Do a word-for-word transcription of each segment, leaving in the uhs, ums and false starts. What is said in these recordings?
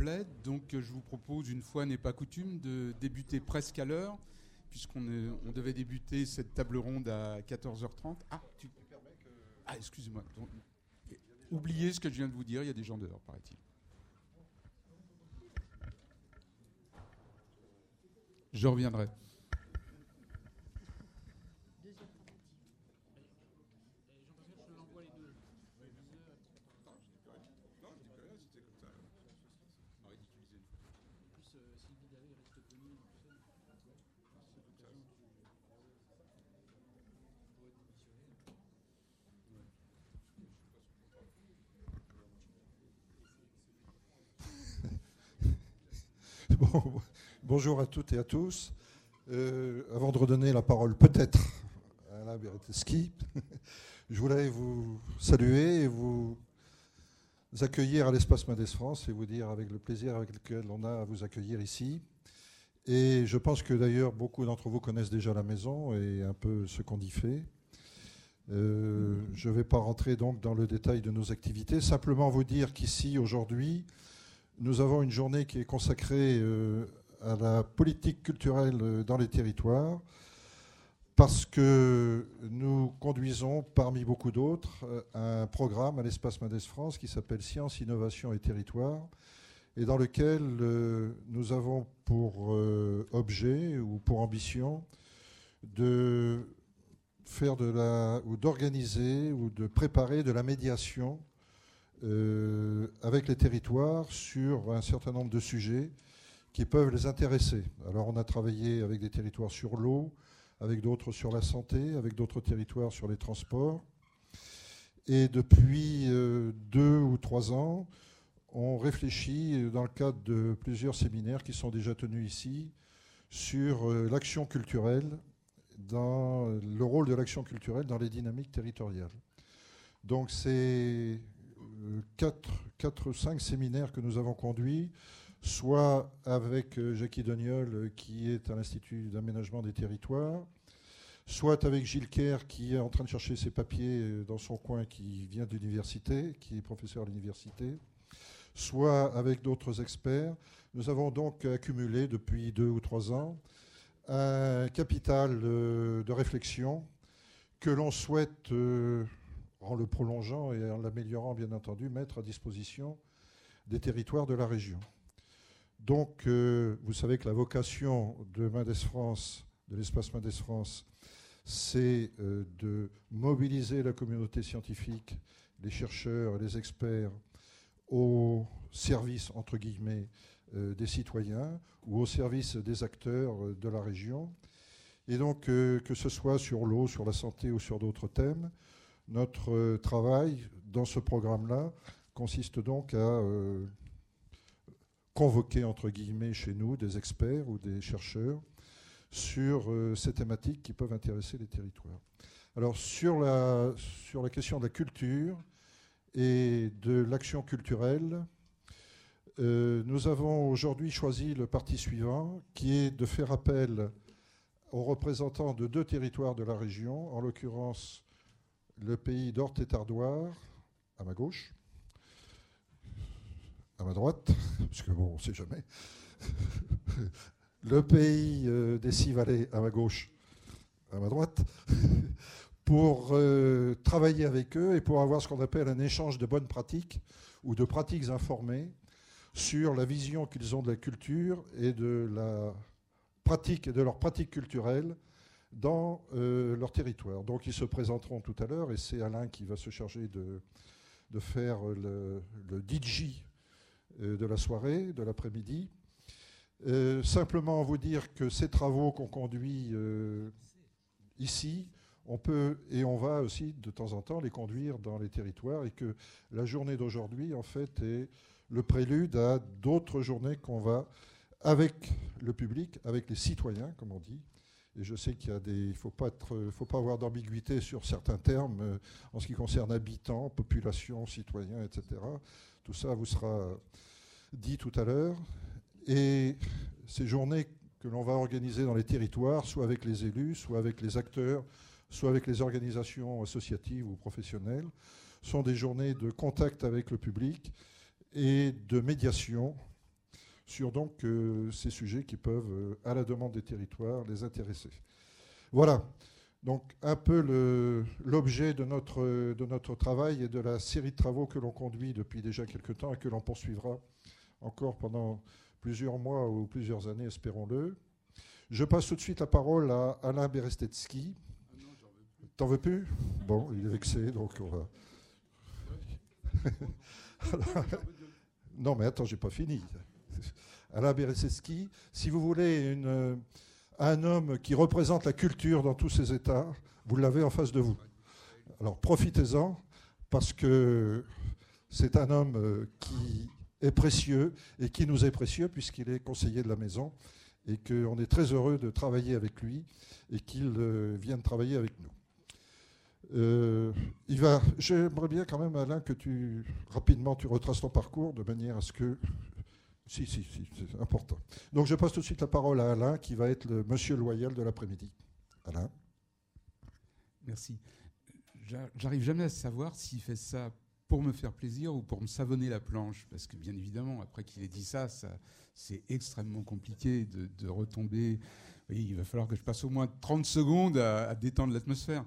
complète. Donc je vous propose, une fois n'est pas coutume, de débuter presque à l'heure, puisqu'on est, on devait débuter cette table ronde à quatorze heures trente. Ah, tu... ah excusez-moi. Donc, oubliez ce que je viens de vous dire, il y a des gens dehors, paraît-il. Je reviendrai. Bon, bonjour à toutes et à tous. Euh, avant de redonner la parole peut-être à Alain Bereteski, je voulais vous saluer et vous accueillir à l'Espace Mendes France et vous dire avec le plaisir avec lequel on a à vous accueillir ici. Et je pense que d'ailleurs beaucoup d'entre vous connaissent déjà la maison et un peu ce qu'on y fait. Euh, je ne vais pas rentrer donc dans le détail de nos activités, simplement vous dire qu'ici aujourd'hui, nous avons une journée qui est consacrée euh, à la politique culturelle dans les territoires parce que nous conduisons, parmi beaucoup d'autres, un programme à l'Espace Mendes France qui s'appelle Sciences, Innovation et Territoire et dans lequel euh, nous avons pour euh, objet ou pour ambition de faire de la, ou d'organiser ou de préparer de la médiation Euh, avec les territoires sur un certain nombre de sujets qui peuvent les intéresser. Alors on a travaillé avec des territoires sur l'eau, avec d'autres sur la santé, avec d'autres territoires sur les transports. Et depuis euh, deux ou trois ans, on réfléchit dans le cadre de plusieurs séminaires qui sont déjà tenus ici sur euh, l'action culturelle, dans le rôle de l'action culturelle dans les dynamiques territoriales. Donc c'est Quatre, quatre ou cinq séminaires que nous avons conduits, soit avec Jackie Doniol, qui est à l'Institut d'aménagement des territoires, soit avec Gilles Kerr, qui est en train de chercher ses papiers dans son coin, qui vient de l'université, qui est professeur à l'université, soit avec d'autres experts. Nous avons donc accumulé depuis deux ou trois ans un capital de réflexion que l'on souhaite... Euh, en le prolongeant et en l'améliorant, bien entendu, mettre à disposition des territoires de la région. Donc, euh, vous savez que la vocation de Mendes France, de l'Espace Mendes France, c'est euh, de mobiliser la communauté scientifique, les chercheurs, les experts, au service, entre guillemets, euh, des citoyens ou au service des acteurs euh, de la région. Et donc, euh, que ce soit sur l'eau, sur la santé ou sur d'autres thèmes, notre travail dans ce programme-là consiste donc à euh, convoquer, entre guillemets, chez nous des experts ou des chercheurs sur euh, ces thématiques qui peuvent intéresser les territoires. Alors, sur la, sur la question de la culture et de l'action culturelle, euh, nous avons aujourd'hui choisi le parti suivant, qui est de faire appel aux représentants de deux territoires de la région, en l'occurrence le pays d'Orthe et Tardoire, à ma gauche, à ma droite, parce que bon, on ne sait jamais, le pays euh, des six vallées, à ma gauche, à ma droite, pour euh, travailler avec eux et pour avoir ce qu'on appelle un échange de bonnes pratiques ou de pratiques informées sur la vision qu'ils ont de la culture et de la pratique et de leur pratique culturelle dans euh, leur territoire. Donc ils se présenteront tout à l'heure et c'est Alain qui va se charger de, de faire le, le D J euh, de la soirée, de l'après-midi. Euh, simplement vous dire que ces travaux qu'on conduit euh, ici, on peut et on va aussi de temps en temps les conduire dans les territoires et que la journée d'aujourd'hui en fait est le prélude à d'autres journées qu'on va avec le public, avec les citoyens comme on dit. Et je sais qu'il y a des, il faut pas être, faut pas avoir d'ambiguïté sur certains termes euh, en ce qui concerne habitants, population, citoyens, et cetera. Tout ça vous sera dit tout à l'heure. Et ces journées que l'on va organiser dans les territoires, soit avec les élus, soit avec les acteurs, soit avec les organisations associatives ou professionnelles, sont des journées de contact avec le public et de médiation sur donc euh, ces sujets qui peuvent, euh, à la demande des territoires, les intéresser. Voilà, donc un peu le, l'objet de notre, de notre travail et de la série de travaux que l'on conduit depuis déjà quelques temps et que l'on poursuivra encore pendant plusieurs mois ou plusieurs années, espérons-le. Je passe tout de suite la parole à Alain Berestetsky. Ah non, j'en veux plus. T'en veux plus ? Bon, il est vexé, donc on va... Alors, non, mais attends, j'ai pas fini. Alain Berestetsky, si vous voulez une, un homme qui représente la culture dans tous ses états, vous l'avez en face de vous. Alors profitez-en, parce que c'est un homme qui est précieux et qui nous est précieux puisqu'il est conseiller de la maison et qu'on est très heureux de travailler avec lui et qu'il euh, vienne travailler avec nous. Euh, il va, j'aimerais bien quand même, Alain, que tu, rapidement, tu retraces ton parcours de manière à ce que... Si, si, si, c'est important. Donc je passe tout de suite la parole à Alain, qui va être le monsieur loyal de l'après-midi. Alain. Merci. J'arrive jamais à savoir s'il fait ça pour me faire plaisir ou pour me savonner la planche, parce que bien évidemment, après qu'il ait dit ça, ça c'est extrêmement compliqué de, de retomber. Oui, il va falloir que je passe au moins trente secondes à, à détendre l'atmosphère.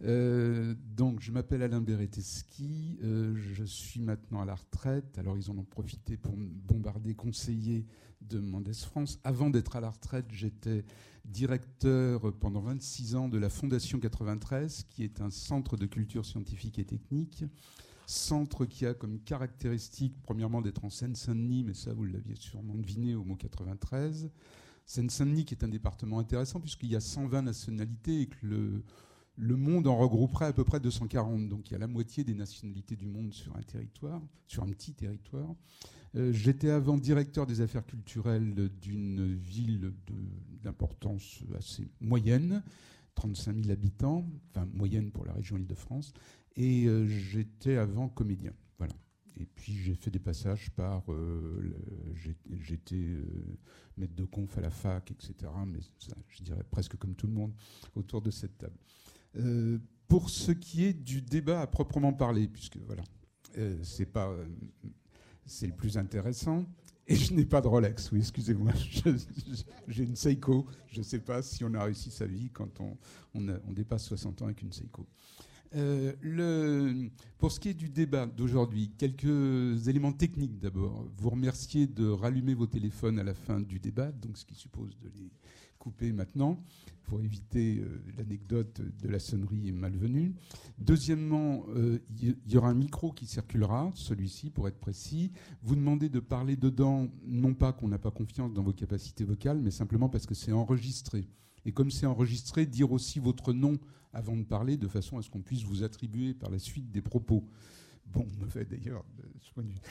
Euh, donc, je m'appelle Alain Berestetsky, euh, je suis maintenant à la retraite. Alors, ils en ont profité pour me bombarder conseiller de Mendes France. Avant d'être à la retraite, j'étais directeur pendant vingt-six ans de la Fondation quatre-vingt-treize, qui est un centre de culture scientifique et technique. Centre qui a comme caractéristique, premièrement, d'être en Seine-Saint-Denis, mais ça, vous l'aviez sûrement deviné au mot quatre-vingt-treize. Seine-Saint-Denis qui est un département intéressant, puisqu'il y a cent vingt nationalités et que le... Le monde en regrouperait à peu près deux cent quarante, donc il y a la moitié des nationalités du monde sur un territoire, sur un petit territoire. Euh, j'étais avant directeur des affaires culturelles d'une ville de, d'importance assez moyenne, trente-cinq mille habitants, enfin moyenne pour la région Île-de-France, et euh, j'étais avant comédien. Voilà. Et puis j'ai fait des passages par, euh, le, j'ai, j'étais euh, maître de conf à la fac, et cetera. Mais ça, je dirais presque comme tout le monde autour de cette table. Euh, pour ce qui est du débat à proprement parler, puisque voilà, euh, c'est pas, euh, c'est le plus intéressant. Et je n'ai pas de Rolex, oui, excusez-moi. Je, je, j'ai une Seiko. Je ne sais pas si on a réussi sa vie quand on, on, a, on dépasse soixante ans avec une Seiko. Euh, le, pour ce qui est du débat d'aujourd'hui, quelques éléments techniques d'abord. Vous remerciez de rallumer vos téléphones à la fin du débat, donc ce qui suppose de les couper maintenant pour éviter euh, l'anecdote de la sonnerie malvenue. Deuxièmement, il euh, y, y aura un micro qui circulera, celui-ci pour être précis. Vous demandez de parler dedans, non pas qu'on n'a pas confiance dans vos capacités vocales, mais simplement parce que c'est enregistré. Et comme c'est enregistré, dire aussi votre nom avant de parler, de façon à ce qu'on puisse vous attribuer par la suite des propos. Bon, on me fait d'ailleurs de ce point de vue.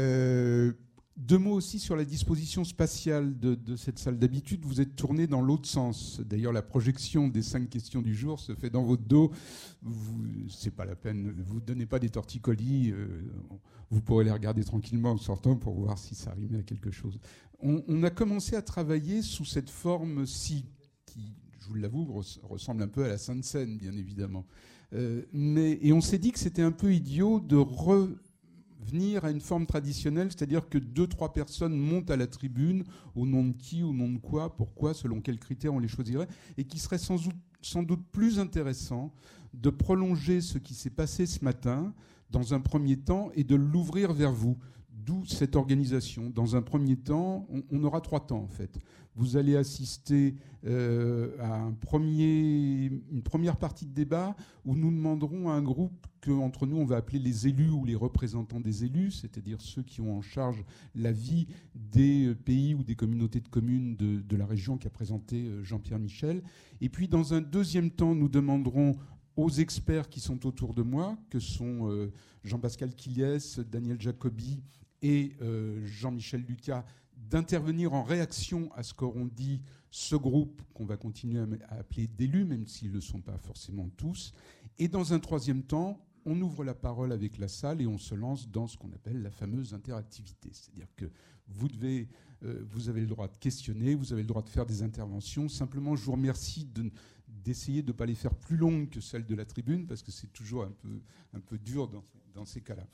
Euh, Deux mots aussi sur la disposition spatiale de, de cette salle. D'habitude, vous êtes tourné dans l'autre sens. D'ailleurs, la projection des cinq questions du jour se fait dans votre dos. Vous, c'est pas la peine. Vous ne donnez pas des torticolis. Euh, vous pourrez les regarder tranquillement en sortant pour voir si ça rime à quelque chose. On, on a commencé à travailler sous cette forme-ci, qui, je vous l'avoue, res, ressemble un peu à la Sainte Seine, bien évidemment. Euh, mais, et on s'est dit que c'était un peu idiot de re... venir à une forme traditionnelle, c'est-à-dire que deux, trois personnes montent à la tribune, au nom de qui, au nom de quoi, pourquoi, selon quels critères on les choisirait, et qui serait sans doute, sans doute plus intéressant de prolonger ce qui s'est passé ce matin dans un premier temps et de l'ouvrir vers vous. D'où cette organisation. Dans un premier temps, on, on aura trois temps en fait. Vous allez assister euh, à un premier, une première partie de débat où nous demanderons à un groupe qu'entre nous on va appeler les élus ou les représentants des élus, c'est-à-dire ceux qui ont en charge la vie des pays ou des communautés de communes de, de la région qu'a présenté Jean-Pierre Michel. Et puis dans un deuxième temps, nous demanderons aux experts qui sont autour de moi, que sont euh, Jean-Pascal Quiliès, Daniel Jacobi et euh, Jean-Michel Lucas, d'intervenir en réaction à ce qu'auront dit ce groupe qu'on va continuer à appeler d'élus, même s'ils ne le sont pas forcément tous. Et dans un troisième temps, on ouvre la parole avec la salle et on se lance dans ce qu'on appelle la fameuse interactivité. C'est-à-dire que vous, devez, euh, vous avez le droit de questionner, vous avez le droit de faire des interventions. Simplement, je vous remercie de, d'essayer de ne pas les faire plus longues que celles de la tribune, parce que c'est toujours un peu, un peu dur dans, dans ces cas-là.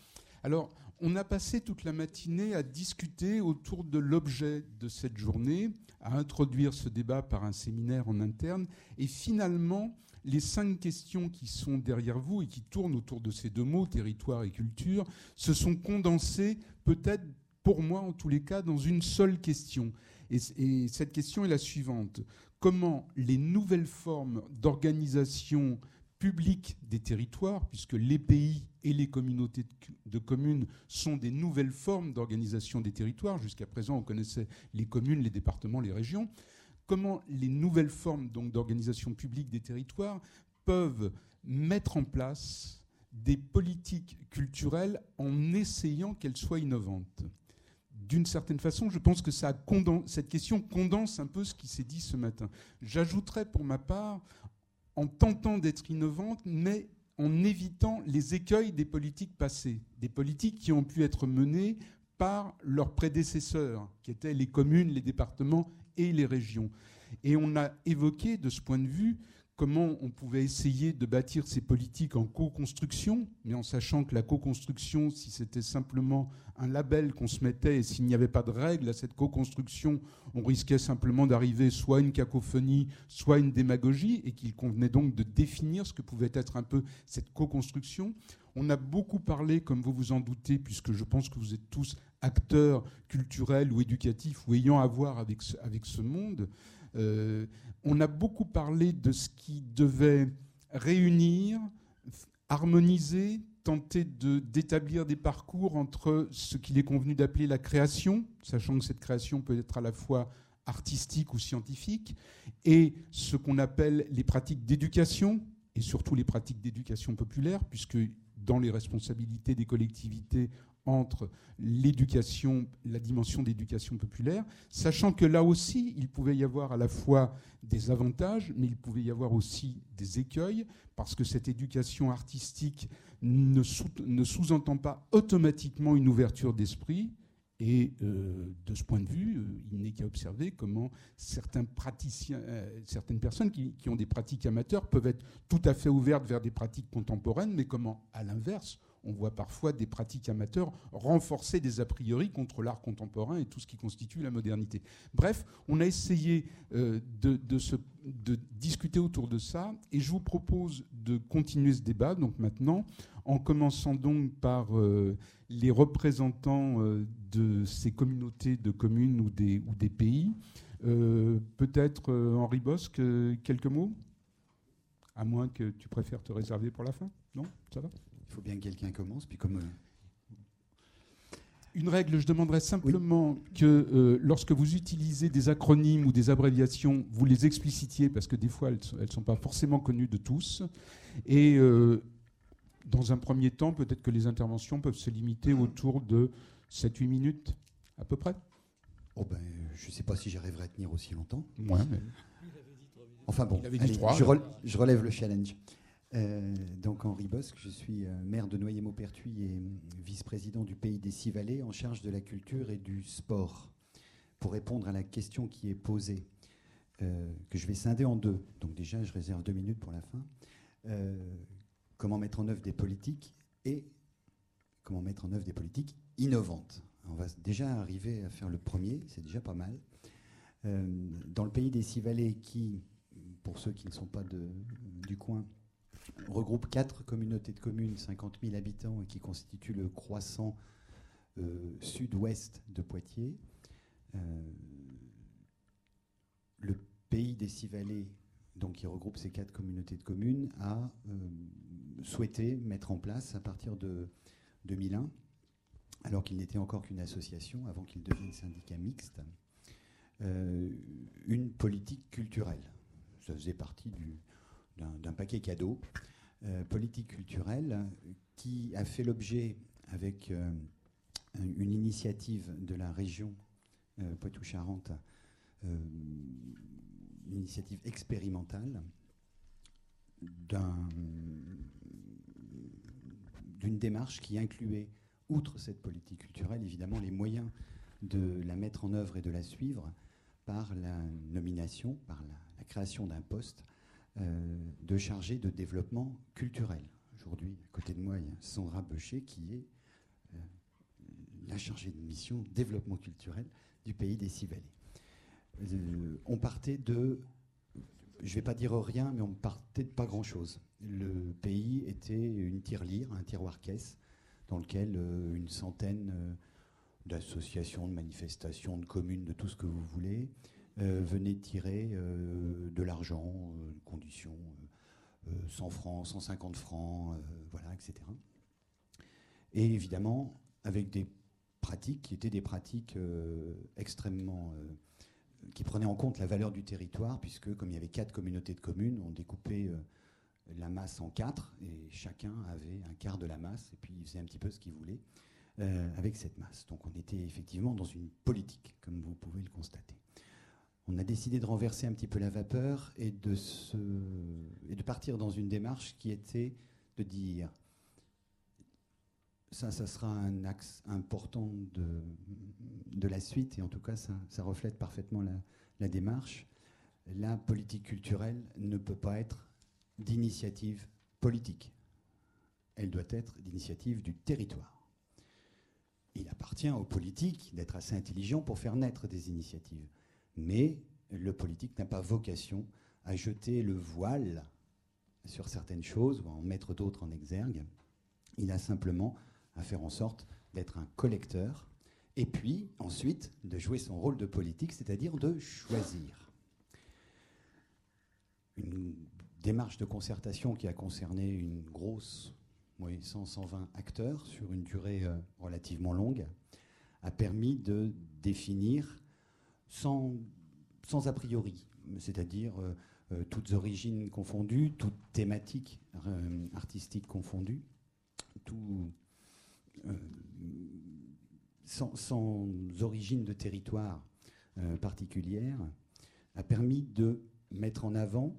Alors, on a passé toute la matinée à discuter autour de l'objet de cette journée, à introduire ce débat par un séminaire en interne, et finalement, les cinq questions qui sont derrière vous et qui tournent autour de ces deux mots, territoire et culture, se sont condensées, peut-être pour moi en tous les cas, dans une seule question. Et, et cette question est la suivante. Comment les nouvelles formes d'organisation publique des territoires, puisque les pays et les communautés de, de communes sont des nouvelles formes d'organisation des territoires, jusqu'à présent on connaissait les communes, les départements, les régions, comment les nouvelles formes donc d'organisation publique des territoires peuvent mettre en place des politiques culturelles en essayant qu'elles soient innovantes. D'une certaine façon, je pense que ça condense, cette question condense un peu ce qui s'est dit ce matin. J'ajouterais pour ma part, en tentant d'être innovante, mais en évitant les écueils des politiques passées, des politiques qui ont pu être menées par leurs prédécesseurs, qui étaient les communes, les départements et les régions. Et on a évoqué, de ce point de vue, comment on pouvait essayer de bâtir ces politiques en co-construction, mais en sachant que la co-construction, si c'était simplement un label qu'on se mettait et s'il n'y avait pas de règles à cette co-construction, on risquait simplement d'arriver soit à une cacophonie, soit à une démagogie, et qu'il convenait donc de définir ce que pouvait être un peu cette co-construction. On a beaucoup parlé, comme vous vous en doutez, puisque je pense que vous êtes tous acteurs culturels ou éducatifs ou ayant à voir avec ce, avec ce monde. Euh, on a beaucoup parlé de ce qui devait réunir, harmoniser, tenter de, d'établir des parcours entre ce qu'il est convenu d'appeler la création, sachant que cette création peut être à la fois artistique ou scientifique, et ce qu'on appelle les pratiques d'éducation, et surtout les pratiques d'éducation populaire, puisque dans les responsabilités des collectivités entre l'éducation, la dimension d'éducation populaire, sachant que là aussi, il pouvait y avoir à la fois des avantages, mais il pouvait y avoir aussi des écueils, parce que cette éducation artistique ne, sous, ne sous-entend pas automatiquement une ouverture d'esprit. Et euh, de ce point de vue, euh, il n'est qu'à observer comment certains praticiens, euh, certaines personnes qui, qui ont des pratiques amateurs peuvent être tout à fait ouvertes vers des pratiques contemporaines, mais comment, à l'inverse, on voit parfois des pratiques amateurs renforcer des a priori contre l'art contemporain et tout ce qui constitue la modernité. Bref, on a essayé euh, de, de, se, de discuter autour de ça, et je vous propose de continuer ce débat, donc maintenant, en commençant donc par euh, les représentants euh, de ces communautés de communes ou des, ou des pays. Euh, peut-être, euh, Henri Bosc, euh, quelques mots ? À moins que tu préfères te réserver pour la fin ? Non ? Ça va ? Il faut bien que quelqu'un commence, puis comme... Euh... Une règle, je demanderais simplement oui. que euh, lorsque vous utilisez des acronymes ou des abréviations, vous les explicitiez, parce que des fois, elles ne sont pas forcément connues de tous. Et euh, dans un premier temps, peut-être que les interventions peuvent se limiter autour de sept huit minutes, à peu près. Oh ben, je ne sais pas si j'arriverai à tenir aussi longtemps. Ouais, mais... Enfin bon, allez, je, rel- je relève le challenge. Euh, donc Henri Bosc, je suis euh, maire de Noyer-Maupertuis et euh, vice-président du Pays des Six Vallées en charge de la culture et du sport. Pour répondre à la question qui est posée, euh, que je vais scinder en deux, donc déjà je réserve deux minutes pour la fin, euh, comment mettre en œuvre des politiques et comment mettre en œuvre des politiques innovantes. On va déjà arriver à faire le premier, c'est déjà pas mal. Euh, dans le Pays des Six Vallées qui, pour ceux qui ne sont pas de, du coin, regroupe quatre communautés de communes, cinquante mille habitants, et qui constitue le croissant euh, sud-ouest de Poitiers. Euh, le Pays des Six Vallées, donc, qui regroupe ces quatre communautés de communes, a euh, souhaité mettre en place, à partir de deux mille un, alors qu'il n'était encore qu'une association, avant qu'il devienne syndicat mixte, euh, une politique culturelle. Ça faisait partie du... D'un, d'un paquet cadeau, euh, politique culturelle, qui a fait l'objet, avec euh, une initiative de la région euh, Poitou-Charentes, euh, une initiative expérimentale, d'un, d'une démarche qui incluait, outre cette politique culturelle, évidemment les moyens de la mettre en œuvre et de la suivre par la nomination, par la, la création d'un poste Euh, de chargé de développement culturel. Aujourd'hui, à côté de moi, il y a Sandra Beucher qui est euh, la chargée de mission développement culturel du pays des Six Vallées. Euh, on partait de, je ne vais pas dire rien, mais on partait de pas grand-chose. Le pays était une tirelire, un tiroir-caisse, dans lequel euh, une centaine euh, d'associations, de manifestations, de communes, de tout ce que vous voulez, euh, venaient tirer euh, de l'argent, euh, conditions, euh, cent francs, cent cinquante francs, euh, voilà, et cetera. Et évidemment, avec des pratiques qui étaient des pratiques euh, extrêmement... Euh, qui prenaient en compte la valeur du territoire, puisque comme il y avait quatre communautés de communes, on découpait euh, la masse en quatre, et chacun avait un quart de la masse, et puis il faisait un petit peu ce qu'il voulait euh, avec cette masse. Donc on était effectivement dans une politique, comme vous pouvez le constater. On a décidé de renverser un petit peu la vapeur et de, se, et de partir dans une démarche qui était de dire... Ça, ça sera un axe important de, de la suite, et en tout cas, ça, ça reflète parfaitement la, la démarche. La politique culturelle ne peut pas être d'initiative politique. Elle doit être d'initiative du territoire. Il appartient aux politiques d'être assez intelligents pour faire naître des initiatives. Mais le politique n'a pas vocation à jeter le voile sur certaines choses ou à en mettre d'autres en exergue. Il a simplement à faire en sorte d'être un collecteur, et puis ensuite de jouer son rôle de politique, c'est-à-dire de choisir. Une démarche de concertation qui a concerné une grosse, oui, cent à cent vingt acteurs sur une durée euh, relativement longue, a permis de définir sans, sans a priori, c'est-à-dire euh, euh, toutes origines confondues, toutes thématiques euh, artistiques confondues, tout... Euh, sans, sans origine de territoire euh, particulière, a permis de mettre en avant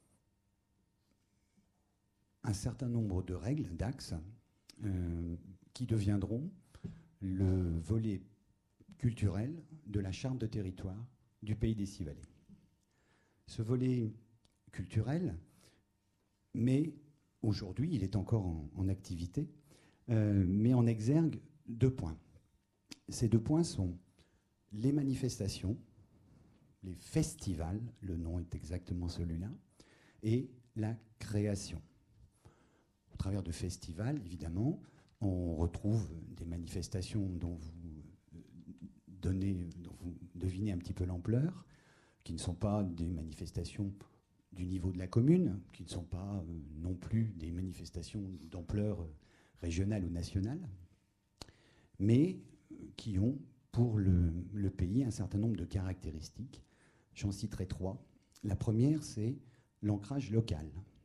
un certain nombre de règles, d'axes, euh, qui deviendront le volet culturel de la charte de territoire du pays des Six Vallées. Ce volet culturel, mais aujourd'hui, il est encore en, en activité, Euh, met en exergue deux points. Ces deux points sont les manifestations, les festivals, le nom est exactement celui-là, et la création. Au travers de festivals, évidemment, on retrouve des manifestations dont vous, donnez, dont vous devinez un petit peu l'ampleur, qui ne sont pas des manifestations du niveau de la commune, qui ne sont pas euh, non plus des manifestations d'ampleur euh, régionales ou nationales, mais qui ont pour le, le pays un certain nombre de caractéristiques. J'en citerai trois. La première, c'est l'ancrage local.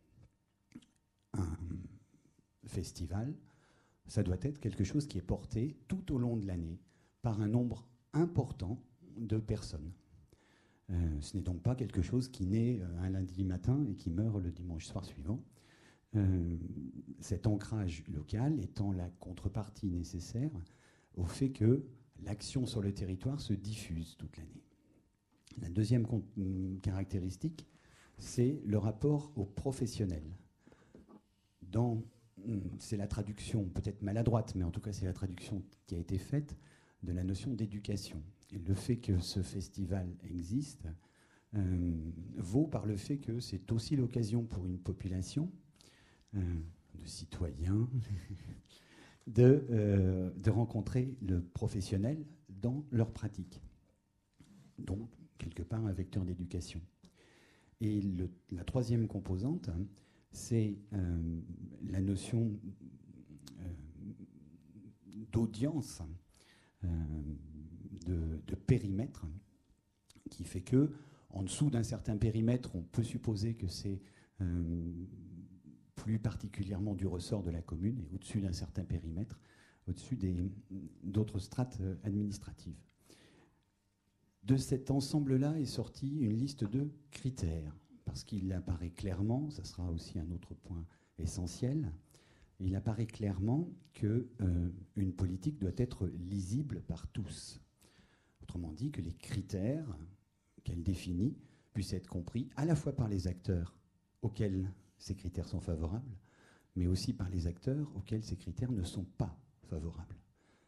Un festival, ça doit être quelque chose qui est porté tout au long de l'année par un nombre important de personnes. Euh, ce n'est donc pas quelque chose qui naît un lundi matin et qui meurt le dimanche soir suivant. Euh, cet ancrage local étant la contrepartie nécessaire au fait que l'action sur le territoire se diffuse toute l'année. La deuxième caractéristique, c'est le rapport aux professionnels. Dans, c'est la traduction, peut-être maladroite, mais en tout cas c'est la traduction qui a été faite de la notion d'éducation. Et le fait que ce festival existe euh, vaut par le fait que c'est aussi l'occasion pour une population Euh, de citoyens, de, euh, de rencontrer le professionnel dans leur pratique. Donc, quelque part, un vecteur d'éducation. Et le, la troisième composante, hein, c'est euh, la notion euh, d'audience, euh, de, de périmètre, qui fait que, en dessous d'un certain périmètre, on peut supposer que c'est euh, plus particulièrement du ressort de la commune, et au-dessus d'un certain périmètre, au-dessus d'autres strates administratives. De cet ensemble-là est sortie une liste de critères, parce qu'il apparaît clairement, ça sera aussi un autre point essentiel, il apparaît clairement qu'une euh, politique doit être lisible par tous. Autrement dit, que les critères qu'elle définit puissent être compris à la fois par les acteurs auxquels ces critères sont favorables, mais aussi par les acteurs auxquels ces critères ne sont pas favorables.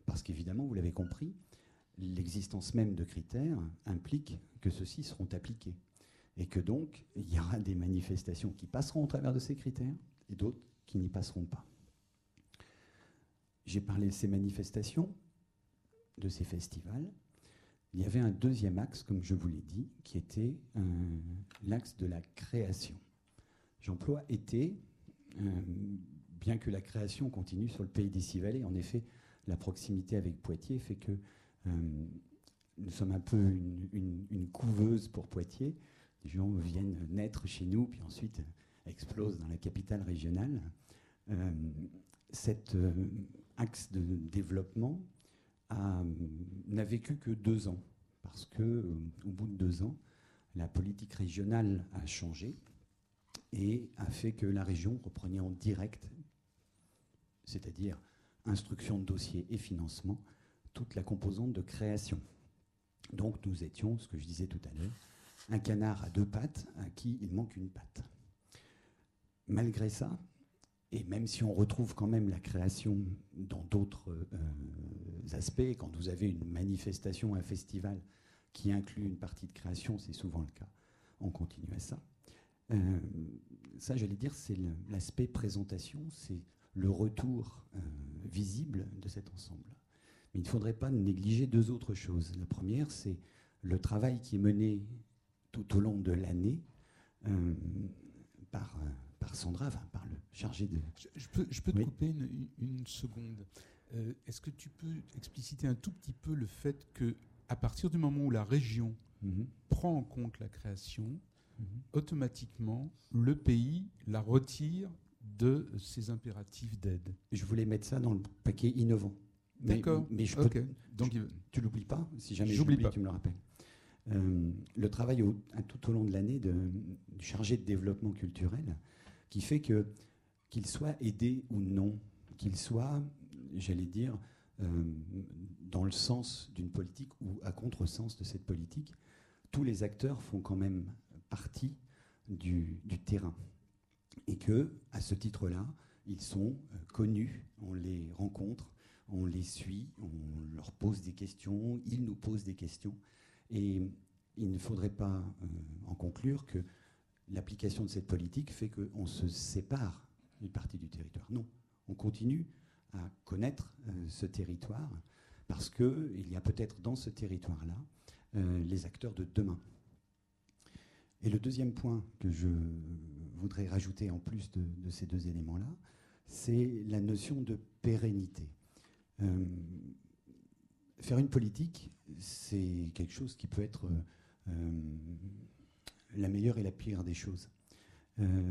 parce qu'évidemment, vous l'avez compris, l'existence même de critères implique que ceux-ci seront appliqués. Et que donc, il y aura des manifestations qui passeront au travers de ces critères et d'autres qui n'y passeront pas. J'ai parlé de ces manifestations, de ces festivals. Il y avait un deuxième axe, comme je vous l'ai dit, qui était euh, l'axe de la création. J'emploie été, euh, bien que la création continue sur le pays des Six Vallées. En effet, la proximité avec Poitiers fait que euh, nous sommes un peu une, une, une couveuse pour Poitiers. Les gens viennent naître chez nous, puis ensuite explosent dans la capitale régionale. Euh, cet euh, axe de développement a, n'a vécu que deux ans, parce que euh, au bout de deux ans, la politique régionale a changé et a fait que la région reprenait en direct, c'est-à-dire instruction de dossier et financement, toute la composante de création. Donc nous étions, ce que je disais tout à l'heure, un canard à deux pattes à qui il manque une patte. Malgré ça, et même si on retrouve quand même la création dans d'autres euh, aspects, quand vous avez une manifestation, un festival qui inclut une partie de création, c'est souvent le cas, on continue à ça. Euh, ça, j'allais dire, c'est le, l'aspect présentation, c'est le retour euh, visible de cet ensemble. Mais il ne faudrait pas négliger deux autres choses. La première, c'est le travail qui est mené tout au long de l'année euh, par, euh, par Sandra, enfin, par le chargé de... Je, je peux, je peux te oui. couper une, une seconde. Euh, est-ce que tu peux expliciter un tout petit peu le fait que, à partir du moment où la région mm-hmm. prend en compte la création, mm-hmm. automatiquement, le pays la retire de ses impératifs d'aide? Je voulais mettre ça dans le paquet innovant. D'accord. Mais, mais je peux, okay. Donc, je, tu l'oublies pas? Si jamais j'oublie j'oublie, pas. tu me le rappelles. Euh, le travail au, tout au long de l'année de, du chargé de développement culturel qui fait que, qu'il soit aidé ou non, qu'il soit, j'allais dire, euh, dans le sens d'une politique ou à contresens de cette politique, tous les acteurs font quand même partie du, du terrain. Et que, à ce titre-là, ils sont euh, connus, on les rencontre, on les suit, on leur pose des questions, ils nous posent des questions. Et il ne faudrait pas euh, en conclure que l'application de cette politique fait qu'on se sépare d'une partie du territoire. Non, on continue à connaître euh, ce territoire parce qu'il y a peut-être dans ce territoire-là euh, les acteurs de demain. Et le deuxième point que je voudrais rajouter en plus de, de ces deux éléments-là, c'est la notion de pérennité. Euh, faire une politique, c'est quelque chose qui peut être euh, la meilleure et la pire des choses. Euh,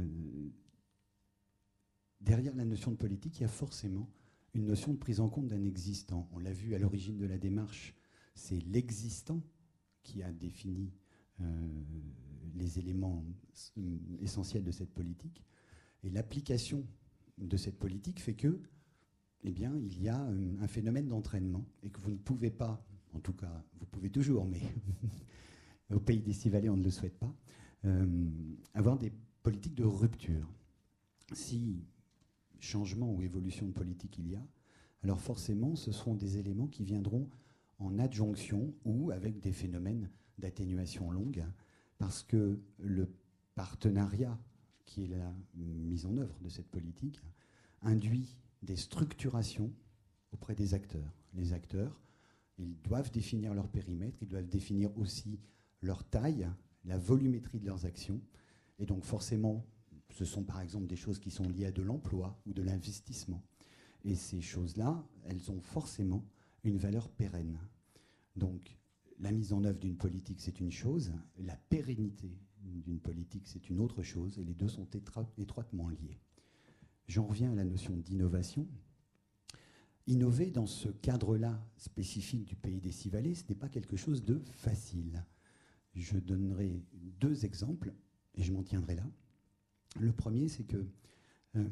derrière la notion de politique, il y a forcément une notion de prise en compte d'un existant. On l'a vu à l'origine de la démarche, c'est l'existant qui a défini euh, les éléments essentiels de cette politique. Et l'application de cette politique fait que eh bien, il y a un, un phénomène d'entraînement et que vous ne pouvez pas, en tout cas, vous pouvez toujours, mais au pays des Six Vallées, on ne le souhaite pas, euh, avoir des politiques de rupture. Si changement ou évolution de politique il y a, alors forcément, ce seront des éléments qui viendront en adjonction ou avec des phénomènes d'atténuation longue, parce que le partenariat qui est la mise en œuvre de cette politique induit des structurations auprès des acteurs. Les acteurs, ils doivent définir leur périmètre, ils doivent définir aussi leur taille, la volumétrie de leurs actions. Et donc forcément, ce sont par exemple des choses qui sont liées à de l'emploi ou de l'investissement. Et ces choses-là, elles ont forcément une valeur pérenne. Donc la mise en œuvre d'une politique, c'est une chose, la pérennité d'une politique, c'est une autre chose, et les deux sont étro- étroitement liés. J'en reviens à la notion d'innovation. Innover dans ce cadre-là spécifique du pays des Six Vallées, ce n'est pas quelque chose de facile. Je donnerai deux exemples et je m'en tiendrai là. Le premier, c'est que euh,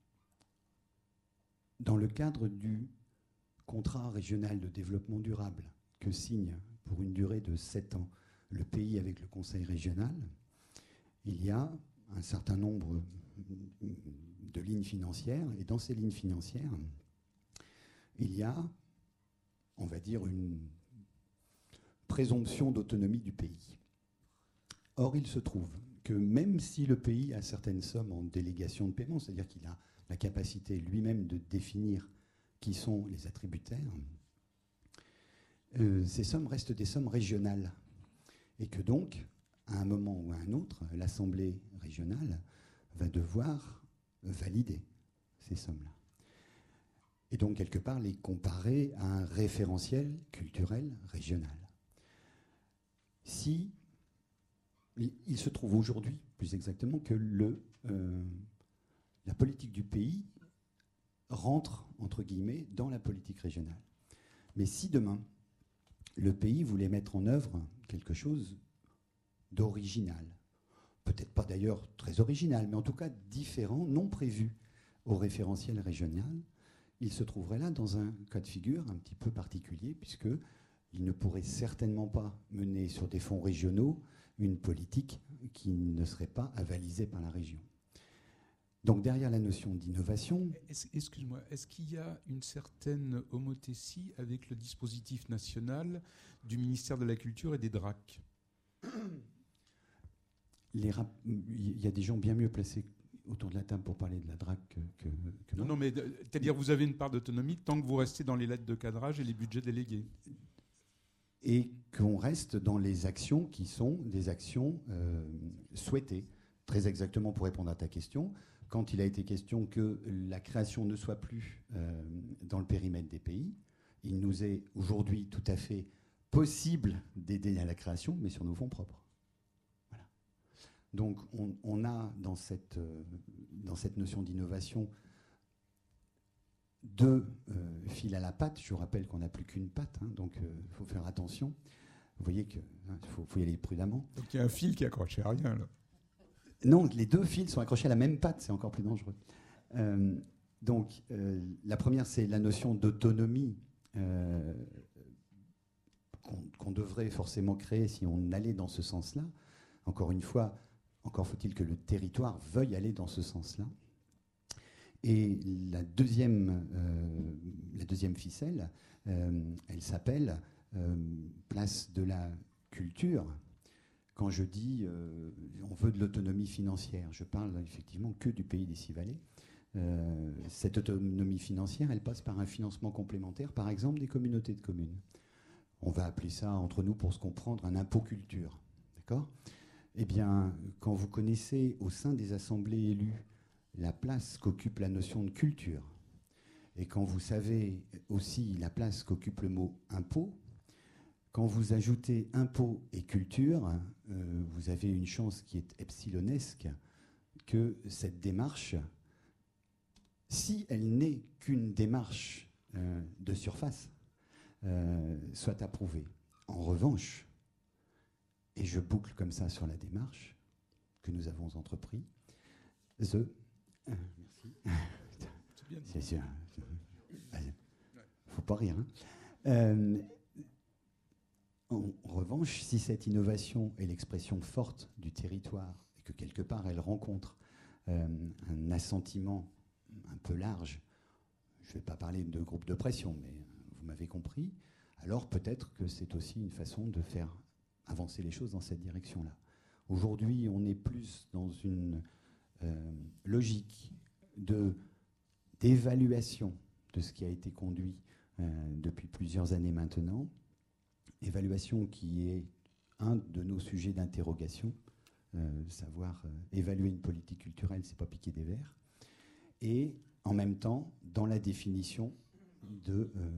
dans le cadre du contrat régional de développement durable que signe pour une durée de sept ans le pays avec le conseil régional, il y a un certain nombre de lignes financières, et dans ces lignes financières, il y a on va dire, une présomption d'autonomie du pays. Or, il se trouve que même si le pays a certaines sommes en délégation de paiement, c'est-à-dire qu'il a la capacité lui-même de définir qui sont les attributaires, euh, ces sommes restent des sommes régionales. Et que donc, à un moment ou à un autre, l'Assemblée régionale va devoir valider ces sommes-là. Et donc, quelque part, les comparer à un référentiel culturel régional. Si il se trouve aujourd'hui, plus exactement, que le, euh, la politique du pays rentre, entre guillemets, dans la politique régionale. Mais si demain, le pays voulait mettre en œuvre quelque chose d'original, peut-être pas d'ailleurs très original, mais en tout cas différent, non prévu au référentiel régional, il se trouverait là dans un cas de figure un petit peu particulier, puisqu'il ne pourrait certainement pas mener sur des fonds régionaux une politique qui ne serait pas avalisée par la région. Donc derrière la notion d'innovation... Est-ce, excuse-moi, est-ce qu'il y a une certaine homothétie avec le dispositif national du ministère de la Culture et des D R A C? Les rap... Il y a des gens bien mieux placés autour de la table pour parler de la D R A C que, que, que non, moi. non, mais c'est-à-dire vous avez une part d'autonomie tant que vous restez dans les lettres de cadrage et les budgets délégués. Et qu'on reste dans les actions qui sont des actions euh, souhaitées. Très exactement, pour répondre à ta question, quand il a été question que la création ne soit plus euh, dans le périmètre des pays, il nous est aujourd'hui tout à fait possible d'aider à la création, mais sur nos fonds propres. Voilà. Donc on, on a dans cette, euh, dans cette notion d'innovation deux euh, fils à la patte. Je vous rappelle qu'on n'a plus qu'une patte, hein, donc il euh, faut faire attention. Vous voyez qu'il hein, faut, faut y aller prudemment. Donc il y a un fil qui est accroché à rien, là. Non, les deux fils sont accrochés à la même patte, c'est encore plus dangereux. Euh, donc euh, la première, c'est la notion d'autonomie euh, qu'on, qu'on devrait forcément créer si on allait dans ce sens-là. Encore une fois, encore faut-il que le territoire veuille aller dans ce sens-là. Et la deuxième, euh, la deuxième ficelle, euh, elle s'appelle euh, place de la culture. Quand je dis euh, on veut de l'autonomie financière, je parle effectivement que du pays des Six Vallées. Euh, cette autonomie financière, elle passe par un financement complémentaire, par exemple des communautés de communes. On va appeler ça entre nous, pour se comprendre, un impôt culture. D'accord ? Eh bien, quand vous connaissez au sein des assemblées élues la place qu'occupe la notion de culture, et quand vous savez aussi la place qu'occupe le mot impôt, quand vous ajoutez impôt et culture, euh, vous avez une chance qui est epsilonesque que cette démarche, si elle n'est qu'une démarche euh, de surface, euh, soit approuvée. En revanche, et je boucle comme ça sur la démarche que nous avons entrepris, the... Euh, merci. C'est bien. C'est sûr. Il ne faut pas rire. Hein. Euh, En revanche, si cette innovation est l'expression forte du territoire et que quelque part elle rencontre euh, un assentiment un peu large, je ne vais pas parler de groupe de pression, mais vous m'avez compris, alors peut-être que c'est aussi une façon de faire avancer les choses dans cette direction-là. Aujourd'hui, on est plus dans une euh, logique de, d'évaluation de ce qui a été conduit euh, depuis plusieurs années maintenant. Évaluation qui est un de nos sujets d'interrogation, euh, savoir euh, évaluer une politique culturelle, c'est pas piquer des vers, et en même temps dans la définition de euh,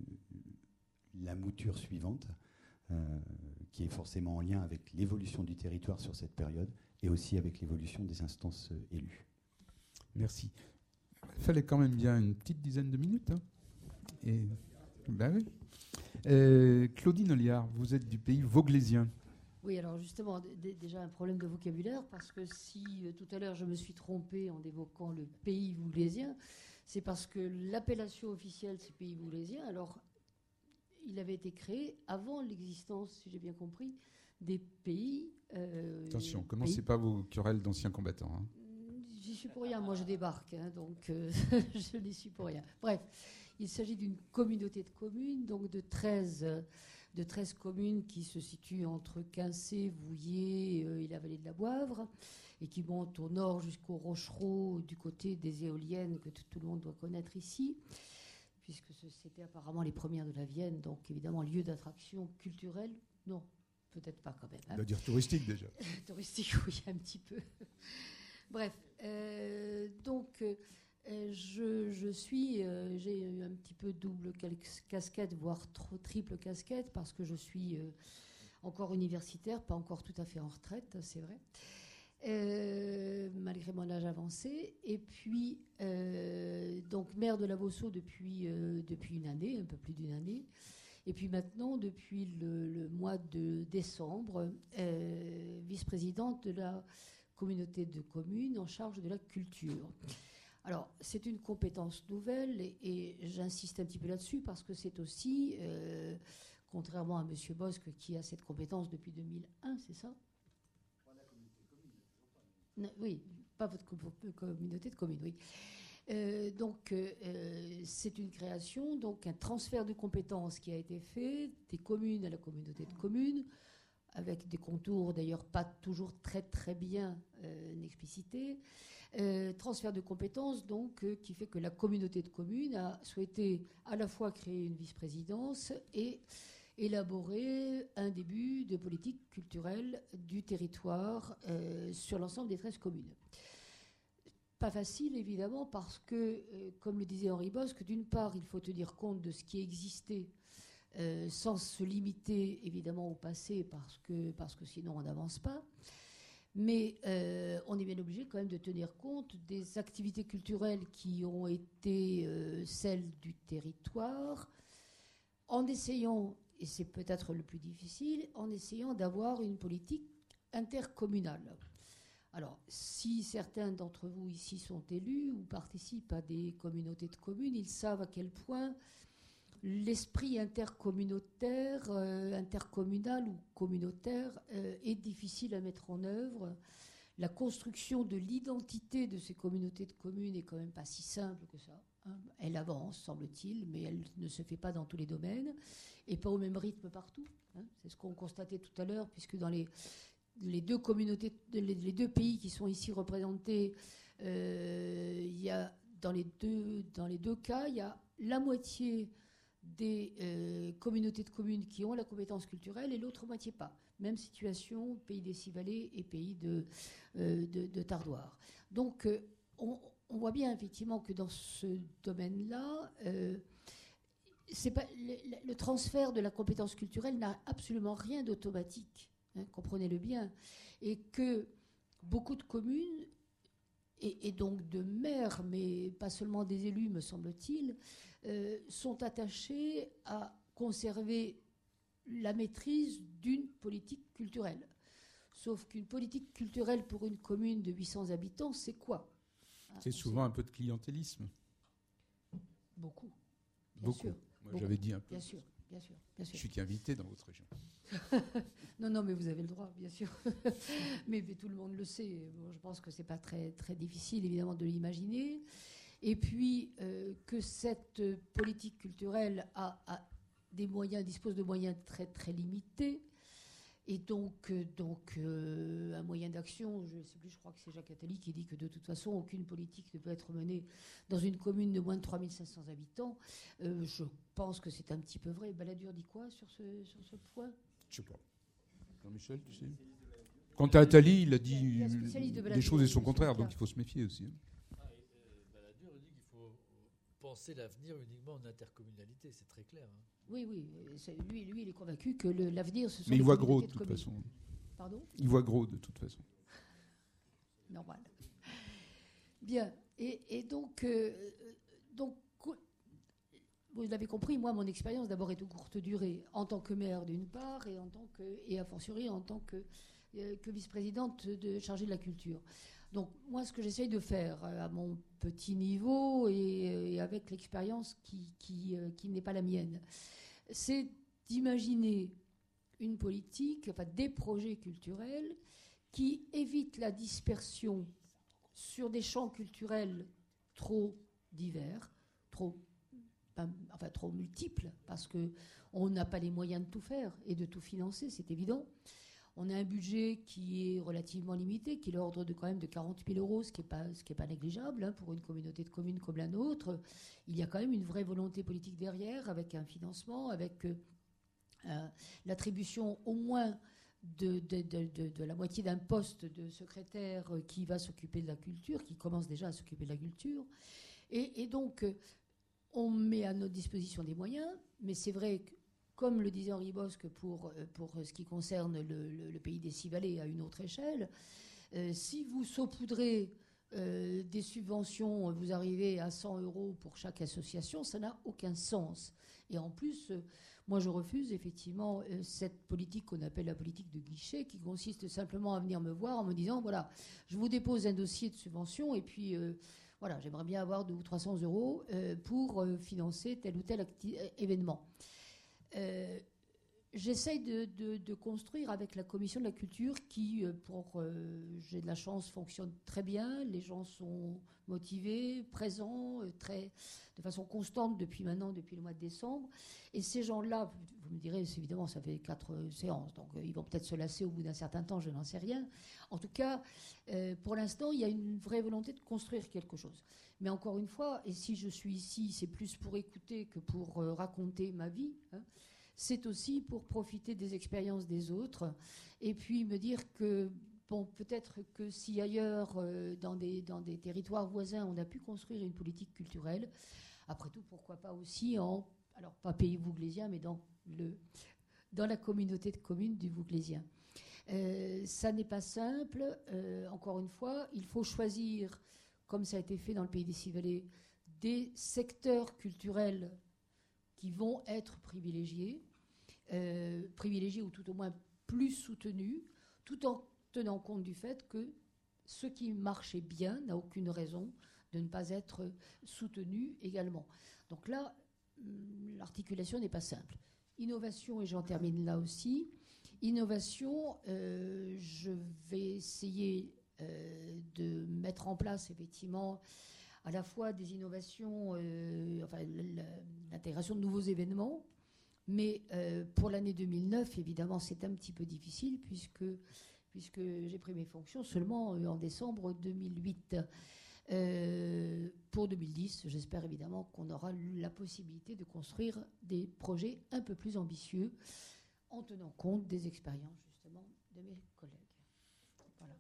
la mouture suivante, euh, qui est forcément en lien avec l'évolution du territoire sur cette période et aussi avec l'évolution des instances euh, élues. Merci. Il fallait quand même bien une petite dizaine de minutes. Hein. Et ben oui. Euh, Claudine Olliard, vous êtes du pays vauglésien. Oui, alors justement, d- déjà un problème de vocabulaire, parce que si euh, tout à l'heure je me suis trompée en évoquant le pays vauglésien, c'est parce que l'appellation officielle c'est pays vauglésien, alors il avait été créé avant l'existence, si j'ai bien compris, des pays... Euh, Attention, pays. commencez pas vos querelles d'anciens combattants. Hein. j'y suis pour rien. Moi, je débarque, hein, donc euh, je n'y suis pour rien. Bref, il s'agit d'une communauté de communes, donc de treize, de treize communes qui se situent entre Quincé, Vouillé euh, et la vallée de la Boivre, et qui montent au nord jusqu'au Rochereau, du côté des éoliennes que tout, tout le monde doit connaître ici, puisque ce, c'était apparemment les premières de la Vienne, donc évidemment lieu d'attraction culturelle. Non, peut-être pas quand même. Hein. On va dire touristique déjà. Touristique, oui, un petit peu. Bref, euh, donc euh, je, je suis, euh, j'ai eu un petit peu double casquette, voire trop, triple casquette, parce que je suis euh, encore universitaire, pas encore tout à fait en retraite, c'est vrai, euh, malgré mon âge avancé. Et puis, euh, donc maire de la Bosso depuis, euh, depuis une année, un peu plus d'une année. Et puis maintenant, depuis le, le mois de décembre, euh, vice-présidente de la communauté de communes en charge de la culture. Alors, c'est une compétence nouvelle et, et j'insiste un petit peu là-dessus parce que c'est aussi, euh, contrairement à M. Bosque qui a cette compétence depuis deux mille un, c'est ça ? Pas la communauté de communes, toujours pas. Oui, pas votre co- communauté de communes, oui. Euh, donc, euh, c'est une création, donc un transfert de compétences qui a été fait des communes à la communauté de communes, avec des contours d'ailleurs pas toujours très très bien euh, explicités. Euh, transfert de compétences donc euh, qui fait que la communauté de communes a souhaité à la fois créer une vice-présidence et élaborer un début de politique culturelle du territoire euh, sur l'ensemble des treize communes. Pas facile, évidemment, parce que, euh, comme le disait Henri Bosque, d'une part, il faut tenir compte de ce qui existait euh, sans se limiter, évidemment, au passé, parce que, parce que sinon, on n'avance pas. Mais euh, on est bien obligé, quand même, de tenir compte des activités culturelles qui ont été euh, celles du territoire, en essayant, et c'est peut-être le plus difficile, en essayant d'avoir une politique intercommunale. Alors, si certains d'entre vous ici sont élus ou participent à des communautés de communes, ils savent à quel point l'esprit intercommunautaire, euh, intercommunal ou communautaire euh, est difficile à mettre en œuvre. La construction de l'identité de ces communautés de communes n'est quand même pas si simple que ça. Hein. Elle avance, semble-t-il, mais elle ne se fait pas dans tous les domaines et pas au même rythme partout. Hein. C'est ce qu'on constatait tout à l'heure, puisque dans les... Les deux communautés, les deux pays qui sont ici représentés, euh, il y a dans les deux dans les deux cas, il y a la moitié des euh, communautés de communes qui ont la compétence culturelle et l'autre moitié pas. Même situation, pays des Six-Vallées et pays de euh, de, de Tardoire. Donc, euh, on, on voit bien effectivement que dans ce domaine-là, euh, c'est pas le, le transfert de la compétence culturelle n'a absolument rien d'automatique. Hein, comprenez-le bien, et que beaucoup de communes, et, et donc de maires, mais pas seulement des élus, me semble-t-il, euh, sont attachés à conserver la maîtrise d'une politique culturelle. Sauf qu'une politique culturelle pour une commune de huit cents habitants, c'est quoi ? C'est souvent un peu de clientélisme. Beaucoup, bien Beaucoup. sûr. Moi, beaucoup. J'avais dit un peu. Bien sûr, bien sûr, bien sûr. Je suis qu'invité dans votre région. non, non, mais vous avez le droit, bien sûr. mais, mais tout le monde le sait. Bon, je pense que c'est pas très, très difficile, évidemment, de l'imaginer. Et puis, euh, que cette politique culturelle a, a des moyens, dispose de moyens très, très limités. Et donc, euh, donc euh, un moyen d'action, je ne sais plus, je crois que c'est Jacques Attali qui dit que de toute façon, aucune politique ne peut être menée dans une commune de moins de trois mille cinq cents habitants. Euh, je pense que c'est un petit peu vrai. Balladur dit quoi sur ce, sur ce point ? Je ne sais pas. Jean-Michel, tu sais ? Quant à Attali, il a dit des choses et son contraire, donc il faut se méfier aussi. Ah, et, euh, Balladur dit qu'il faut penser l'avenir uniquement en intercommunalité, c'est très clair. Hein. Oui, oui. Lui, lui, il est convaincu que le, l'avenir, ce sont Mais les il voit gros de, de toute communes. façon. Pardon ? Il voit gros de toute façon. Normal. Bien. Et, et donc, euh, donc, vous l'avez compris, moi, mon expérience d'abord est de courte durée, en tant que maire d'une part, et en tant que, et a fortiori en tant que, euh, que vice-présidente de, chargée de la culture. Donc, moi, ce que j'essaye de faire à mon petit niveau et, et avec l'expérience qui, qui, euh, qui n'est pas la mienne, c'est d'imaginer une politique, enfin des projets culturels qui évitent la dispersion sur des champs culturels trop divers, trop, enfin, trop multiples, parce qu'on n'a pas les moyens de tout faire et de tout financer, c'est évident. On a un budget qui est relativement limité, qui est l'ordre de quand même de quarante mille euros, ce qui n'est pas, ce qui est pas négligeable hein, pour une communauté de communes comme la nôtre. Il y a quand même une vraie volonté politique derrière, avec un financement, avec euh, euh, l'attribution au moins de, de, de, de, de la moitié d'un poste de secrétaire qui va s'occuper de la culture, qui commence déjà à s'occuper de la culture. Et, et donc, euh, on met à notre disposition des moyens, mais c'est vrai que, comme le disait Henri Bosc pour, pour ce qui concerne le, le, le pays des Six Vallées à une autre échelle, euh, si vous saupoudrez euh, des subventions, vous arrivez à cent euros pour chaque association, ça n'a aucun sens. Et en plus, euh, moi je refuse effectivement euh, cette politique qu'on appelle la politique de guichet, qui consiste simplement à venir me voir en me disant, voilà, je vous dépose un dossier de subvention et puis... Euh, voilà, j'aimerais bien avoir deux ou trois cents euros euh, pour euh, financer tel ou tel acti- événement. Euh, J'essaye de, de, de construire avec la commission de la culture qui, pour euh, j'ai de la chance, fonctionne très bien. Les gens sont motivés, présents, euh, très, de façon constante depuis maintenant, depuis le mois de décembre. Et ces gens-là, vous me direz, évidemment, ça fait quatre euh, séances, donc euh, ils vont peut-être se lasser au bout d'un certain temps, je n'en sais rien. En tout cas, euh, pour l'instant, il y a une vraie volonté de construire quelque chose. Mais encore une fois, et si je suis ici, c'est plus pour écouter que pour euh, raconter ma vie, hein, c'est aussi pour profiter des expériences des autres et puis me dire que, bon, peut-être que si ailleurs, euh, dans, des, dans des territoires voisins, on a pu construire une politique culturelle, après tout, pourquoi pas aussi en, alors pas pays vouglésien, mais dans, le, dans la communauté de communes du Vouglésien. Euh, ça n'est pas simple. Euh, encore une fois, il faut choisir, comme ça a été fait dans le pays des Six Vallées, des secteurs culturels qui vont être privilégiés, euh, privilégiés ou tout au moins plus soutenus, tout en tenant compte du fait que ce qui marchait bien n'a aucune raison de ne pas être soutenu également. Donc là, l'articulation n'est pas simple. Innovation, et j'en termine là aussi. Innovation, euh, je vais essayer euh, de mettre en place effectivement à la fois des innovations, euh, enfin l'intégration de nouveaux événements, mais euh, pour l'année deux mille neuf, évidemment, c'est un petit peu difficile puisque, puisque j'ai pris mes fonctions seulement en décembre deux mille huit. Euh, pour deux mille dix, j'espère évidemment qu'on aura la possibilité de construire des projets un peu plus ambitieux en tenant compte des expériences justement de mes collègues. Voilà.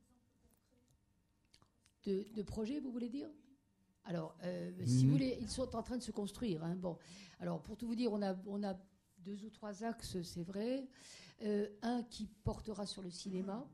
De, de projets, vous voulez dire ? Alors, euh, mmh. si vous voulez, ils sont en train de se construire. Hein. Bon, alors pour tout vous dire, on a, on a deux ou trois axes, c'est vrai. Euh, un qui portera sur le cinéma,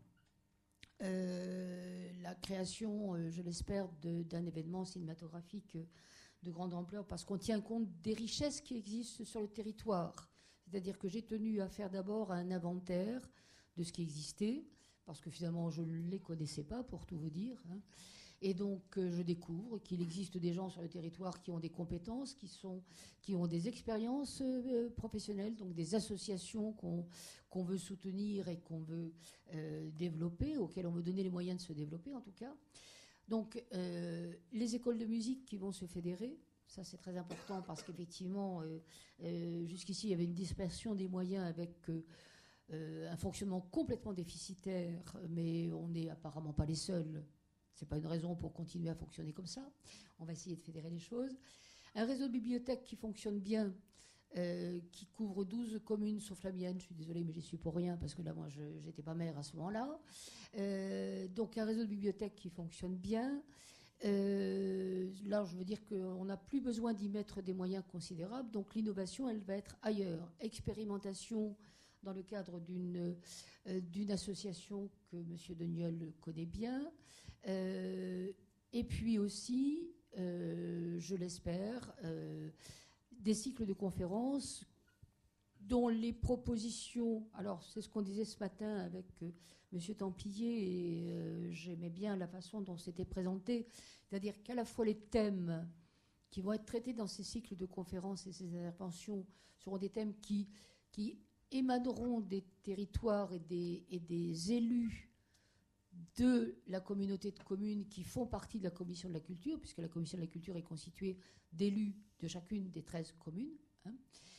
euh, la création, euh, je l'espère, de, d'un événement cinématographique de grande ampleur, parce qu'on tient compte des richesses qui existent sur le territoire. C'est-à-dire que j'ai tenu à faire d'abord un inventaire de ce qui existait, parce que finalement je ne les connaissais pas, pour tout vous dire. Hein. Et donc, euh, je découvre qu'il existe des gens sur le territoire qui ont des compétences, qui, sont, qui ont des expériences euh, professionnelles, donc des associations qu'on, qu'on veut soutenir et qu'on veut euh, développer, auxquelles on veut donner les moyens de se développer, en tout cas. Donc, euh, les écoles de musique qui vont se fédérer, ça c'est très important parce qu'effectivement, euh, euh, jusqu'ici, il y avait une dispersion des moyens avec euh, euh, un fonctionnement complètement déficitaire, mais on n'est apparemment pas les seuls. Ce n'est pas une raison pour continuer à fonctionner comme ça. On va essayer de fédérer les choses. Un réseau de bibliothèques qui fonctionne bien, euh, qui couvre douze communes, sauf la mienne. Je suis désolée, mais j'y suis pour rien, parce que là, moi, je n'étais pas maire à ce moment-là. Euh, donc, un réseau de bibliothèques qui fonctionne bien. Euh, là, je veux dire qu'on n'a plus besoin d'y mettre des moyens considérables. Donc, l'innovation, elle va être ailleurs. Expérimentation dans le cadre d'une, euh, d'une association que M. Deniol connaît bien. Euh, et puis aussi, euh, je l'espère, euh, des cycles de conférences dont les propositions, alors c'est ce qu'on disait ce matin avec euh, M. Templier, et euh, j'aimais bien la façon dont c'était présenté, c'est-à-dire qu'à la fois les thèmes qui vont être traités dans ces cycles de conférences et ces interventions seront des thèmes qui, qui émaneront des territoires et des, et des élus de la communauté de communes qui font partie de la commission de la culture, puisque la commission de la culture est constituée d'élus de chacune des treize communes, hein,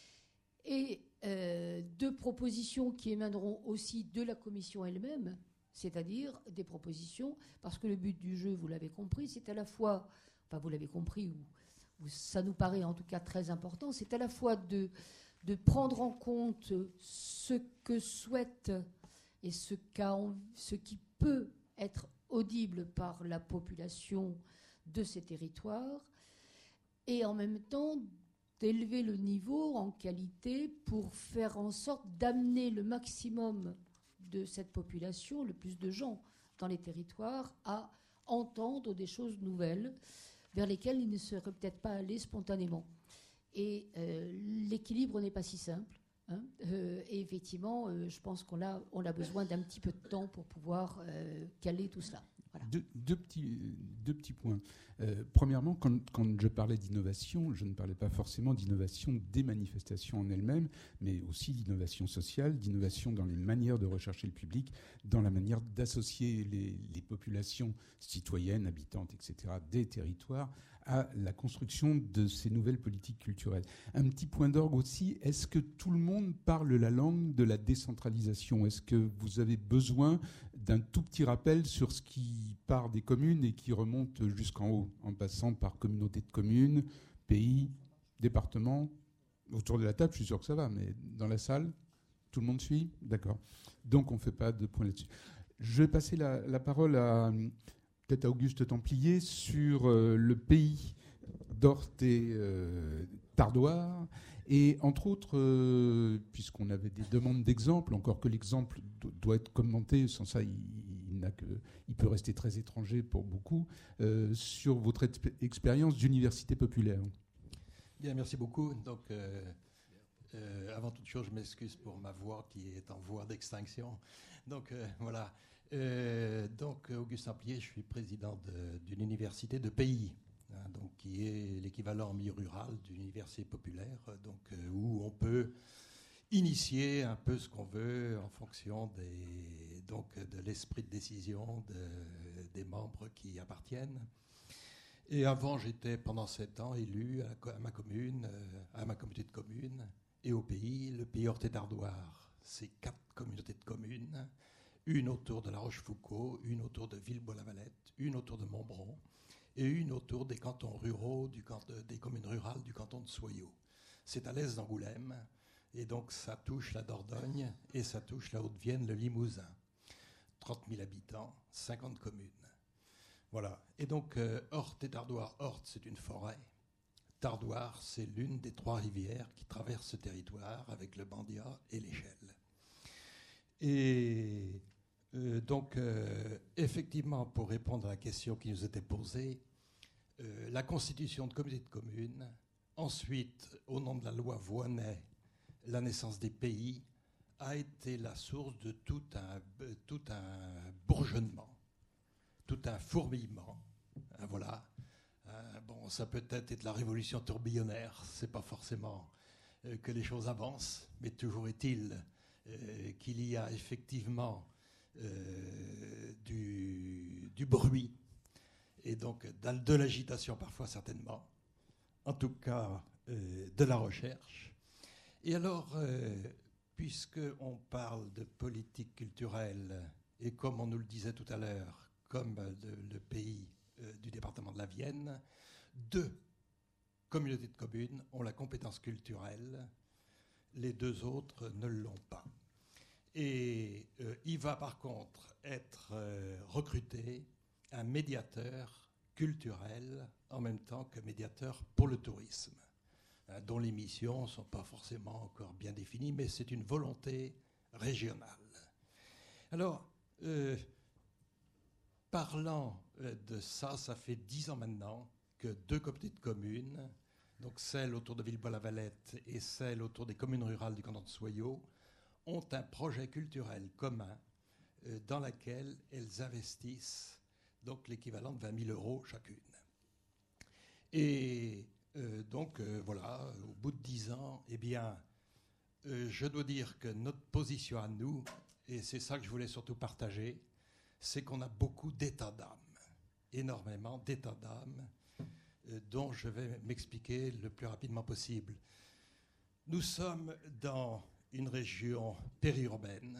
et euh, de propositions qui émaneront aussi de la commission elle-même, c'est-à-dire des propositions, parce que le but du jeu, vous l'avez compris, c'est à la fois, enfin vous l'avez compris, ou, ou ça nous paraît en tout cas très important, c'est à la fois de, de prendre en compte ce que souhaite et ce, qu'a, ce qui peut être audible par la population de ces territoires, et en même temps d'élever le niveau en qualité pour faire en sorte d'amener le maximum de cette population, le plus de gens dans les territoires, à entendre des choses nouvelles vers lesquelles ils ne seraient peut-être pas allés spontanément. Et euh, l'équilibre n'est pas si simple. Hein, euh, et effectivement, euh, je pense qu'on a, on a besoin d'un petit peu de temps pour pouvoir euh, caler tout cela. Voilà. Deux, deux, petits, deux petits points. Euh, premièrement, quand, quand je parlais d'innovation, je ne parlais pas forcément d'innovation des manifestations en elles-mêmes, mais aussi d'innovation sociale, d'innovation dans les manières de rechercher le public, dans la manière d'associer les, les populations citoyennes, habitantes, et cetera, des territoires à la construction de ces nouvelles politiques culturelles. Un petit point d'orgue aussi, est-ce que tout le monde parle la langue de la décentralisation ? Est-ce que vous avez besoin d'un tout petit rappel sur ce qui part des communes et qui remonte jusqu'en haut, en passant par communauté de communes, pays, département ? Autour de la table, je suis sûr que ça va, mais dans la salle, tout le monde suit ? D'accord. Donc on ne fait pas de point là-dessus. Je vais passer la, la parole à... peut-être à Auguste Templier, sur euh, le pays d'Orthe et euh, Tardoir. Et entre autres, euh, puisqu'on avait des demandes d'exemples, encore que l'exemple do- doit être commenté, sans ça, il, il, n'a que, il peut rester très étranger pour beaucoup, euh, sur votre exp- expérience d'université populaire. Bien, merci beaucoup. Donc, euh, euh, avant toute chose, je m'excuse pour ma voix qui est en voie d'extinction. Donc, euh, voilà. Euh, donc, Auguste Templier, je suis président de, d'une université de pays, hein, donc, qui est l'équivalent en milieu rural d'une université populaire, donc, euh, où on peut initier un peu ce qu'on veut en fonction des, donc, de l'esprit de décision de, des membres qui y appartiennent. Et avant, j'étais pendant sept ans élu à, à ma commune, à ma communauté de communes et au pays, le pays Orthe et Tardoir. C'est quatre communautés de communes. Une autour de La Rochefoucauld, une autour de Villebois-la-Valette, une autour de Montbron et une autour des cantons ruraux, du canton, des communes rurales du canton de Soyaux. C'est à l'est d'Angoulême et donc ça touche la Dordogne et ça touche la Haute-Vienne, le Limousin. trente mille habitants, cinquante communes. Voilà. Et donc euh, Orthe et Tardoir, Orthe c'est une forêt. Tardoir c'est l'une des trois rivières qui traversent ce territoire avec le Bandia et l'Échelle. Et euh, donc, euh, effectivement, pour répondre à la question qui nous était posée, euh, la constitution de communauté de communes, ensuite, au nom de la loi Voynet, la naissance des pays, a été la source de tout un, tout un bourgeonnement, tout un fourmillement. Hein, voilà. Hein, bon, ça peut être de la révolution tourbillonnaire, c'est pas forcément euh, que les choses avancent, mais toujours est-il Euh, qu'il y a effectivement euh, du, du bruit et donc de l'agitation parfois certainement, en tout cas euh, de la recherche. Et alors, euh, puisqu'on parle de politique culturelle et comme on nous le disait tout à l'heure, comme le, le pays euh, du département de la Vienne, deux communautés de communes ont la compétence culturelle. Les deux autres ne l'ont pas. Et euh, il va par contre être euh, recruté un médiateur culturel en même temps que médiateur pour le tourisme, hein, dont les missions ne sont pas forcément encore bien définies, mais c'est une volonté régionale. Alors, euh, parlant euh, de ça, ça fait dix ans maintenant que deux communautés de communes, donc celle autour de Villebois-la-Valette et celle autour des communes rurales du canton de Soyaux, ont un projet culturel commun euh, dans lequel elles investissent donc l'équivalent de vingt mille euros chacune. Et euh, donc euh, voilà, au bout de dix ans, eh bien, euh, je dois dire que notre position à nous, et c'est ça que je voulais surtout partager, c'est qu'on a beaucoup d'états d'âme, énormément d'états d'âme, euh, dont je vais m'expliquer le plus rapidement possible. Nous sommes dans une région périurbaine,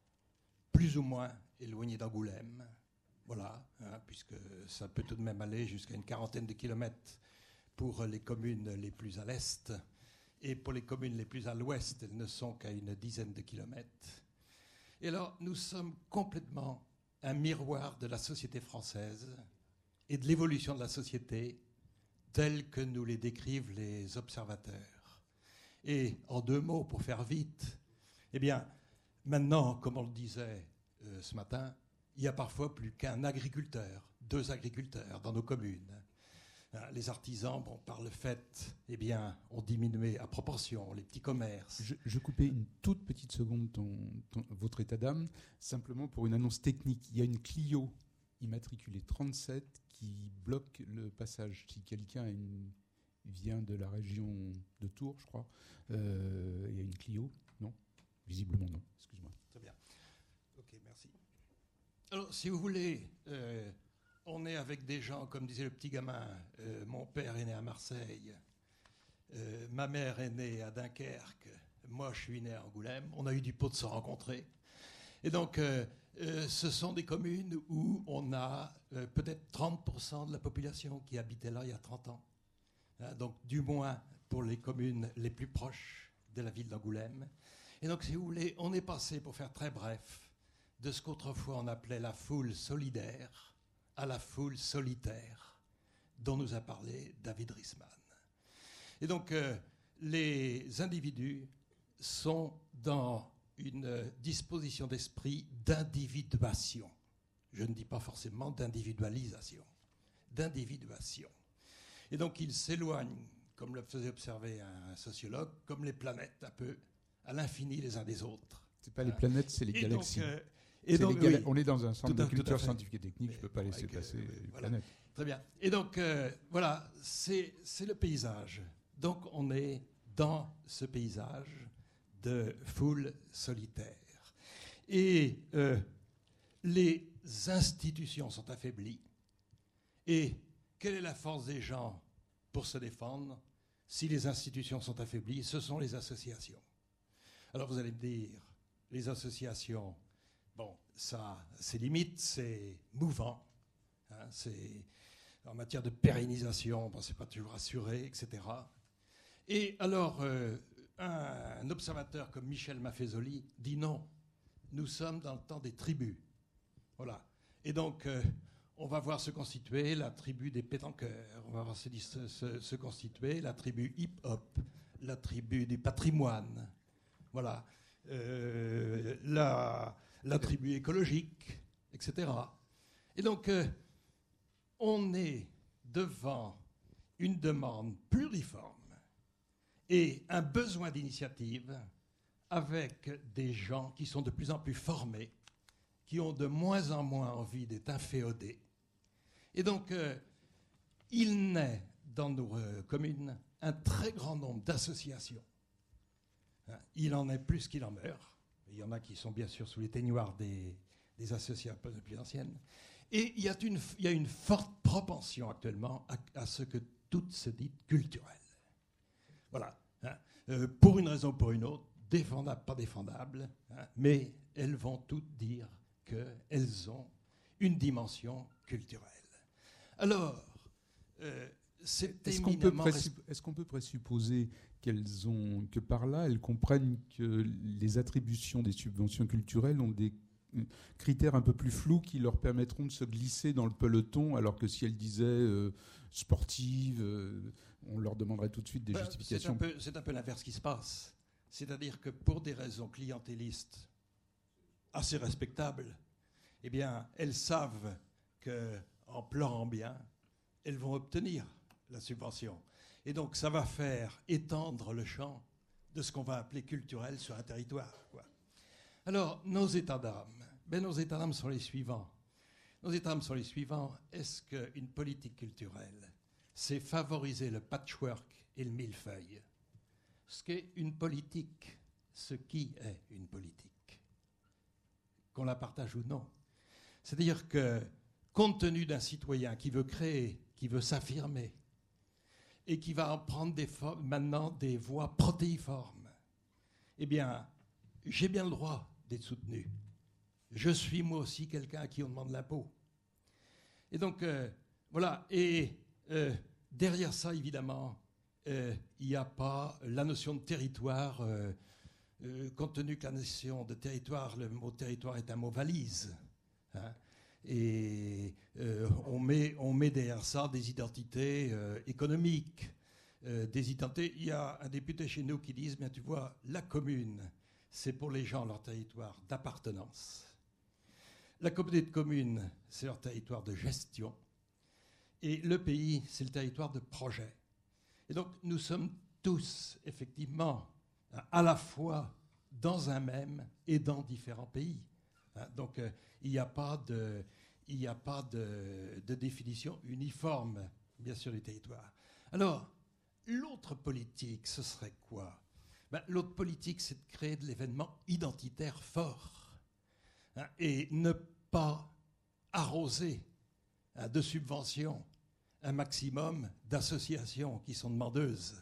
plus ou moins éloignée d'Angoulême, voilà, hein, puisque ça peut tout de même aller jusqu'à une quarantaine de kilomètres pour les communes les plus à l'est, et pour les communes les plus à l'ouest, elles ne sont qu'à une dizaine de kilomètres. Et alors, nous sommes complètement un miroir de la société française et de l'évolution de la société telle que nous les décrivent les observateurs. Et en deux mots, pour faire vite, eh bien, maintenant, comme on le disait euh, ce matin, il y a parfois plus qu'un agriculteur, deux agriculteurs dans nos communes. Les artisans, bon, par le fait, eh bien, ont diminué à proportion, les petits commerces. Je, je coupais une toute petite seconde ton, ton, votre état d'âme, simplement pour une annonce technique. Il y a une Clio immatriculée trente-sept qui bloque le passage. Si quelqu'un a une, vient de la région de Tours, je crois, euh, il y a une Clio, non ? Visiblement non, excuse-moi. Très bien. Ok, merci. Alors, si vous voulez... Euh, on est avec des gens, comme disait le petit gamin, euh, mon père est né à Marseille, euh, ma mère est née à Dunkerque, moi je suis né à Angoulême, on a eu du pot de se rencontrer. Et donc, euh, euh, ce sont des communes où on a euh, peut-être trente pour cent de la population qui habitait là il y a trente ans. Hein, donc, du moins pour les communes les plus proches de la ville d'Angoulême. Et donc, si vous voulez, on est passé, pour faire très bref, de ce qu'autrefois on appelait la foule solidaire à la foule solitaire dont nous a parlé David Riesman. Et donc, euh, les individus sont dans une disposition d'esprit d'individuation. Je ne dis pas forcément d'individualisation, d'individuation. Et donc, ils s'éloignent, comme le faisait observer un sociologue, comme les planètes, un peu à l'infini les uns des autres. C'est pas les planètes, c'est les et galaxies. Donc, euh, Et donc, gala- oui, on est dans un centre à, de culture scientifique et technique, je ne peux pas laisser avec, passer euh, les voilà. planètes. Très bien. Et donc, euh, voilà, c'est, c'est le paysage. Donc, on est dans ce paysage de foule solitaire. Et euh, les institutions sont affaiblies. Et quelle est la force des gens pour se défendre si les institutions sont affaiblies? Ce sont les associations. Alors, vous allez me dire, les associations... Bon, ça, c'est limite, c'est mouvant. Hein, c'est en matière de pérennisation, bon, c'est pas toujours assuré, et cetera. Et alors, euh, un, un observateur comme Michel Maffezoli dit non, nous sommes dans le temps des tribus. Voilà. Et donc, euh, on va voir se constituer la tribu des pétanqueurs, on va voir se, se, se constituer la tribu hip-hop, la tribu du patrimoine. Voilà. Euh, la... la tribu écologique, et cetera. Et donc, euh, on est devant une demande pluriforme et un besoin d'initiative avec des gens qui sont de plus en plus formés, qui ont de moins en moins envie d'être inféodés. Et donc, euh, il naît dans nos euh, communes un très grand nombre d'associations. Hein, il en est plus qu'il en meurt. Il y en a qui sont bien sûr sous les teignoirs des, des associations plus anciennes. Et il y a une, il y a une forte propension actuellement à, à ce que tout se dit culturel. Voilà. Hein. Euh, pour une raison ou pour une autre, défendables, pas défendables, hein, mais elles vont toutes dire qu'elles ont une dimension culturelle. Alors, euh, c'est est-ce qu'on peut, présupp- est-ce qu'on peut présupposer qu'elles ont, que par là, elles comprennent que les attributions des subventions culturelles ont des critères un peu plus flous qui leur permettront de se glisser dans le peloton, alors que si elles disaient euh, sportives, euh, on leur demanderait tout de suite des ben, justifications. C'est un peu, c'est un peu l'inverse qui se passe. C'est-à-dire que pour des raisons clientélistes assez respectables, eh bien, elles savent qu'en pleurant bien, elles vont obtenir la subvention. Et donc, ça va faire étendre le champ de ce qu'on va appeler culturel sur un territoire, quoi. Alors, nos états d'âme, ben, nos états d'âme sont les suivants. Nos états d'âme sont les suivants. Est-ce qu'une politique culturelle, c'est favoriser le patchwork et le millefeuille? Ce qu'est une politique, ce qui est une politique, qu'on la partage ou non, C'est-à-dire que, compte tenu d'un citoyen qui veut créer, qui veut s'affirmer, et qui va en prendre des maintenant des voies protéiformes, eh bien, j'ai bien le droit d'être soutenu. Je suis moi aussi quelqu'un à qui on demande l'impôt. Et donc, euh, voilà. Et euh, derrière ça, évidemment, euh, il n'y a pas la notion de territoire. Euh, euh, compte tenu que la notion de territoire, le mot territoire est un mot valise. Hein, et euh, on, met, on met derrière ça des identités euh, économiques, euh, des identités. Il y a un député chez nous qui dit, bien tu vois, la commune, c'est pour les gens leur territoire d'appartenance. La communauté de communes, c'est leur territoire de gestion. Et le pays, c'est le territoire de projet. Et donc, nous sommes tous, effectivement, à la fois dans un même et dans différents pays. Donc, euh, il n'y a pas de, il n'y a pas de, de définition uniforme, bien sûr, du territoire. Alors, l'autre politique, ce serait quoi? Ben, l'autre politique, c'est de créer de l'événement identitaire fort, hein, et ne pas arroser, hein, de subventions un maximum d'associations qui sont demandeuses.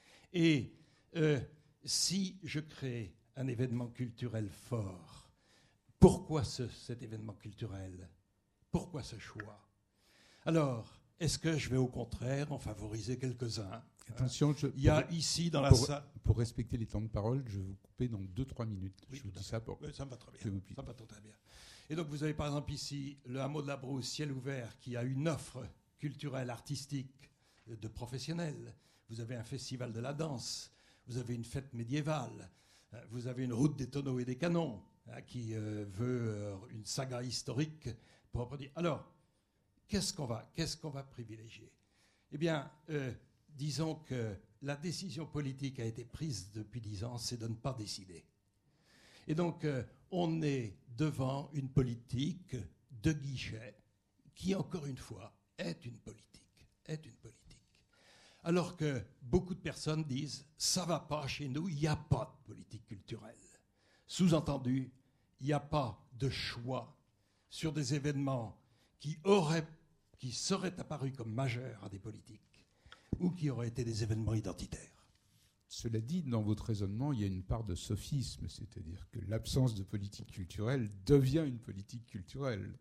Et euh, si je crée un événement culturel fort, pourquoi ce, cet événement culturel? Pourquoi ce choix? Alors, est-ce que je vais au contraire en favoriser quelques-uns? Attention, je, il y a pour, ici dans la pour, salle... Pour respecter les temps de parole, je vais vous couper dans deux trois minutes. Oui, je vous dis ça pour... Oui, ça me va très bien. Ça me va très bien. Et donc, vous avez par exemple ici le hameau de la Brousse, ciel ouvert, qui a une offre culturelle, artistique, de professionnels. Vous avez un festival de la danse, vous avez une fête médiévale, vous avez une route des tonneaux et des canons, hein, qui euh, veut euh, une saga historique propre. Alors, qu'est-ce qu'on va, qu'est-ce qu'on va privilégier? Eh bien, euh, disons que la décision politique a été prise depuis dix ans, c'est de ne pas décider. Et donc, euh, on est devant une politique de guichet qui, encore une fois, est une politique, est une politique. Alors que beaucoup de personnes disent « ça ne va pas chez nous, il n'y a pas de politique culturelle ». Sous-entendu, il n'y a pas de choix sur des événements qui, auraient, qui seraient apparus comme majeurs à des politiques ou qui auraient été des événements identitaires. Cela dit, dans votre raisonnement, il y a une part de sophisme, c'est-à-dire que l'absence de politique culturelle devient une politique culturelle.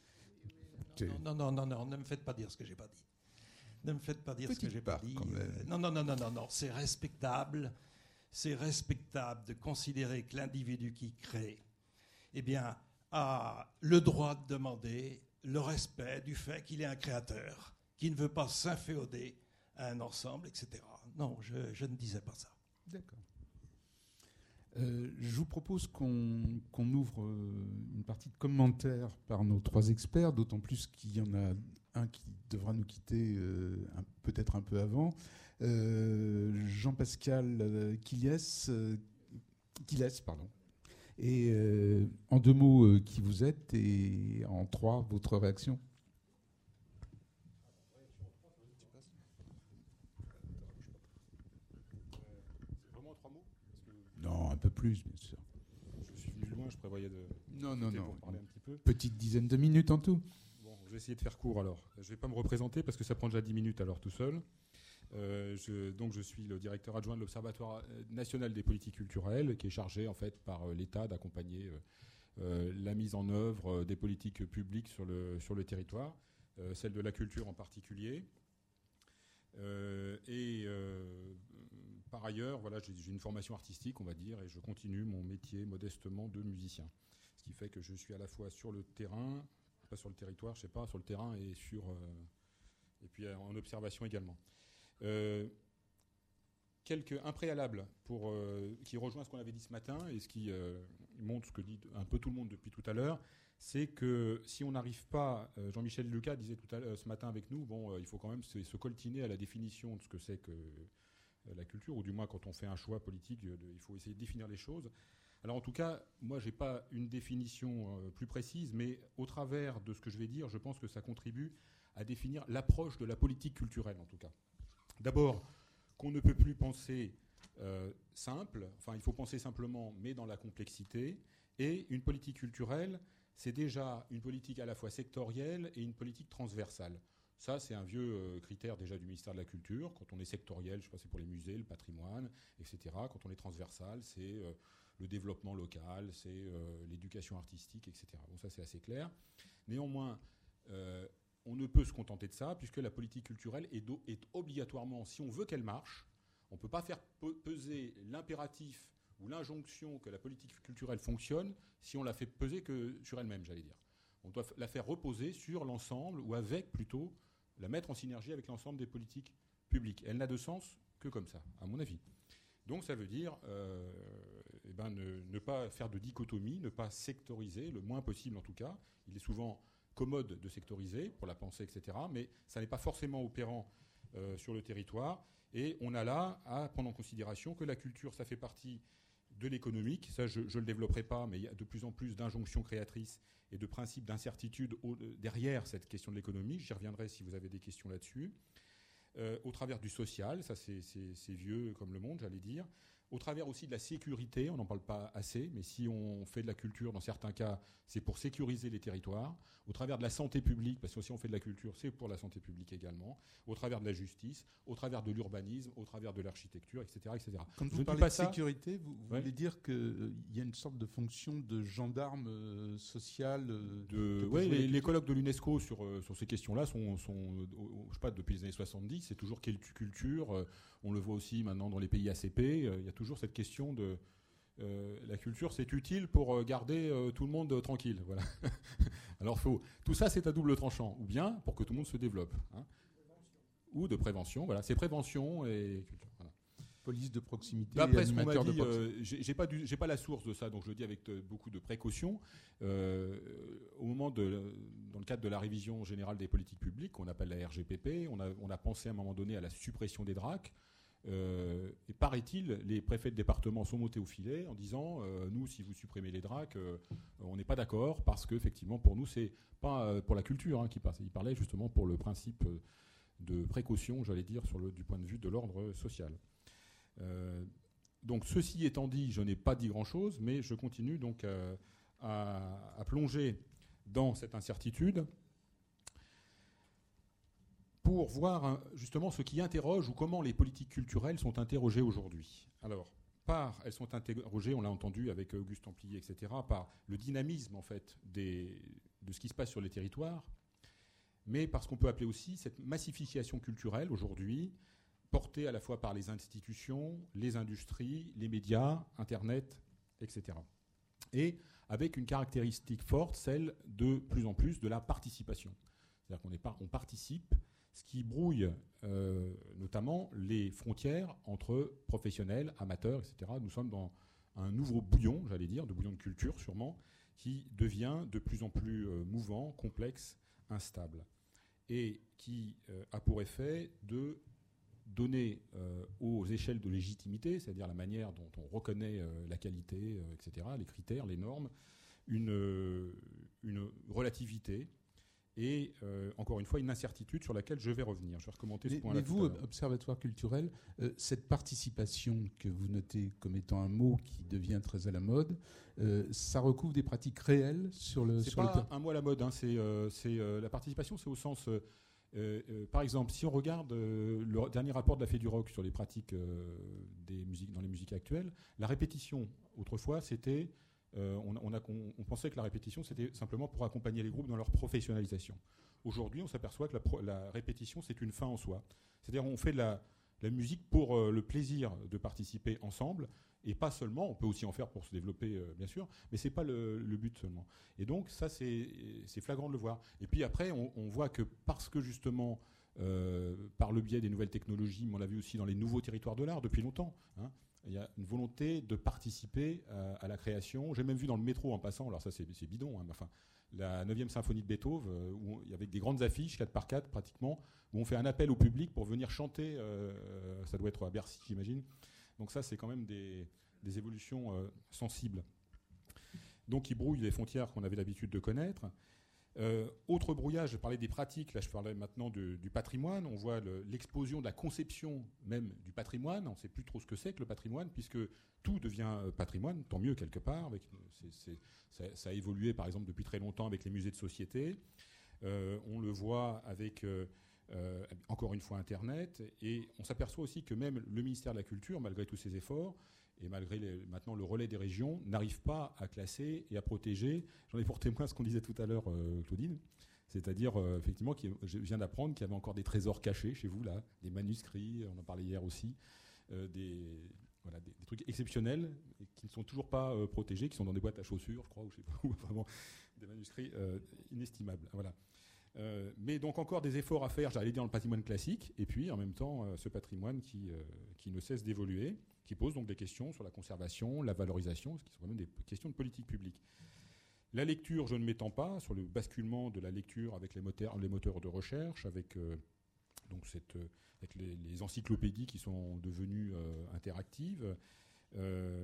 Non, non, non, non, ne me faites pas dire ce que je n'ai pas dit. Ne me faites pas dire Petite ce que j'ai pas dit. Euh, non, non, non, non, non, non. C'est respectable. C'est respectable de considérer que l'individu qui crée, eh bien, a le droit de demander le respect du fait qu'il est un créateur, qui ne veut pas s'inféoder à un ensemble, et cetera. Non, je, je ne disais pas ça. D'accord. Euh, je vous propose qu'on qu'on ouvre une partie de commentaires par nos trois experts, d'autant plus qu'il y en a un qui devra nous quitter euh, peut-être un peu avant. Euh, Jean-Pascal euh, Quilliès, euh, Quilliès, pardon. Et euh, en deux mots, euh, qui vous êtes, et en trois, votre réaction. Non, un peu plus, bien sûr. Je suis venu loin, je prévoyais de... Non, non, non. Pour parler un petit peu. Petite dizaine de minutes en tout. Bon, je vais essayer de faire court alors. Je ne vais pas me représenter parce que ça prend déjà dix minutes alors tout seul. Euh, je, donc je suis le directeur adjoint de l'Observatoire national des politiques culturelles, qui est chargé en fait par l'État d'accompagner euh, euh, la mise en œuvre des politiques publiques sur le, sur le territoire, euh, celle de la culture en particulier. Euh, et euh, par ailleurs, voilà, j'ai, j'ai une formation artistique, on va dire, et je continue mon métier modestement de musicien. Ce qui fait que je suis à la fois sur le terrain, pas sur le territoire, je sais pas, sur le terrain et sur euh, et puis en observation également. Euh, quelques un préalable pour euh, qui rejoint ce qu'on avait dit ce matin et ce qui euh, montre ce que dit un peu tout le monde depuis tout à l'heure, c'est que si on n'arrive pas, euh, Jean-Michel Lucas disait tout à l'heure, ce matin avec nous, bon, euh, il faut quand même se, se coltiner à la définition de ce que c'est que euh, la culture, ou du moins quand on fait un choix politique, de, il faut essayer de définir les choses. Alors en tout cas, moi j'ai pas une définition euh, plus précise, mais au travers de ce que je vais dire, je pense que ça contribue à définir l'approche de la politique culturelle en tout cas. D'abord, qu'on ne peut plus penser euh, simple, enfin il faut penser simplement, mais dans la complexité, et une politique culturelle c'est déjà une politique à la fois sectorielle et une politique transversale. Ça, c'est un vieux euh, critère déjà du ministère de la Culture. Quand on est sectoriel, je sais pas, c'est pour les musées, le patrimoine, et cetera. Quand on est transversal, c'est euh, le développement local, c'est euh, l'éducation artistique, et cetera. Bon, ça, c'est assez clair. Néanmoins, euh, on ne peut se contenter de ça, puisque la politique culturelle est, do- est obligatoirement, si on veut qu'elle marche, on ne peut pas faire pe- peser l'impératif ou l'injonction que la politique culturelle fonctionne si on la fait peser que sur elle-même, j'allais dire. On doit la faire reposer sur l'ensemble, ou avec plutôt, la mettre en synergie avec l'ensemble des politiques publiques. Elle n'a de sens que comme ça, à mon avis. Donc ça veut dire euh, eh ben, ne, ne pas faire de dichotomie, ne pas sectoriser, le moins possible en tout cas. Il est souvent commode de sectoriser pour la pensée, et cetera, mais ça n'est pas forcément opérant euh, sur le territoire. Et on a là à prendre en considération que la culture, ça fait partie de l'économique. Ça, je ne le développerai pas, mais il y a de plus en plus d'injonctions créatrices et de principes d'incertitude au, derrière cette question de l'économie. J'y reviendrai si vous avez des questions là-dessus. Euh, au travers du social, ça c'est, c'est, c'est vieux comme le monde, j'allais dire. Au travers aussi de la sécurité, on n'en parle pas assez, mais si on fait de la culture, dans certains cas, c'est pour sécuriser les territoires. Au travers de la santé publique, parce que si on fait de la culture, c'est pour la santé publique également. Au travers de la justice, au travers de l'urbanisme, au travers de l'architecture, et cetera, et cetera. Quand Je vous ne parlez dis pas de ça, sécurité, vous, vous ouais. voulez dire qu'il euh, y a une sorte de fonction de gendarme euh, social euh, de, ouais, les, les colloques de l'UNESCO sur, euh, sur ces questions-là sont, sont euh, je sais pas, depuis les années soixante-dix, c'est toujours quelle culture. Euh, on le voit aussi maintenant dans les pays A C P. Euh, il y a toujours cette question de euh, la culture, c'est utile pour euh, garder euh, tout le monde euh, tranquille. Voilà. Alors faut, tout ça, c'est à double tranchant, ou bien pour que tout le monde se développe, hein, ou de prévention. Voilà, c'est prévention et culture. Voilà. Police de proximité. D'après ce qu'on m'a dit, euh, j'ai, j'ai pas du, j'ai pas la source de ça, donc je le dis avec de, beaucoup de précaution. Euh, au moment de, dans le cadre de la révision générale des politiques publiques, qu'on appelle la R G P P, on a, on a pensé à un moment donné à la suppression des D R A C. Euh, et paraît-il, les préfets de département sont montés au filet en disant euh, nous, si vous supprimez les D R A C, euh, on n'est pas d'accord parce que effectivement, pour nous, c'est pas euh, pour la culture hein, qui passe. Ils parlaient justement pour le principe de précaution, j'allais dire, sur le, du point de vue de l'ordre social. Euh, donc ceci étant dit, je n'ai pas dit grand-chose, mais je continue donc euh, à, à plonger dans cette incertitude pour voir hein, justement ce qui interroge ou comment les politiques culturelles sont interrogées aujourd'hui. Alors, par, elles sont interrogées, on l'a entendu avec Auguste Templier, et cetera, par le dynamisme en fait des, de ce qui se passe sur les territoires, mais par ce qu'on peut appeler aussi cette massification culturelle aujourd'hui, portée à la fois par les institutions, les industries, les médias, Internet, et cetera. Et avec une caractéristique forte, celle de plus en plus de la participation. C'est-à-dire qu'on est par, on participe, ce qui brouille euh, notamment les frontières entre professionnels, amateurs, et cetera. Nous sommes dans un nouveau bouillon, j'allais dire, de bouillon de culture sûrement, qui devient de plus en plus euh, mouvant, complexe, instable, et qui euh, a pour effet de donner euh, aux échelles de légitimité, c'est-à-dire la manière dont on reconnaît euh, la qualité, euh, et cetera, les critères, les normes, une, euh, une relativité et, euh, encore une fois, une incertitude sur laquelle je vais revenir. Je vais recommander ce point-là. Mais vous, Observatoire culturel, euh, cette participation que vous notez comme étant un mot qui devient très à la mode, euh, ça recouvre des pratiques réelles sur le... C'est sur pas le... un mot à la mode, hein, c'est, euh, c'est, euh, la participation, c'est au sens... Euh, Euh, euh, par exemple, si on regarde euh, le dernier rapport de la FEDUROC sur les pratiques euh, des musiques, dans les musiques actuelles, la répétition, autrefois, c'était, euh, on, on, a, on, on pensait que la répétition, c'était simplement pour accompagner les groupes dans leur professionnalisation. Aujourd'hui, on s'aperçoit que la, pro, la répétition, c'est une fin en soi. C'est-à-dire on fait de la, la musique pour euh, le plaisir de participer ensemble, et pas seulement, on peut aussi en faire pour se développer, euh, bien sûr, mais ce n'est pas le, le but seulement. Et donc, ça, c'est, c'est flagrant de le voir. Et puis après, on, on voit que parce que, justement, euh, par le biais des nouvelles technologies, mais on l'a vu aussi dans les nouveaux territoires de l'art depuis longtemps, hein, il y a une volonté de participer à, à la création. J'ai même vu dans le métro en passant, alors ça, c'est, c'est bidon, hein, mais enfin, la neuvième symphonie de Beethoven, euh, où on, avec des grandes affiches, quatre par quatre pratiquement, où on fait un appel au public pour venir chanter, euh, ça doit être à Bercy, j'imagine. Donc ça, c'est quand même des, des évolutions euh, sensibles. Donc, qui brouillent les frontières qu'on avait l'habitude de connaître. Euh, autre brouillage, je parlais des pratiques, là je parlais maintenant de, du patrimoine, on voit le, l'explosion de la conception même du patrimoine, on ne sait plus trop ce que c'est que le patrimoine, puisque tout devient patrimoine, tant mieux quelque part, avec, c'est, c'est, ça, ça a évolué par exemple depuis très longtemps avec les musées de société, euh, on le voit avec euh, euh, encore une fois Internet, et on s'aperçoit aussi que même le ministère de la Culture, malgré tous ses efforts, et malgré les, maintenant le relais des régions, n'arrive pas à classer et à protéger. J'en ai pour témoin ce qu'on disait tout à l'heure, euh, Claudine, c'est-à-dire euh, effectivement, je viens d'apprendre qu'il y avait encore des trésors cachés chez vous, là, des manuscrits, on en parlait hier aussi, euh, des, voilà, des, des trucs exceptionnels qui ne sont toujours pas euh, protégés, qui sont dans des boîtes à chaussures, je crois, ou je sais pas où, vraiment des manuscrits euh, inestimables. Voilà. Euh, mais donc encore des efforts à faire, j'allais dire, dans le patrimoine classique, et puis en même temps euh, ce patrimoine qui, euh, qui ne cesse d'évoluer, qui pose donc des questions sur la conservation, la valorisation, ce qui sont quand même des questions de politique publique. La lecture, je ne m'étends pas sur le basculement de la lecture avec les moteurs, les moteurs de recherche, avec, euh, donc cette, euh, avec les, les encyclopédies qui sont devenues euh, interactives. Euh,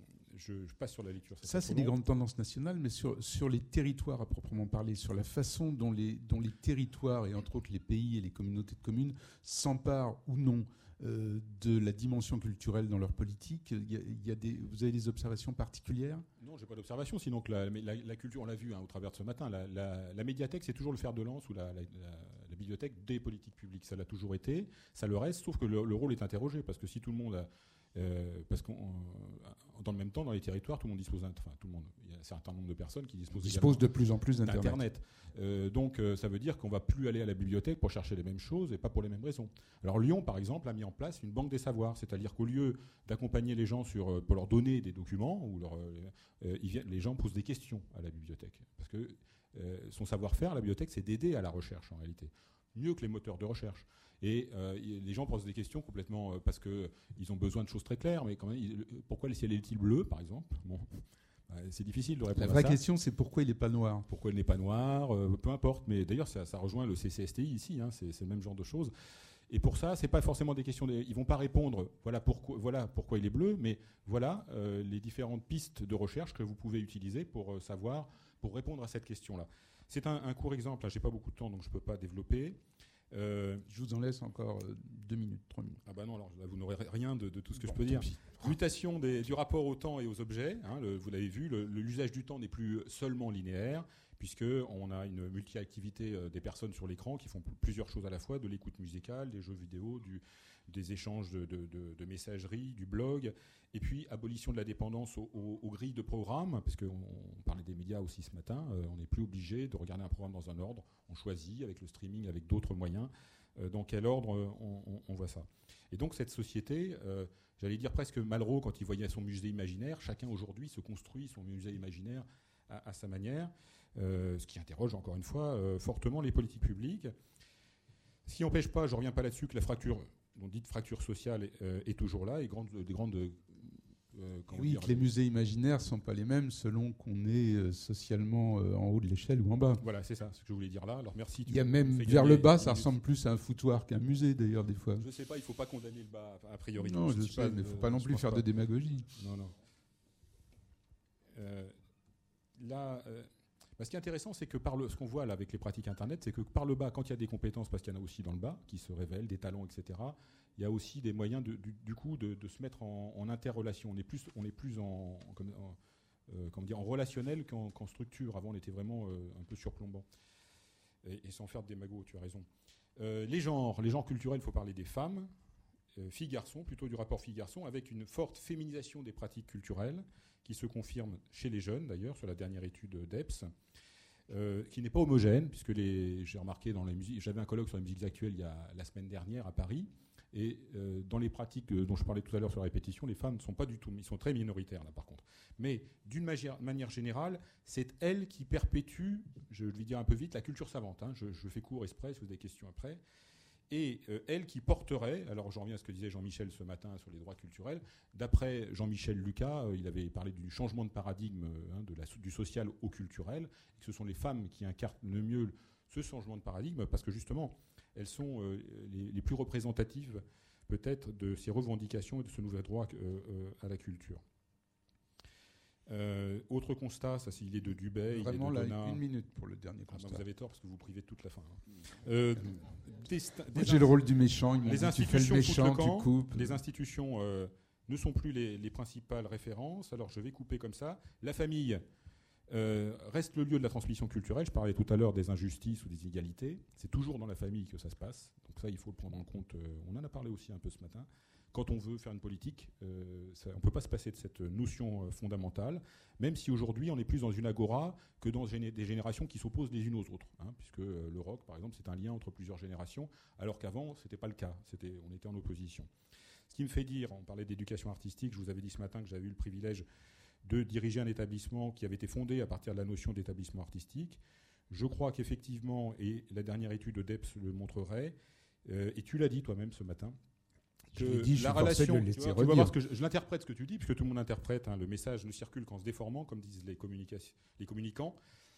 je, je passe sur la lecture. Ça, c'est des grandes tendances nationales, mais sur, sur les territoires à proprement parler, sur la façon dont les, dont les territoires, et entre autres les pays et les communautés de communes, s'emparent ou non euh, de la dimension culturelle dans leur politique. Il y a, il y a des, vous avez des observations particulières ? Non, j'ai pas d'observation, sinon que la, la, la culture, on l'a vu hein, au travers de ce matin, la, la, la médiathèque, c'est toujours le fer de lance ou la, la, la, la bibliothèque des politiques publiques. Ça l'a toujours été, ça le reste, sauf que le, le rôle est interrogé, parce que si tout le monde a... Euh, parce que dans le même temps, dans les territoires, tout le monde dispose d'un, enfin tout le monde, il y a un certain nombre de personnes qui disposent dispose de plus en plus d'Internet. d'Internet. Euh, donc euh, ça veut dire qu'on va plus aller à la bibliothèque pour chercher les mêmes choses et pas pour les mêmes raisons. Alors Lyon, par exemple, a mis en place une banque des savoirs, c'est-à-dire qu'au lieu d'accompagner les gens sur, pour leur donner des documents, ou leur, euh, ils viennent, les gens posent des questions à la bibliothèque, parce que euh, son savoir-faire, la bibliothèque, c'est d'aider à la recherche en réalité, mieux que les moteurs de recherche. Et euh, les gens posent des questions complètement euh, parce qu'ils ont besoin de choses très claires, mais quand même, il, pourquoi le ciel est-il bleu, par exemple ? Bon, bah, c'est difficile de répondre à ça. La vraie question, c'est pourquoi il n'est pas noir ? Pourquoi il n'est pas noir, euh, peu importe. Mais d'ailleurs, ça, ça rejoint le C C S T I ici, hein, c'est, c'est le même genre de choses. Et pour ça, c'est pas forcément des questions. De, ils vont pas répondre. Voilà pourquoi, voilà pourquoi il est bleu, mais voilà euh, les différentes pistes de recherche que vous pouvez utiliser pour euh, savoir, pour répondre à cette question-là. C'est un, un court exemple. Là, j'ai pas beaucoup de temps, donc je peux pas développer. Euh, je vous en laisse encore euh, deux minutes, trois minutes. Ah bah non, alors là, vous n'aurez rien de, de tout ce que bon, je peux dire. Pis. Mutation des, du rapport au temps et aux objets. Hein, le, vous l'avez vu, le, le, l'usage du temps n'est plus seulement linéaire, puisqu'on a une multi-activité euh, des personnes sur l'écran qui font p- plusieurs choses à la fois, de l'écoute musicale, des jeux vidéo, du, des échanges de, de, de, de messagerie, du blog, et puis abolition de la dépendance aux, aux, aux grilles de programmes, parce qu'on on parlait des médias aussi ce matin, euh, on n'est plus obligé de regarder un programme dans un ordre, on choisit avec le streaming, avec d'autres moyens, euh, dans quel ordre euh, on, on, on voit ça. Et donc cette société, euh, j'allais dire presque Malraux quand il voyait son musée imaginaire, chacun aujourd'hui se construit son musée imaginaire à, à sa manière, euh, ce qui interroge encore une fois euh, fortement les politiques publiques. Ce qui n'empêche pas, je ne reviens pas là-dessus, que la fracture, dont dite fracture sociale, euh, est toujours là, et grande, des grandes... Euh, oui, dire, que les musées imaginaires ne sont pas les mêmes selon qu'on est euh, socialement euh, en haut de l'échelle ou en bas. Voilà, c'est ça, ce que je voulais dire là. Alors merci. Il y a même vers le bas, ça ressemble plus à un foutoir qu'à un musée d'ailleurs des fois. Je ne sais pas, il ne faut pas condamner le bas a priori. Non, je ne sais pas, mais il ne faut pas non plus faire pas. de démagogie. Non, non. Euh, là, euh, bah, ce qui est intéressant, c'est que par le, ce qu'on voit là avec les pratiques Internet, c'est que par le bas, quand il y a des compétences, parce qu'il y en a aussi dans le bas, qui se révèlent, des talents, et cetera, il y a aussi des moyens de, du, du coup de, de se mettre en, en interrelation. On est plus, on est plus en, en, en, euh, comment dire, en relationnel qu'en, qu'en structure. Avant, on était vraiment euh, un peu surplombant. Et, et sans faire de démago, tu as raison. Euh, les genres, les genres culturels, il faut parler des femmes, euh, filles-garçons, plutôt du rapport filles-garçons, avec une forte féminisation des pratiques culturelles, qui se confirme chez les jeunes, d'ailleurs, sur la dernière étude d'E P S, euh, qui n'est pas homogène, puisque les, j'ai remarqué dans la musique, j'avais un colloque sur les musiques actuelles il y a, la semaine dernière à Paris, et euh, dans les pratiques euh, dont je parlais tout à l'heure sur la répétition, les femmes ne sont pas du tout, ils sont très minoritaires là par contre. Mais d'une manière, manière générale, c'est elles qui perpétuent, je vais dire un peu vite, la culture savante. Hein, je, je fais court exprès, si vous avez des questions après. Et euh, elle qui porterait, alors j'en reviens à ce que disait Jean-Michel ce matin sur les droits culturels, d'après Jean-Michel Lucas, euh, il avait parlé du changement de paradigme hein, de la, du social au culturel, et que ce sont les femmes qui incarnent le mieux ce changement de paradigme, parce que justement, elles sont euh, les, les plus représentatives peut-être de ces revendications et de ce nouvel droit euh, euh, à la culture. Euh, autre constat, ça c'est il est de Dubay. Vraiment il est de là, Denain. Une minute pour le dernier constat. Ah ben vous avez tort parce que vous privez de toute la fin. Hein. Euh, des, Moi, j'ai le rôle du méchant. Ils m'ont les dit, institutions tu fais le méchant, foutent le camp, tu coupes. Les institutions euh, ne sont plus les, les principales références. Alors je vais couper comme ça. La famille euh, reste le lieu de la transmission culturelle. Je parlais tout à l'heure des injustices ou des inégalités. C'est toujours dans la famille que ça se passe. Donc ça, il faut le prendre en compte. Euh, on en a parlé aussi un peu ce matin. Quand on veut faire une politique, euh, ça, on ne peut pas se passer de cette notion euh, fondamentale, même si aujourd'hui on est plus dans une agora que dans géné- des générations qui s'opposent les unes aux autres, hein, puisque euh, le rock, par exemple, c'est un lien entre plusieurs générations, alors qu'avant, ce n'était pas le cas, c'était, on était en opposition. Ce qui me fait dire, on parlait d'éducation artistique, je vous avais dit ce matin que j'avais eu le privilège de diriger un établissement qui avait été fondé à partir de la notion d'établissement artistique. Je crois qu'effectivement, et la dernière étude de D E P S le montrerait, euh, et tu l'as dit toi-même ce matin, que je dit, la je relation, de tu vois, tu vas voir ce que je, je l'interprète ce que tu dis, puisque tout le monde interprète, hein, le message ne circule qu'en se déformant, comme disent les, les communicants.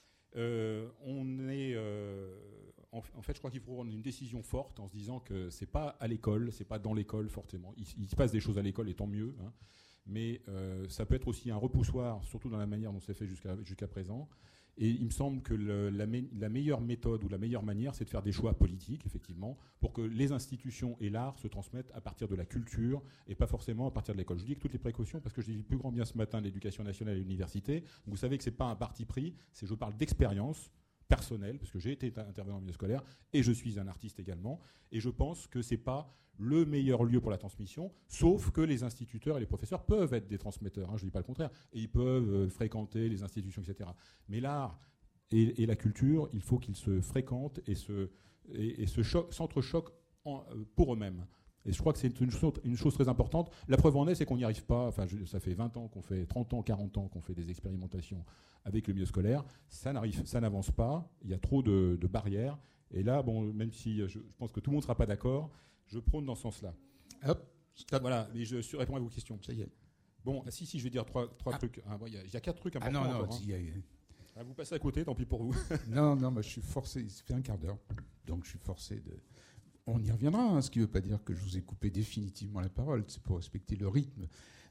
Euh, on est, euh, en, en fait, je crois qu'il faut prendre une décision forte en se disant que c'est pas à l'école, c'est pas dans l'école fortement. Il, il se passe des choses à l'école, et tant mieux, hein, mais euh, ça peut être aussi un repoussoir, surtout dans la manière dont c'est fait jusqu'à jusqu'à présent. Et il me semble que le, la, me, la meilleure méthode ou la meilleure manière, c'est de faire des choix politiques, effectivement, pour que les institutions et l'art se transmettent à partir de la culture et pas forcément à partir de l'école. Je dis avec toutes les précautions parce que je dis le plus grand bien ce matin de l'éducation nationale et l'université. Vous savez que c'est pas un parti pris, c'est je parle d'expérience personnelle, parce que j'ai été intervenant en milieu scolaire et je suis un artiste également. Et je pense que c'est pas le meilleur lieu pour la transmission, sauf que les instituteurs et les professeurs peuvent être des transmetteurs, hein, je ne dis pas le contraire, et ils peuvent euh, fréquenter les institutions, et cetera. Mais l'art et, et la culture, il faut qu'ils se fréquentent et se, et, et se cho- s'entrechoquent en, euh, pour eux-mêmes. Et je crois que c'est une chose, une chose très importante. La preuve en est, c'est qu'on n'y arrive pas. Enfin, je, ça fait vingt ans qu'on fait, trente ans, quarante ans qu'on fait des expérimentations avec le milieu scolaire. Ça n'arrive, ça n'avance pas. Il y a trop de, de barrières. Et là, bon, même si je, je pense que tout le monde ne sera pas d'accord, je prône dans ce sens-là. Hop, stop. Voilà, mais je suis, réponds à vos questions. Ça y est. Bon, ah, si, si, je vais dire trois, trois ah. trucs. Ah, bon, il y, y a quatre trucs Ah importants. non, non, encore, hein. y a... ah, vous passez à côté, tant pis pour vous. non, non, bah, je suis forcé. Ça fait un quart d'heure, donc je suis forcé de. On y reviendra, hein, ce qui ne veut pas dire que je vous ai coupé définitivement la parole. C'est pour respecter le rythme.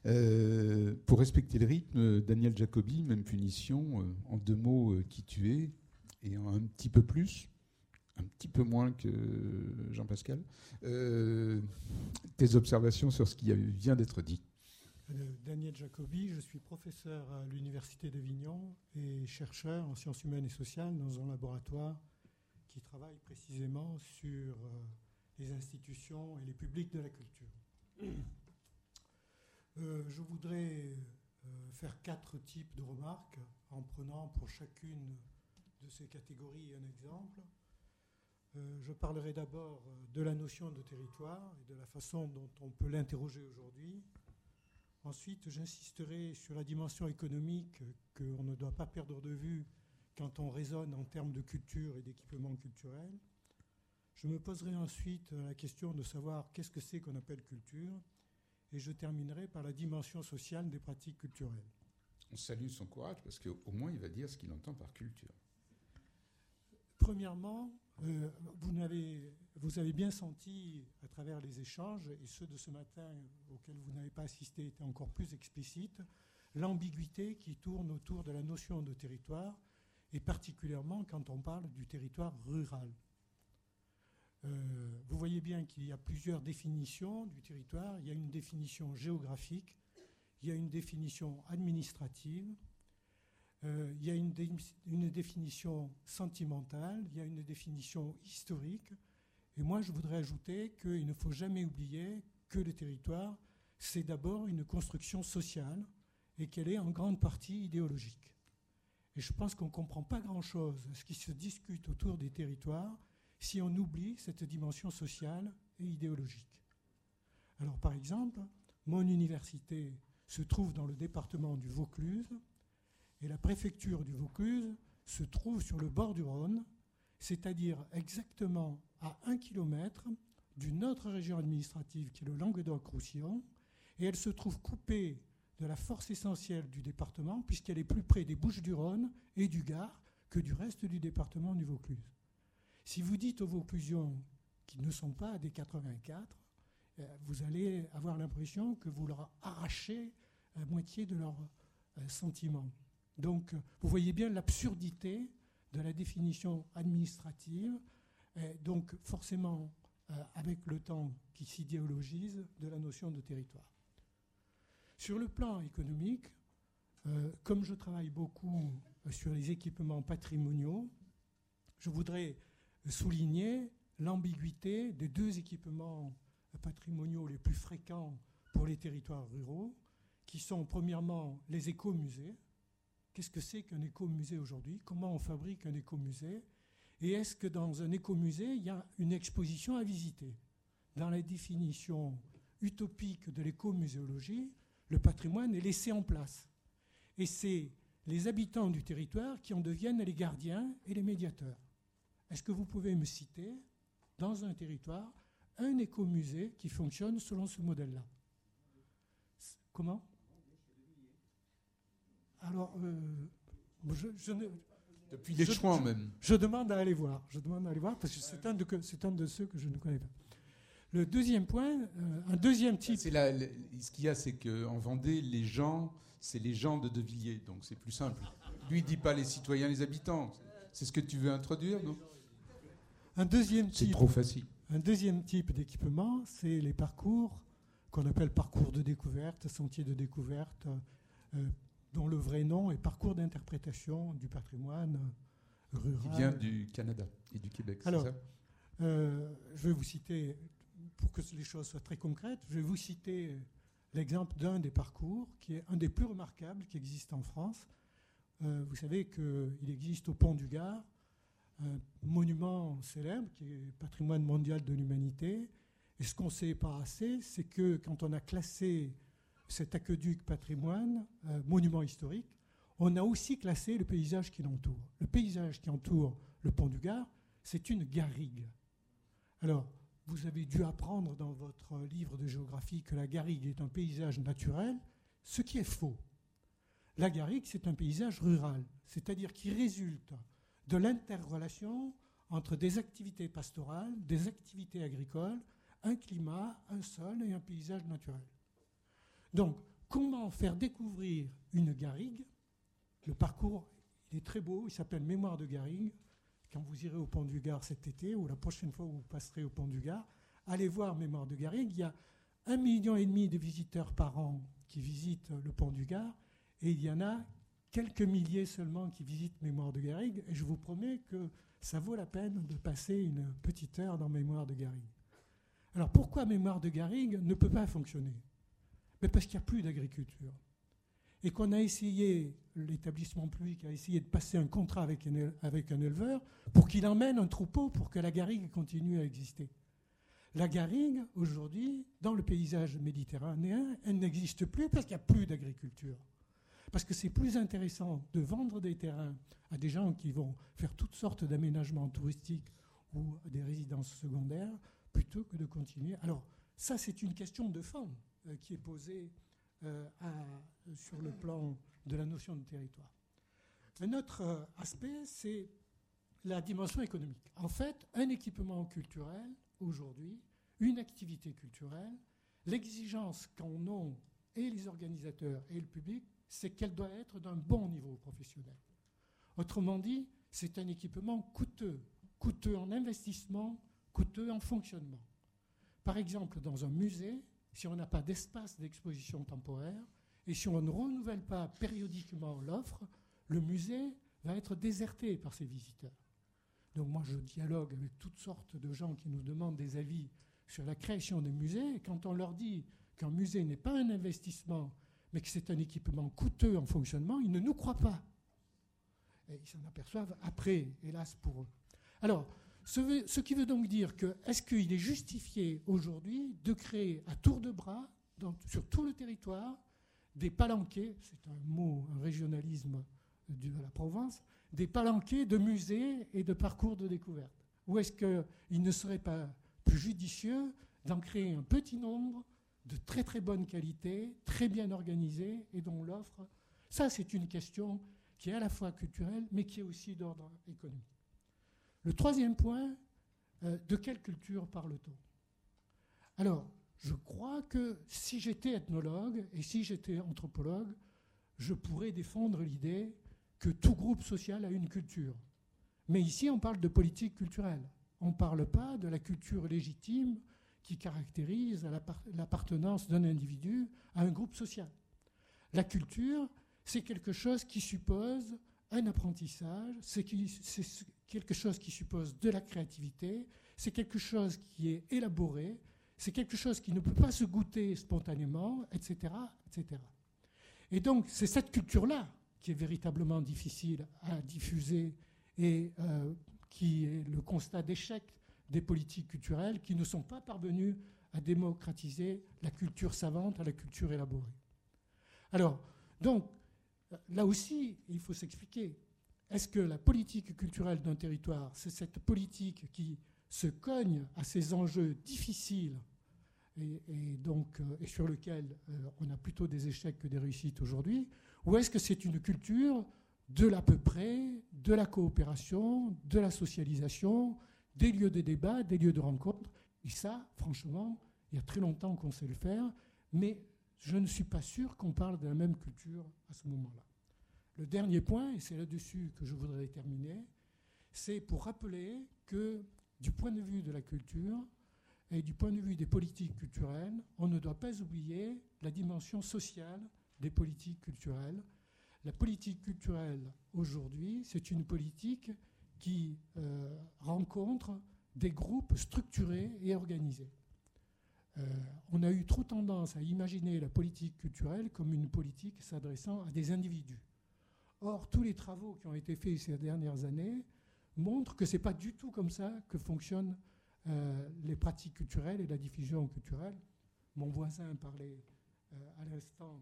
Euh, pour respecter le rythme, Daniel Jacobi, même punition. Euh, en deux mots, euh, qui tu es, et en un petit peu plus. Un petit peu moins que Jean-Pascal. Euh, tes observations sur ce qui vient d'être dit. Euh, Daniel Jacobi, je suis professeur à l'Université d'Avignon et chercheur en sciences humaines et sociales dans un laboratoire qui travaille précisément sur euh, les institutions et les publics de la culture. Euh, je voudrais euh, faire quatre types de remarques en prenant pour chacune de ces catégories un exemple. Euh, je parlerai d'abord de la notion de territoire et de la façon dont on peut l'interroger aujourd'hui. Ensuite, j'insisterai sur la dimension économique qu'on ne doit pas perdre de vue quand on raisonne en termes de culture et d'équipement culturel. Je me poserai ensuite la question de savoir qu'est-ce que c'est qu'on appelle culture. Et je terminerai par la dimension sociale des pratiques culturelles. On salue son courage parce qu'au moins il va dire ce qu'il entend par culture. Premièrement, euh, vous, avez, vous avez bien senti à travers les échanges, et ceux de ce matin auxquels vous n'avez pas assisté étaient encore plus explicites, l'ambiguïté qui tourne autour de la notion de territoire, et particulièrement quand on parle du territoire rural. Euh, vous voyez bien qu'il y a plusieurs définitions du territoire. Il y a une définition géographique, il y a une définition administrative, euh, il y a une, dé- une définition sentimentale, il y a une définition historique. Et moi, je voudrais ajouter qu'il ne faut jamais oublier que le territoire, c'est d'abord une construction sociale et qu'elle est en grande partie idéologique. Et je pense qu'on ne comprend pas grand-chose à ce qui se discute autour des territoires si on oublie cette dimension sociale et idéologique. Alors, par exemple, mon université se trouve dans le département du Vaucluse et la préfecture du Vaucluse se trouve sur le bord du Rhône, c'est-à-dire exactement à un kilomètre d'une autre région administrative qui est le Languedoc-Roussillon, et elle se trouve coupée de la force essentielle du département puisqu'elle est plus près des Bouches-du-Rhône et du Gard que du reste du département du Vaucluse. Si vous dites aux Vauclusiens qui ne sont pas des quatre-vingt-quatre, vous allez avoir l'impression que vous leur arrachez la moitié de leur euh, sentiment. Donc, euh, vous voyez bien l'absurdité de la définition administrative, et donc forcément, euh, avec le temps qui s'idéologise, de la notion de territoire. Sur le plan économique, euh, comme je travaille beaucoup sur les équipements patrimoniaux, je voudrais souligner l'ambiguïté des deux équipements patrimoniaux les plus fréquents pour les territoires ruraux, qui sont premièrement les écomusées. Qu'est-ce que c'est qu'un écomusée aujourd'hui? Comment on fabrique un écomusée? Et est-ce que dans un écomusée, il y a une exposition à visiter? Dans la définition utopique de l'écomuséologie, le patrimoine est laissé en place. Et c'est les habitants du territoire qui en deviennent les gardiens et les médiateurs. Est-ce que vous pouvez me citer, dans un territoire, un écomusée qui fonctionne selon ce modèle-là? Comment? Alors, euh, je, je ne... Depuis les Chouans même. Je demande à aller voir. Je demande à aller voir parce que c'est un de, c'est un de ceux que je ne connais pas. Le deuxième point, euh, un deuxième type. C'est la, le, ce qu'il y a, c'est qu'en Vendée, les gens, c'est les gens de De Villiers, donc c'est plus simple. Lui, il ne dit pas les citoyens, les habitants. C'est ce que tu veux introduire, non? Un deuxième type. C'est trop facile. Un deuxième type d'équipement, c'est les parcours qu'on appelle parcours de découverte, sentiers de découverte, euh, dont le vrai nom est parcours d'interprétation du patrimoine rural. Qui vient du Canada et du Québec, Alors, c'est ça? euh, je vais vous citer, pour que les choses soient très concrètes, je vais vous citer l'exemple d'un des parcours qui est un des plus remarquables qui existe en France. Euh, vous savez qu'il existe au Pont du Gard un monument célèbre qui est patrimoine mondial de l'humanité. Et ce qu'on ne sait pas assez, c'est que quand on a classé cet aqueduc patrimoine, euh, monument historique, on a aussi classé le paysage qui l'entoure. Le paysage qui entoure le Pont du Gard, c'est une garrigue. Alors, vous avez dû apprendre dans votre livre de géographie que la garrigue est un paysage naturel, ce qui est faux. La garrigue, c'est un paysage rural, c'est-à-dire qui résulte de l'interrelation entre des activités pastorales, des activités agricoles, un climat, un sol et un paysage naturel. Donc, comment faire découvrir une garrigue? Le parcours, il est très beau, il s'appelle Mémoire de garrigue. Quand vous irez au Pont du Gard cet été, ou la prochaine fois où vous passerez au Pont du Gard, allez voir Mémoire de garrigue. Il y a un million et demi de visiteurs par an qui visitent le Pont du Gard, et il y en a quelques milliers seulement qui visitent Mémoire de garrigue, et je vous promets que ça vaut la peine de passer une petite heure dans Mémoire de garrigue. Alors pourquoi Mémoire de garrigue ne peut pas fonctionner? Mais parce qu'il n'y a plus d'agriculture. Et qu'on a essayé, l'établissement public a essayé de passer un contrat avec un, avec un éleveur pour qu'il emmène un troupeau pour que la garrigue continue à exister. La garrigue, aujourd'hui, dans le paysage méditerranéen, elle n'existe plus parce qu'il n'y a plus d'agriculture. Parce que c'est plus intéressant de vendre des terrains à des gens qui vont faire toutes sortes d'aménagements touristiques ou des résidences secondaires plutôt que de continuer. Alors, ça, c'est une question de fond euh, qui est posée euh, à, sur le plan de la notion de territoire. Un autre euh, aspect, c'est la dimension économique. En fait, un équipement culturel, aujourd'hui, une activité culturelle, l'exigence qu'en ont et les organisateurs et le public, c'est qu'elle doit être d'un bon niveau professionnel. Autrement dit, c'est un équipement coûteux, coûteux en investissement, coûteux en fonctionnement. Par exemple, dans un musée, si on n'a pas d'espace d'exposition temporaire et si on ne renouvelle pas périodiquement l'offre, le musée va être déserté par ses visiteurs. Donc moi, je dialogue avec toutes sortes de gens qui nous demandent des avis sur la création des musées, et quand on leur dit qu'un musée n'est pas un investissement, mais que c'est un équipement coûteux en fonctionnement, ils ne nous croient pas. Et ils s'en aperçoivent après, hélas pour eux. Alors, ce, veut, ce qui veut donc dire que, est-ce qu'il est justifié aujourd'hui de créer à tour de bras, dans, sur tout le territoire, des palanquets, c'est un mot, un régionalisme de la Provence, des palanquets de musées et de parcours de découverte? Ou est-ce qu'il ne serait pas plus judicieux d'en créer un petit nombre de très très bonne qualité, très bien organisés et dont l'offre... Ça, c'est une question qui est à la fois culturelle, mais qui est aussi d'ordre économique. Le troisième point, euh, de quelle culture parle-t-on? Alors, je crois que si j'étais ethnologue et si j'étais anthropologue, je pourrais défendre l'idée que tout groupe social a une culture. Mais ici, on parle de politique culturelle. On ne parle pas de la culture légitime qui caractérise l'appartenance d'un individu à un groupe social. La culture, c'est quelque chose qui suppose un apprentissage, c'est quelque chose qui suppose de la créativité, c'est quelque chose qui est élaboré, c'est quelque chose qui ne peut pas se goûter spontanément, et cetera, et cetera. Et donc, c'est cette culture-là qui est véritablement difficile à diffuser et euh, qui est le constat d'échec des politiques culturelles qui ne sont pas parvenues à démocratiser la culture savante, à la culture élaborée. Alors, donc, là aussi, il faut s'expliquer. Est-ce que la politique culturelle d'un territoire, c'est cette politique qui se cogne à ces enjeux difficiles et, et, donc, euh, et sur lesquels euh, on a plutôt des échecs que des réussites aujourd'hui, ou est-ce que c'est une culture de l'à peu près, de la coopération, de la socialisation, des lieux de débat, des lieux de rencontre? Et ça, franchement, il y a très longtemps qu'on sait le faire, mais je ne suis pas sûr qu'on parle de la même culture à ce moment-là. Le dernier point, et c'est là-dessus que je voudrais terminer, c'est pour rappeler que du point de vue de la culture et du point de vue des politiques culturelles, on ne doit pas oublier la dimension sociale des politiques culturelles. La politique culturelle, aujourd'hui, c'est une politique qui euh, rencontre des groupes structurés et organisés. Euh, on a eu trop tendance à imaginer la politique culturelle comme une politique s'adressant à des individus. Or, tous les travaux qui ont été faits ces dernières années montrent que ce n'est pas du tout comme ça que fonctionnent euh, les pratiques culturelles et la diffusion culturelle. Mon voisin parlait euh, à l'instant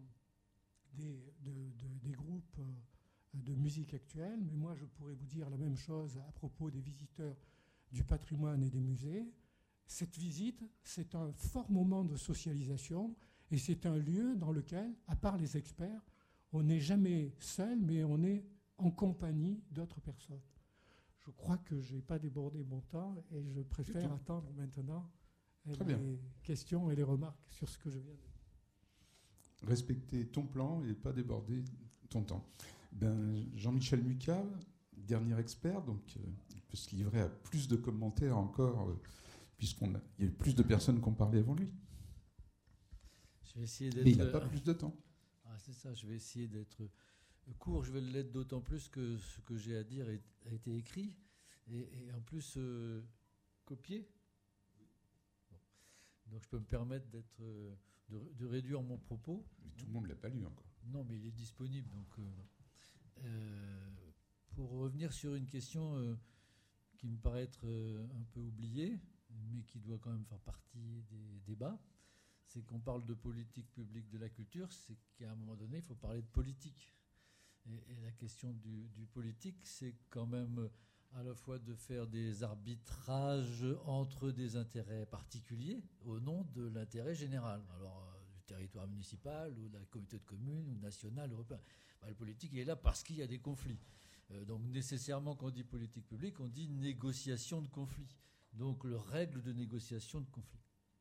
des, de, de, des groupes euh, de musique actuelle, mais moi je pourrais vous dire la même chose à propos des visiteurs du patrimoine et des musées. Cette visite, c'est un fort moment de socialisation et c'est un lieu dans lequel, à part les experts, on n'est jamais seul, mais on est en compagnie d'autres personnes. Je crois que je n'ai pas débordé mon temps et je préfère attendre maintenant les questions et les remarques sur ce que je viens de dire. Respecter ton plan et pas déborder ton temps. Ben, Jean-Michel Mucat, dernier expert, donc euh, il peut se livrer à plus de commentaires encore, euh, puisqu'il y a eu plus de personnes qui ont parlé avant lui. Je vais essayer d'être... Mais il n'a pas plus de temps. Ah, c'est ça, je vais essayer d'être court. Je vais l'être d'autant plus que ce que j'ai à dire est, a été écrit et, et en plus euh, copié. Bon. Donc je peux me permettre d'être, de, de réduire mon propos. Mais tout le monde ne l'a pas lu encore. Non, mais il est disponible. Donc, euh, euh, pour revenir sur une question euh, qui me paraît être euh, un peu oubliée, mais qui doit quand même faire partie des débats, c'est qu'on parle de politique publique de la culture, c'est qu'à un moment donné, il faut parler de politique. Et, et la question du, du politique, c'est quand même à la fois de faire des arbitrages entre des intérêts particuliers au nom de l'intérêt général. Alors, euh, du territoire municipal ou de la communauté de communes ou national, européen. Bah, le politique, il est là parce qu'il y a des conflits. Euh, donc, nécessairement, quand on dit politique publique, on dit négociation de conflits. Donc, le règle de négociation de conflits.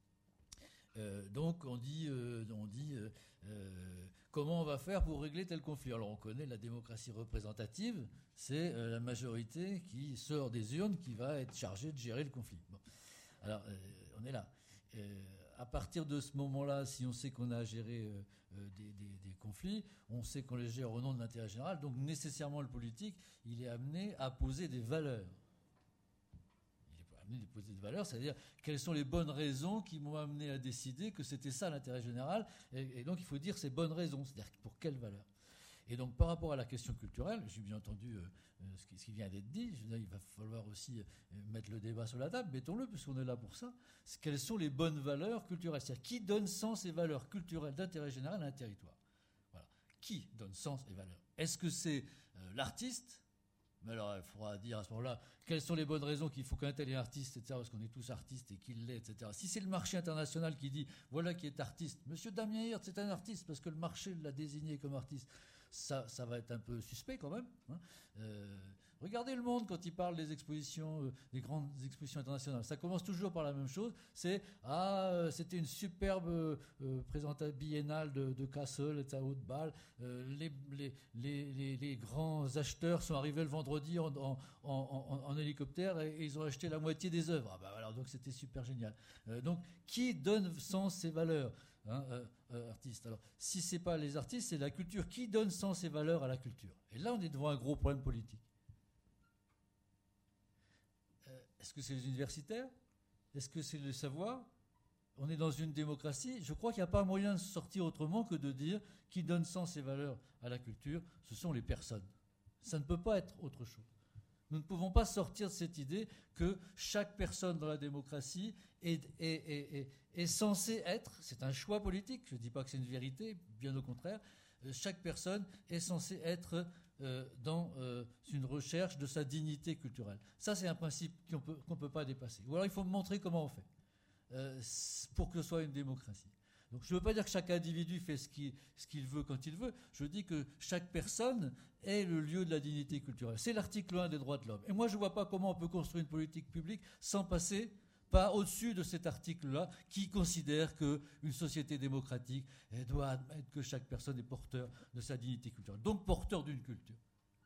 Euh, donc on dit, euh, on dit euh, euh, comment on va faire pour régler tel conflit. Alors on connaît la démocratie représentative, c'est euh, la majorité qui sort des urnes qui va être chargée de gérer le conflit. Bon. Alors euh, on est là. Euh, à partir de ce moment-là, si on sait qu'on a à gérer euh, euh, des, des, des conflits, on sait qu'on les gère au nom de l'intérêt général, donc nécessairement le politique, il est amené à poser des valeurs. Amener des poser de valeurs, c'est-à-dire quelles sont les bonnes raisons qui m'ont amené à décider que c'était ça l'intérêt général, et, et donc il faut dire ces bonnes raisons, c'est-à-dire pour quelles valeurs. Et donc par rapport à la question culturelle, j'ai bien entendu euh, ce, qui, ce qui vient d'être dit, je veux dire, il va falloir aussi euh, mettre le débat sur la table, mettons-le, puisqu'on est là pour ça. C'est quelles sont les bonnes valeurs culturelles, c'est-à-dire qui donne sens et valeurs culturelles d'intérêt général à un territoire. Voilà. Qui donne sens et valeurs? Est-ce que c'est euh, l'artiste? Mais alors, il faudra dire à ce moment-là quelles sont les bonnes raisons qu'il faut qu'un tel est artiste, et cetera, parce qu'on est tous artistes et qu'il l'est, et cetera. Si c'est le marché international qui dit voilà qui est artiste, Monsieur Damien Hirst, c'est un artiste parce que le marché l'a désigné comme artiste, ça, ça va être un peu suspect quand même. Hein. Euh, Regardez Le Monde quand il parle des expositions, euh, des grandes expositions internationales. Ça commence toujours par la même chose. C'est ah, euh, c'était une superbe euh, présentation biennale de, de Kassel et de sa haute balle. Euh, les, les, les, les, les grands acheteurs sont arrivés le vendredi en, en, en, en, en hélicoptère et, et ils ont acheté la moitié des œuvres. Ah bah alors donc c'était super génial. Euh, donc qui donne sens et valeurs? Hein, euh, euh, artistes. Alors, si c'est pas les artistes, c'est la culture. Qui donne sens et valeur à la culture? Et là, on est devant un gros problème politique. Euh, est-ce que c'est les universitaires? Est-ce que c'est le savoir? On est dans une démocratie. Je crois qu'il n'y a pas moyen de sortir autrement que de dire qui donne sens et valeur à la culture, ce sont les personnes. Ça ne peut pas être autre chose. Nous ne pouvons pas sortir de cette idée que chaque personne dans la démocratie est, est, est, est, est censée être, c'est un choix politique, je ne dis pas que c'est une vérité, bien au contraire, chaque personne est censée être euh, dans euh, une recherche de sa dignité culturelle. Ça, c'est un principe qu'on peut, qu'on ne peut pas dépasser. Ou alors, il faut me montrer comment on fait euh, pour que ce soit une démocratie. Donc, je ne veux pas dire que chaque individu fait ce qu'il, ce qu'il veut quand il veut. Je dis que chaque personne est le lieu de la dignité culturelle. C'est l'article un des droits de l'homme. Et moi, je ne vois pas comment on peut construire une politique publique sans passer par au-dessus de cet article-là qui considère qu'une société démocratique elle doit admettre que chaque personne est porteur de sa dignité culturelle. Donc, porteur d'une culture.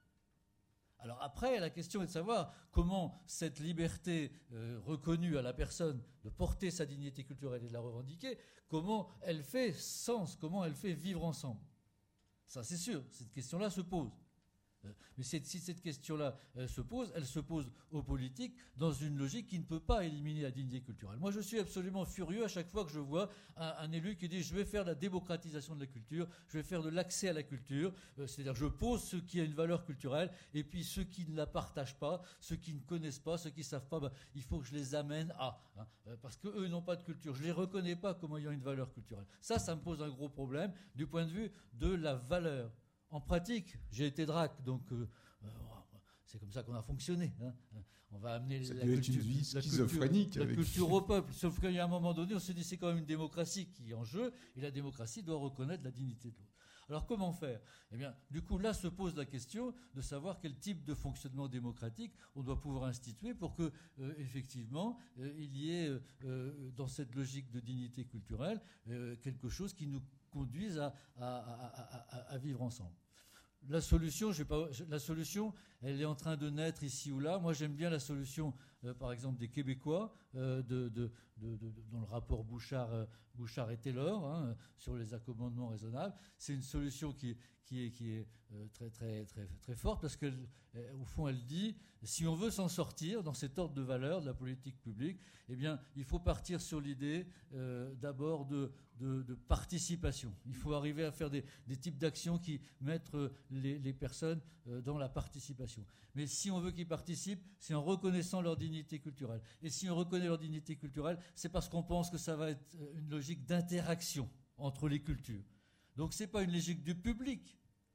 Alors après, la question est de savoir comment cette liberté euh, reconnue à la personne de porter sa dignité culturelle et de la revendiquer, comment elle fait sens, comment elle fait vivre ensemble. Ça, c'est sûr, cette question-là se pose. Euh, mais c'est, si cette question-là euh, se pose, elle se pose aux politiques dans une logique qui ne peut pas éliminer la dignité culturelle. Moi, je suis absolument furieux à chaque fois que je vois un, un élu qui dit « je vais faire la démocratisation de la culture, je vais faire de l'accès à la culture euh, », c'est-à-dire je pose ce qui a une valeur culturelle, et puis ceux qui ne la partagent pas, ceux qui ne connaissent pas, ceux qui ne savent pas, ben, il faut que je les amène à, hein, euh, parce qu'eux n'ont pas de culture. Je ne les reconnais pas comme ayant une valeur culturelle. Ça, ça me pose un gros problème du point de vue de la valeur. En pratique, j'ai été drac, donc euh, euh, c'est comme ça qu'on a fonctionné. Hein. On va amener ça la, doit culture, être une vie la, schizophrénique culture, avec... la culture au peuple. Sauf qu'il y a un moment donné, on se dit c'est quand même une démocratie qui est en jeu, et la démocratie doit reconnaître la dignité de l'autre. Alors comment faire? Eh bien, du coup, là se pose la question de savoir quel type de fonctionnement démocratique on doit pouvoir instituer pour que, euh, effectivement, euh, il y ait, euh, dans cette logique de dignité culturelle, euh, quelque chose qui nous conduise à, à, à, à, à vivre ensemble. La solution, je vais pas, la solution, elle est en train de naître ici ou là. Moi, j'aime bien la solution, euh, par exemple, des Québécois, euh, de, de, de, de, dans le rapport Bouchard, euh, Bouchard et Taylor, hein, sur les accommodements raisonnables. C'est une solution qui, qui est, qui est euh, très, très, très, très forte parce qu'au fond, elle dit, si on veut s'en sortir dans cet ordre de valeurs de la politique publique, eh bien, il faut partir sur l'idée euh, d'abord de, de, de participation. Il faut arriver à faire des, des types d'actions qui mettent les, les personnes euh, dans la participation. Mais si on veut qu'ils participent, c'est en reconnaissant leur dignité culturelle. Et si on reconnaît leur dignité culturelle, c'est parce qu'on pense que ça va être une logique d'interaction entre les cultures. Donc ce n'est pas une logique du public.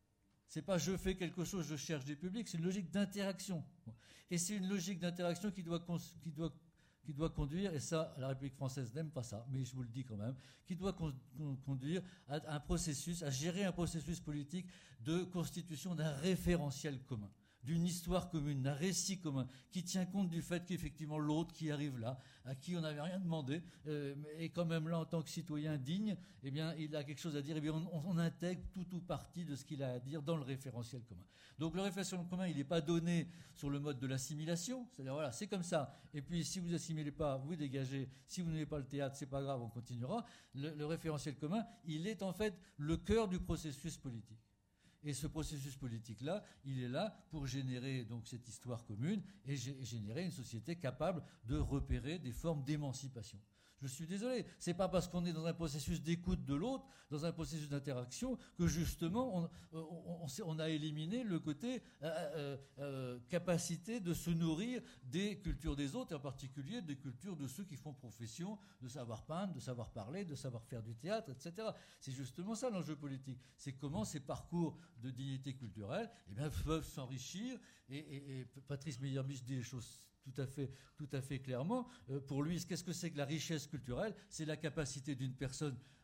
Ce n'est pas je fais quelque chose, je cherche des publics, c'est une logique d'interaction. Et c'est une logique d'interaction qui doit, qui doit, qui doit conduire, et ça, la République française n'aime pas ça, mais je vous le dis quand même, qui doit con, con, conduire à un processus, à gérer un processus politique de constitution d'un référentiel commun, d'une histoire commune, d'un récit commun, qui tient compte du fait qu'effectivement l'autre qui arrive là, à qui on n'avait rien demandé, euh, est quand même là en tant que citoyen digne, eh bien, il a quelque chose à dire, eh bien, on, on intègre tout ou partie de ce qu'il a à dire dans le référentiel commun. Donc le référentiel commun, il n'est pas donné sur le mode de l'assimilation, c'est-à-dire voilà, c'est comme ça, et puis si vous n'assimilez pas, vous dégagez, si vous n'avez pas le théâtre, c'est pas grave, on continuera. Le, le référentiel commun, il est en fait le cœur du processus politique. Et ce processus politique-là, il est là pour générer donc cette histoire commune et générer une société capable de repérer des formes d'émancipation. Je suis désolé, c'est pas parce qu'on est dans un processus d'écoute de l'autre, dans un processus d'interaction, que justement on, on, on, on a éliminé le côté euh, euh, capacité de se nourrir des cultures des autres, et en particulier des cultures de ceux qui font profession de savoir peindre, de savoir parler, de savoir faire du théâtre, et cetera. C'est justement ça l'enjeu politique. C'est comment ces parcours de dignité culturelle eh bien, peuvent s'enrichir. Et, et, et Patrice Meyer-Mich dit les choses tout à fait, tout à fait clairement. Euh, pour lui, qu'est-ce que c'est que la richesse culturelle? C'est la capacité d'une personne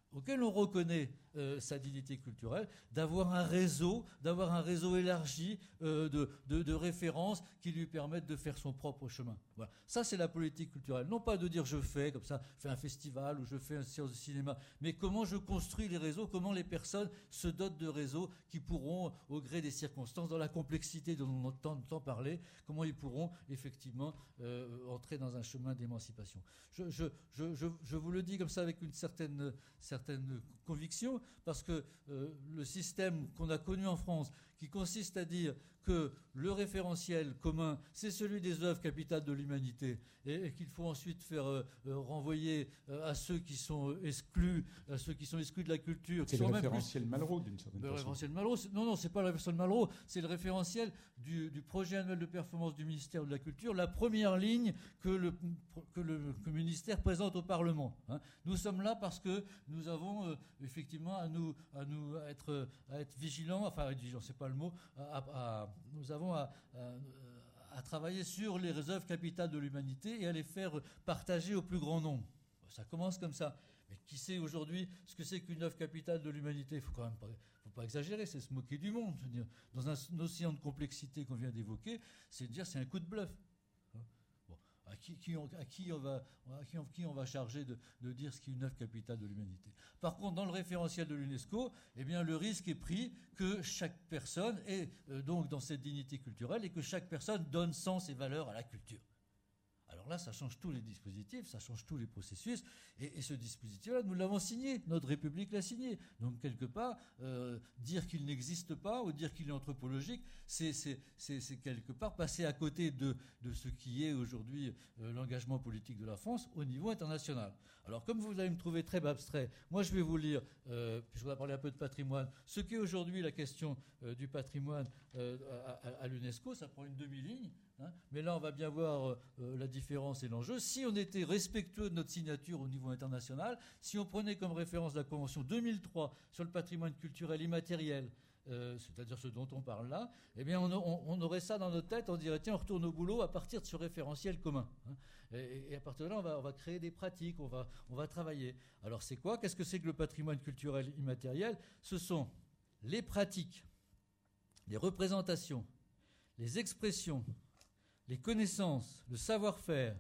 auquel on reconnaît euh, sa dignité culturelle, d'avoir un réseau, d'avoir un réseau élargi euh, de, de, de références qui lui permettent de faire son propre chemin. Voilà. Ça, c'est la politique culturelle. Non pas de dire je fais comme ça, je fais un festival ou je fais une séance de cinéma, mais comment je construis les réseaux, comment les personnes se dotent de réseaux qui pourront, au gré des circonstances, dans la complexité dont on entend tant parler, comment ils pourront effectivement euh, entrer dans un chemin d'émancipation. Je, je, je, je, je vous le dis comme ça avec une certaine, certaine conviction, parce que euh, le système qu'on a connu en France, qui consiste à dire que le référentiel commun, c'est celui des œuvres capitales de l'humanité, et, et qu'il faut ensuite faire euh, renvoyer euh, à ceux qui sont exclus, à ceux qui sont exclus de la culture. C'est le référentiel plus... Malraux, d'une certaine le façon. Référentiel Malraux, non, non, c'est pas le référentiel Malraux, c'est le référentiel du, du projet annuel de performance du ministère de la Culture, la première ligne que le, que le, que le ministère présente au Parlement. Hein. Nous sommes là parce que nous avons euh, effectivement à nous, à nous à être, à être vigilants, enfin, à être vigilants, c'est pas le mot, à, à, nous avons à, à, à travailler sur les œuvres capitales de l'humanité et à les faire partager au plus grand nombre. Ça commence comme ça. Mais qui sait aujourd'hui ce que c'est qu'une œuvre capitale de l'humanité? Il faut quand même pas, faut pas exagérer, c'est se moquer du monde. Je veux dire, dans un, un océan de complexité qu'on vient d'évoquer, c'est de dire c'est un coup de bluff. Bon, à qui, qui, on, à qui on va, à qui on, qui on va charger de, de dire ce qu'est une œuvre capitale de l'humanité? Par contre, dans le référentiel de l'UNESCO, eh bien, le risque est pris que chaque personne est euh, donc dans cette dignité culturelle et que chaque personne donne sens et valeur à la culture. Alors là, ça change tous les dispositifs, ça change tous les processus. Et, et ce dispositif-là, nous l'avons signé. Notre République l'a signé. Donc, quelque part, euh, dire qu'il n'existe pas ou dire qu'il est anthropologique, c'est, c'est, c'est, c'est quelque part passer à côté de, de ce qui est aujourd'hui euh, l'engagement politique de la France au niveau international. Alors, comme vous allez me trouver très abstrait, moi, je vais vous lire, euh, puis je vais parler un peu de patrimoine, ce qu'est aujourd'hui la question euh, du patrimoine euh, à, à, à l'UNESCO. Ça prend une demi-ligne. Hein, mais là, on va bien voir euh, la différence et l'enjeu. Si on était respectueux de notre signature au niveau international, si on prenait comme référence la Convention deux mille trois sur le patrimoine culturel immatériel, euh, c'est-à-dire ce dont on parle là, eh bien, on, on, on aurait ça dans notre tête, on dirait, tiens, on retourne au boulot à partir de ce référentiel commun. Hein, et, et à partir de là, on va, on va créer des pratiques, on va, on va travailler. Alors, c'est quoi? Qu'est-ce que c'est que le patrimoine culturel immatériel? Ce sont les pratiques, les représentations, les expressions, les connaissances, le savoir-faire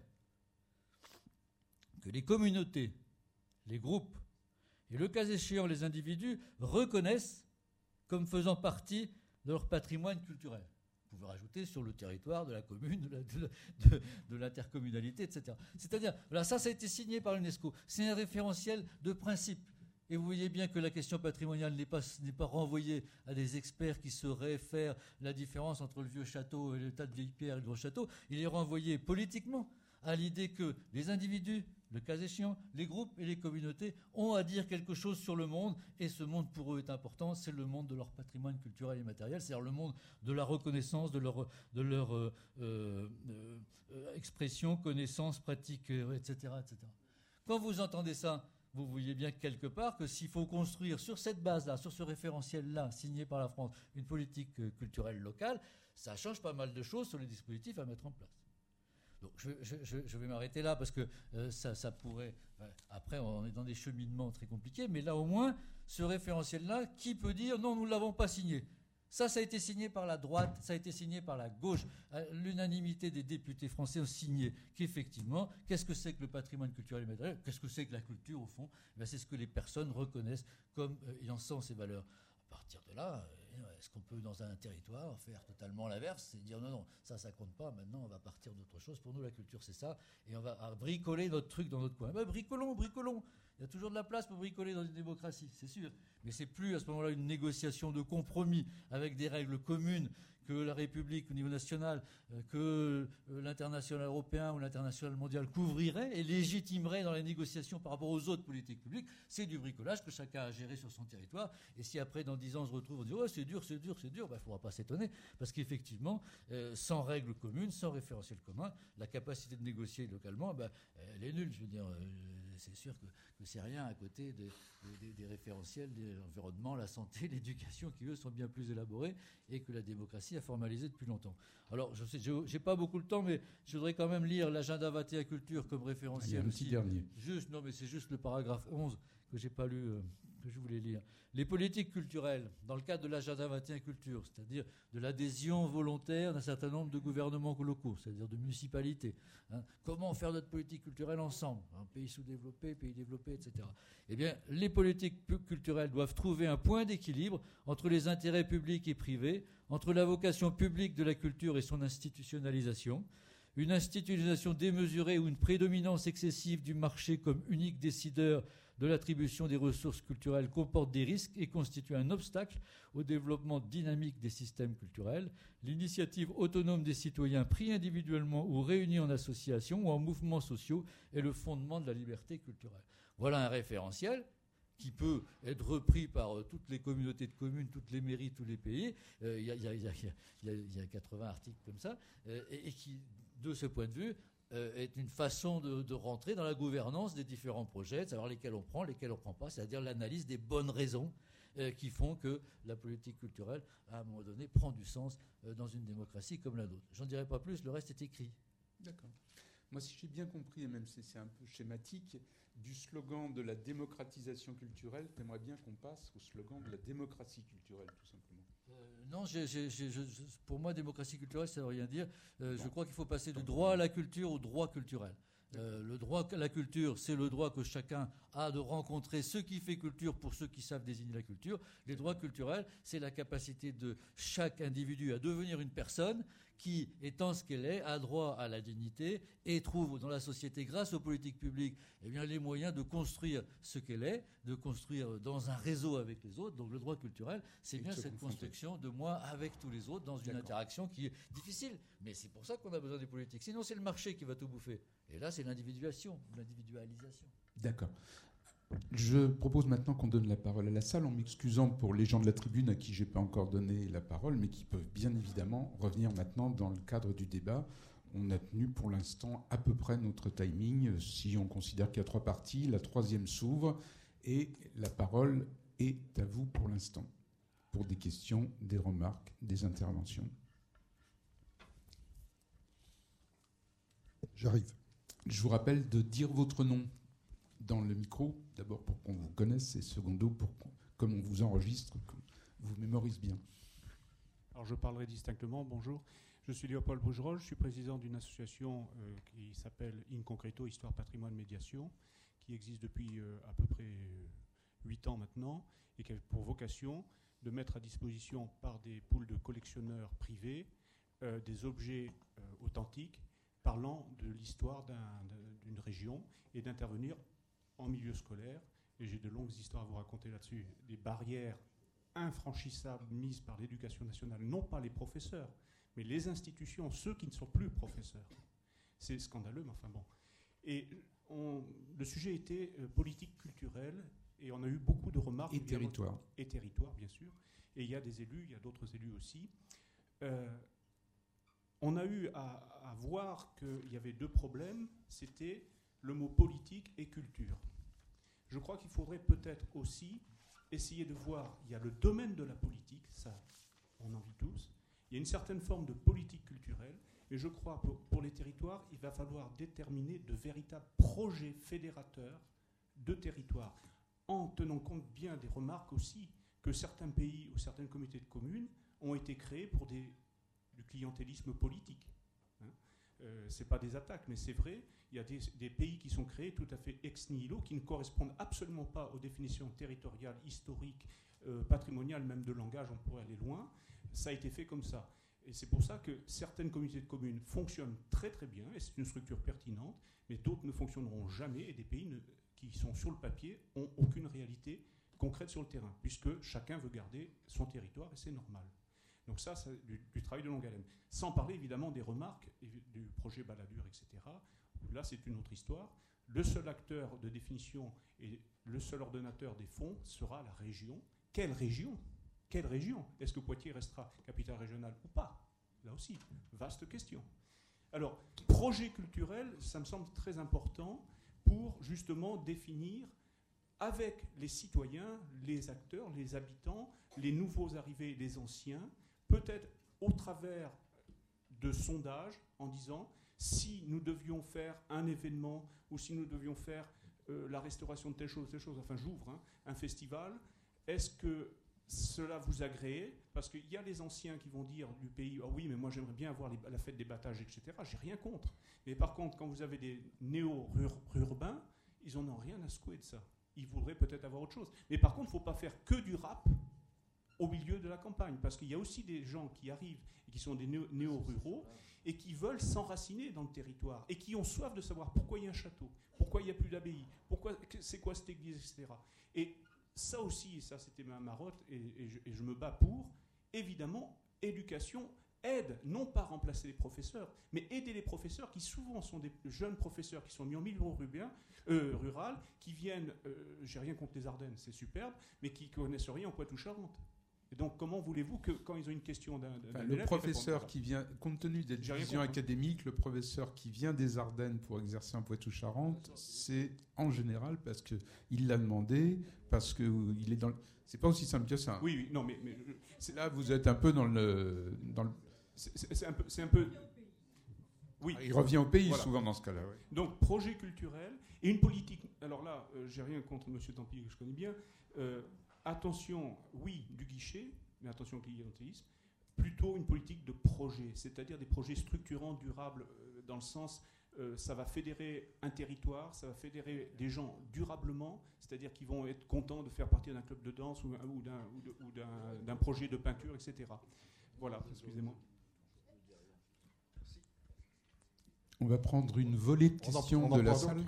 que les communautés, les groupes et le cas échéant les individus reconnaissent comme faisant partie de leur patrimoine culturel. Vous pouvez rajouter sur le territoire de la commune, de, la, de, de, de l'intercommunalité, et cetera. C'est-à-dire, là, ça, ça a été signé par l'UNESCO. C'est un référentiel de principe. Et vous voyez bien que la question patrimoniale n'est pas, n'est pas renvoyée à des experts qui sauraient faire la différence entre le vieux château et le tas de vieilles pierres et le gros château. Il est renvoyé politiquement à l'idée que les individus, le cas échéant, les groupes et les communautés ont à dire quelque chose sur le monde, et ce monde pour eux est important, c'est le monde de leur patrimoine culturel et matériel, c'est-à-dire le monde de la reconnaissance, de leur, de leur euh, euh, euh, expression, connaissance, pratique, euh, et cetera, et cetera. Quand vous entendez ça, vous voyez bien quelque part que s'il faut construire sur cette base-là, sur ce référentiel-là, signé par la France, une politique culturelle locale, ça change pas mal de choses sur les dispositifs à mettre en place. Donc je, je, je vais m'arrêter là parce que euh, ça, ça pourrait... Ben, après, on est dans des cheminements très compliqués, mais là au moins, ce référentiel-là, qui peut dire non, nous ne l'avons pas signé? Ça, ça a été signé par la droite, ça a été signé par la gauche. L'unanimité des députés français ont signé qu'effectivement, qu'est-ce que c'est que le patrimoine culturel et matériel? Qu'est-ce que c'est que la culture, au fond? Ben, c'est ce que les personnes reconnaissent comme euh, ayant sens et valeurs. À partir de là, euh, est-ce qu'on peut, dans un territoire, faire totalement l'inverse et dire non, non, ça, ça compte pas, maintenant, on va partir d'autre chose. Pour nous, la culture, c'est ça, et on va bricoler notre truc dans notre coin. Ben, bricolons, bricolons. Il y a toujours de la place pour bricoler dans une démocratie, c'est sûr. Mais c'est plus à ce moment-là une négociation de compromis avec des règles communes que la République au niveau national, que l'international européen ou l'international mondial couvrirait et légitimerait dans les négociations par rapport aux autres politiques publiques. C'est du bricolage que chacun a géré sur son territoire. Et si après, dans dix ans, on se retrouve, on dit « Oh, c'est dur, c'est dur, c'est dur », ben, il ne faudra pas s'étonner. Parce qu'effectivement, euh, sans règles communes, sans référentiel commun, la capacité de négocier localement, ben, elle est nulle. Je veux dire, euh, c'est sûr que, que c'est rien à côté des, des, des référentiels de l'environnement, la santé, l'éducation, qui eux sont bien plus élaborés et que la démocratie a formalisé depuis longtemps. Alors, je sais, je n'ai pas beaucoup de temps, mais je voudrais quand même lire l'agenda vingt et un culture comme référentiel. Il y a un petit aussi. dernier. Juste, non, mais c'est juste le paragraphe onze que j'ai pas lu, euh, que je voulais lire. Les politiques culturelles, dans le cadre de l'agenda vingt et un culture, c'est-à-dire de l'adhésion volontaire d'un certain nombre de gouvernements locaux, c'est-à-dire de municipalités. Hein. Comment faire notre politique culturelle ensemble, un pays sous-développé, pays développé, et cetera. Eh bien, les politiques culturelles doivent trouver un point d'équilibre entre les intérêts publics et privés, entre la vocation publique de la culture et son institutionnalisation. Une institutionnalisation démesurée ou une prédominance excessive du marché comme unique décideur de l'attribution des ressources culturelles comporte des risques et constitue un obstacle au développement dynamique des systèmes culturels. L'initiative autonome des citoyens pris individuellement ou réunis en association ou en mouvements sociaux est le fondement de la liberté culturelle. Voilà un référentiel qui peut être repris par euh, toutes les communautés de communes, toutes les mairies, tous les pays. Il euh, y, y, y, y a quatre-vingts articles comme ça, euh, et, et qui, de ce point de vue, euh, est une façon de, de rentrer dans la gouvernance des différents projets, de savoir lesquels on prend, lesquels on ne prend pas, c'est-à-dire l'analyse des bonnes raisons euh, qui font que la politique culturelle, à un moment donné, prend du sens euh, dans une démocratie comme la nôtre. J'en dirai pas plus, le reste est écrit. D'accord. Moi, si j'ai bien compris, et même si c'est un peu schématique, du slogan de la démocratisation culturelle, tu aimerais bien qu'on passe au slogan de la démocratie culturelle, tout simplement. Euh, non, j'ai, j'ai, j'ai, je, pour moi, démocratie culturelle, ça ne veut rien dire. Euh, bon. Je crois qu'il faut passer du droit à la culture au droit culturel. Euh, le droit à la culture, c'est le droit que chacun a de rencontrer ce qui fait culture pour ceux qui savent désigner la culture. Les droits culturels, c'est la capacité de chaque individu à devenir une personne qui, étant ce qu'elle est, a droit à la dignité et trouve dans la société, grâce aux politiques publiques, eh bien, les moyens de construire ce qu'elle est, de construire dans un réseau avec les autres. Donc le droit culturel, c'est et bien cette construction de moi avec tous les autres dans une D'accord. interaction qui est difficile. Mais c'est pour ça qu'on a besoin des politiques. Sinon, c'est le marché qui va tout bouffer. Et là, c'est l'individuation, l'individualisation. D'accord. Je propose maintenant qu'on donne la parole à la salle, en m'excusant pour les gens de la tribune à qui je n'ai pas encore donné la parole, mais qui peuvent bien évidemment revenir maintenant dans le cadre du débat. On a tenu pour l'instant à peu près notre timing. Si on considère qu'il y a trois parties, la troisième s'ouvre et la parole est à vous pour l'instant, pour des questions, des remarques, des interventions. J'arrive. Je vous rappelle de dire votre nom dans le micro, d'abord pour qu'on vous connaisse, et secondo, pour comme on vous enregistre, qu'on vous mémorise bien. Alors je parlerai distinctement, bonjour. Je suis Léopold Bougerolles, je suis président d'une association euh, qui s'appelle In Concreto, Histoire, Patrimoine, Médiation, qui existe depuis euh, à peu près huit ans maintenant, et qui a pour vocation de mettre à disposition par des pools de collectionneurs privés euh, des objets euh, authentiques parlant de l'histoire d'un, d'une région et d'intervenir en milieu scolaire, et j'ai de longues histoires à vous raconter là-dessus, des barrières infranchissables mises par l'éducation nationale, non pas les professeurs, mais les institutions, ceux qui ne sont plus professeurs. C'est scandaleux, mais enfin bon. Et on, le sujet était euh, politique culturelle, et on a eu beaucoup de remarques. Et territoire. Et territoire, bien sûr. Et il y a des élus, il y a d'autres élus aussi. Euh, on a eu à, à voir qu'il y avait deux problèmes, c'était le mot politique et culture. Je crois qu'il faudrait peut-être aussi essayer de voir, il y a le domaine de la politique, ça on en vit tous, il y a une certaine forme de politique culturelle, mais je crois que pour, pour les territoires, il va falloir déterminer de véritables projets fédérateurs de territoires, en tenant compte bien des remarques aussi que certains pays ou certaines communautés de communes ont été créés pour des, du clientélisme politique. Hein. Euh, ce n'est pas des attaques, mais c'est vrai, il y a des, des pays qui sont créés tout à fait ex nihilo, qui ne correspondent absolument pas aux définitions territoriales, historiques, euh, patrimoniales, même de langage, on pourrait aller loin. Ça a été fait comme ça. Et c'est pour ça que certaines communautés de communes fonctionnent très très bien, et c'est une structure pertinente, mais d'autres ne fonctionneront jamais, et des pays ne, qui sont sur le papier n'ont aucune réalité concrète sur le terrain, puisque chacun veut garder son territoire, et c'est normal. Donc ça, c'est du, du travail de longue haleine. Sans parler évidemment des remarques du projet Balladur, et cetera. Là, c'est une autre histoire. Le seul acteur de définition et le seul ordonnateur des fonds sera la région. Quelle région ? Quelle région ? Est-ce que Poitiers restera capitale régionale ou pas ? Là aussi, vaste question. Alors, projet culturel, ça me semble très important pour justement définir avec les citoyens, les acteurs, les habitants, les nouveaux arrivés, les anciens, peut-être au travers de sondages en disant si nous devions faire un événement ou si nous devions faire euh, la restauration de telle chose, telle chose, enfin j'ouvre, hein, un festival, est-ce que cela vous agrée? Parce qu'il y a les anciens qui vont dire du pays, ah oui, mais moi j'aimerais bien avoir les, la fête des battages, et cetera. J'ai rien contre. Mais par contre, quand vous avez des néo-urbains, ils n'en ont rien à secouer de ça. Ils voudraient peut-être avoir autre chose. Mais par contre, il ne faut pas faire que du rap au milieu de la campagne, parce qu'il y a aussi des gens qui arrivent et qui sont des néo-ruraux et qui veulent s'enraciner dans le territoire et qui ont soif de savoir pourquoi il y a un château, pourquoi il n'y a plus d'abbaye, pourquoi c'est quoi cette église, et cetera. Et ça aussi, et ça c'était ma marotte, et, et, je, et je me bats pour, évidemment, éducation aide, non pas remplacer les professeurs, mais aider les professeurs qui souvent sont des jeunes professeurs qui sont mis en milieu rural, euh, rural qui viennent, euh, j'ai rien contre les Ardennes, c'est superbe, mais qui ne connaissent rien en Poitou-Charentes. Et donc, comment voulez-vous que, quand ils ont une question d'un, d'un enfin, élève, le professeur qui vient, compte tenu des divisions académiques, le professeur qui vient des Ardennes pour exercer en Poitou-Charentes, c'est en général parce qu'il l'a demandé, parce qu'il est dans le... C'est pas aussi simple que ça. Oui, oui, non, mais... mais c'est là, vous êtes un peu dans le... Dans le... C'est, c'est, c'est un peu... C'est un peu... Oui. Il revient au pays, voilà. Souvent dans ce cas-là. Oui. Donc, projet culturel et une politique... Alors là, euh, j'ai rien contre M. Tempi, que je connais bien. Euh, attention, oui, du guichet, mais attention au clientélisme. Plutôt une politique de projet, c'est-à-dire des projets structurants, durables, euh, dans le sens... Euh, ça va fédérer un territoire, ça va fédérer des gens durablement, c'est-à-dire qu'ils vont être contents de faire partie d'un club de danse ou, ou, d'un, ou, de, ou d'un, d'un projet de peinture, et cetera. Voilà, excusez-moi. On va prendre une volée de questions de la salle.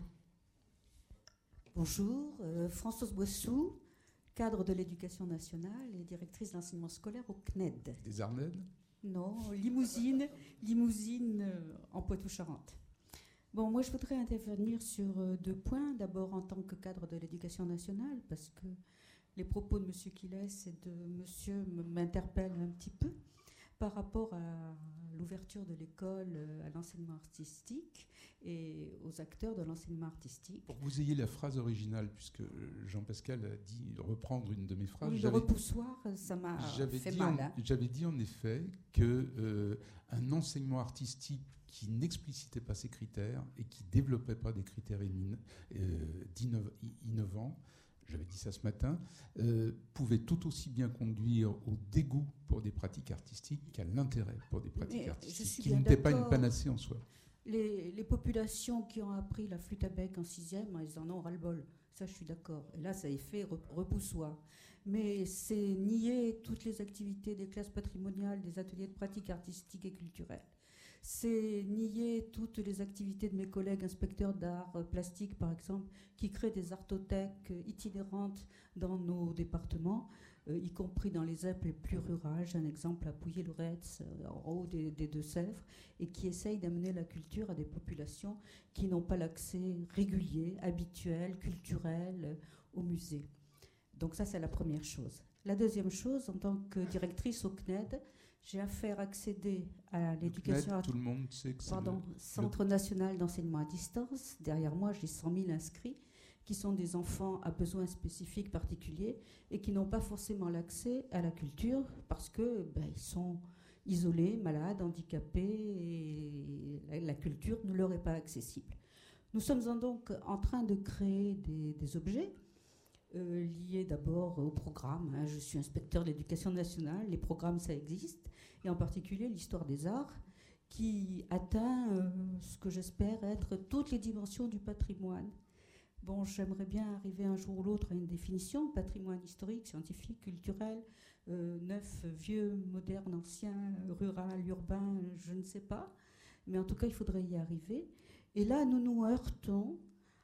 Bonjour, euh, Françoise Boissou, cadre de l'éducation nationale et directrice d'enseignement scolaire au C N E D. Des Ardennes ? Non, Limousine, Limousine euh, en Poitou-Charentes. Bon, moi, je voudrais intervenir sur euh, deux points. D'abord, en tant que cadre de l'éducation nationale, parce que les propos de M. Quiles et de Monsieur m'interpellent un petit peu par rapport à l'ouverture de l'école euh, à l'enseignement artistique et aux acteurs de l'enseignement artistique. Pour que vous ayez la phrase originale, puisque Jean-Pascal a dit reprendre une de mes phrases. Oui, le repoussoir, ça m'a fait mal. En, hein. J'avais dit en effet qu'un euh, enseignement artistique qui n'explicitait pas ces critères et qui ne développait pas des critères émin- euh, innovants, j'avais dit ça ce matin, euh, pouvait tout aussi bien conduire au dégoût pour des pratiques artistiques qu'à l'intérêt pour des pratiques Mais artistiques, qui n'était pas une panacée en soi. Les, les populations qui ont appris la flûte à bec en sixième, elles en ont ras-le-bol. Ça, je suis d'accord. Et là, ça a fait repoussoir. Mais c'est nier toutes les activités des classes patrimoniales, des ateliers de pratique artistique et culturelle. C'est nier toutes les activités de mes collègues inspecteurs d'art plastique, par exemple, qui créent des artothèques itinérantes dans nos départements, euh, y compris dans les Alpes les plus rurales. J'ai un exemple à Pouilly-Loretz, euh, en haut des, des Deux-Sèvres, et qui essayent d'amener la culture à des populations qui n'ont pas l'accès régulier, habituel, culturel euh, au musée. Donc ça, c'est la première chose. La deuxième chose, en tant que directrice au C N E D, j'ai à faire accéder à l'éducation artistique. Tout le monde sait que c'est Pardon, le, Centre le... national d'enseignement à distance. Derrière moi, j'ai cent mille inscrits qui sont des enfants à besoins spécifiques particuliers et qui n'ont pas forcément l'accès à la culture parce que ben, ils sont isolés, malades, handicapés et la, la culture ne leur est pas accessible. Nous sommes donc en train de créer des, des objets Euh, liés d'abord au programme. Hein. Je suis inspecteur de l'éducation nationale, les programmes ça existe, et en particulier l'histoire des arts qui atteint euh, ce que j'espère être toutes les dimensions du patrimoine. Bon, j'aimerais bien arriver un jour ou l'autre à une définition, patrimoine historique, scientifique, culturel, euh, neuf, vieux, moderne, ancien, rural, urbain, je ne sais pas, mais en tout cas il faudrait y arriver. Et là nous nous heurtons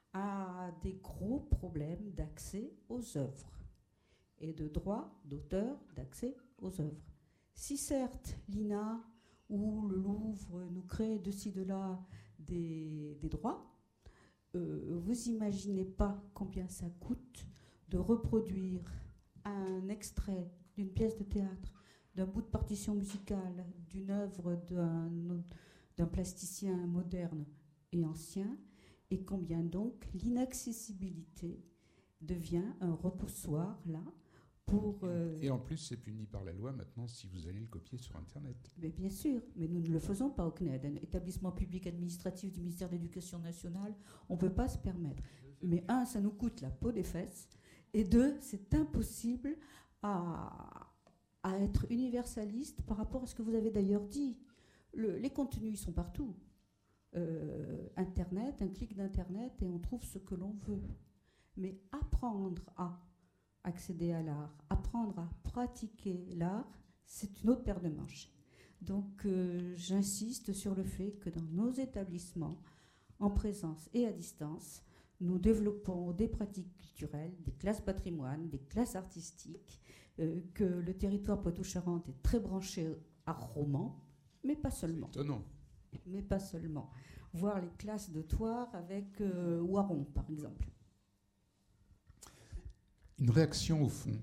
à des gros problèmes d'accès aux œuvres et de droit d'auteur d'accès aux œuvres. Si certes l'I N A ou le Louvre nous crée de ci de là des, des droits, euh, vous imaginez pas combien ça coûte de reproduire un extrait d'une pièce de théâtre, d'un bout de partition musicale, d'une œuvre d'un, d'un plasticien moderne et ancien, et combien donc l'inaccessibilité devient un repoussoir, là, pour... Euh, et en plus, c'est puni par la loi maintenant si vous allez le copier sur Internet. Mais bien sûr, mais nous ne le faisons pas au C N E D. Un établissement public administratif du ministère de l'Éducation nationale, on ne peut pas se permettre. Mais un, ça nous coûte la peau des fesses, et deux, c'est impossible à, à être universaliste par rapport à ce que vous avez d'ailleurs dit. Le, les contenus, ils sont partout. Euh, Internet, un clic d'Internet, et on trouve ce que l'on veut. Mais apprendre à accéder à l'art, apprendre à pratiquer l'art, c'est une autre paire de manches. Donc euh, j'insiste sur le fait que dans nos établissements, en présence et à distance, nous développons des pratiques culturelles, des classes patrimoine, des classes artistiques, euh, que le territoire Poitou-Charentes est très branché à roman, mais pas seulement. C'est étonnant. Mais pas seulement. Voir les classes de Thouars avec euh, Waron, par exemple. Une réaction au fond.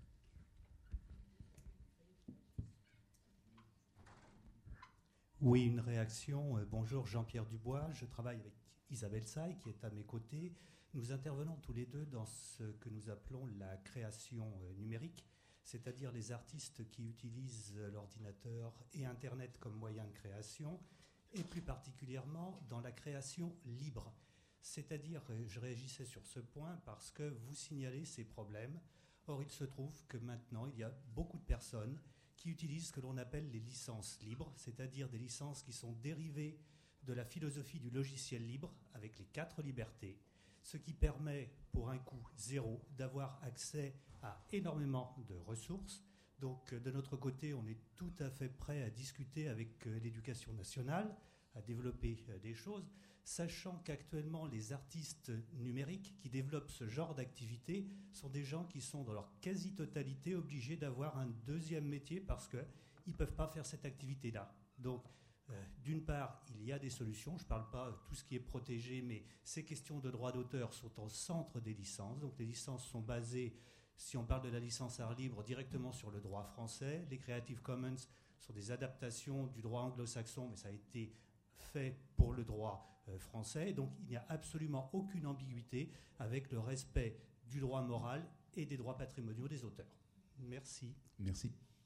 Oui, une réaction. Euh, bonjour, Jean-Pierre Dubois. Je travaille avec Isabelle Saï, qui est à mes côtés. Nous intervenons tous les deux dans ce que nous appelons la création euh, numérique, c'est-à-dire les artistes qui utilisent l'ordinateur et Internet comme moyen de création, et plus particulièrement dans la création libre. C'est-à-dire, je réagissais sur ce point parce que vous signalez ces problèmes. Or, il se trouve que maintenant, il y a beaucoup de personnes qui utilisent ce que l'on appelle les licences libres, c'est-à-dire des licences qui sont dérivées de la philosophie du logiciel libre avec les quatre libertés, ce qui permet, pour un coût zéro, d'avoir accès à énormément de ressources. Donc, de notre côté, on est tout à fait prêt à discuter avec l'éducation nationale, à développer des choses, sachant qu'actuellement, les artistes numériques qui développent ce genre d'activité sont des gens qui sont, dans leur quasi-totalité, obligés d'avoir un deuxième métier parce qu'ils ne peuvent pas faire cette activité-là. Donc, euh, d'une part, il y a des solutions. Je ne parle pas de tout ce qui est protégé, mais ces questions de droit d'auteur sont au centre des licences. Donc, les licences sont basées, si on parle de la licence art libre, directement sur le droit français. Les Creative Commons sont des adaptations du droit anglo-saxon, mais ça a été fait pour le droit euh, français. Donc il n'y a absolument aucune ambiguïté avec le respect du droit moral et des droits patrimoniaux des auteurs. Merci. Merci.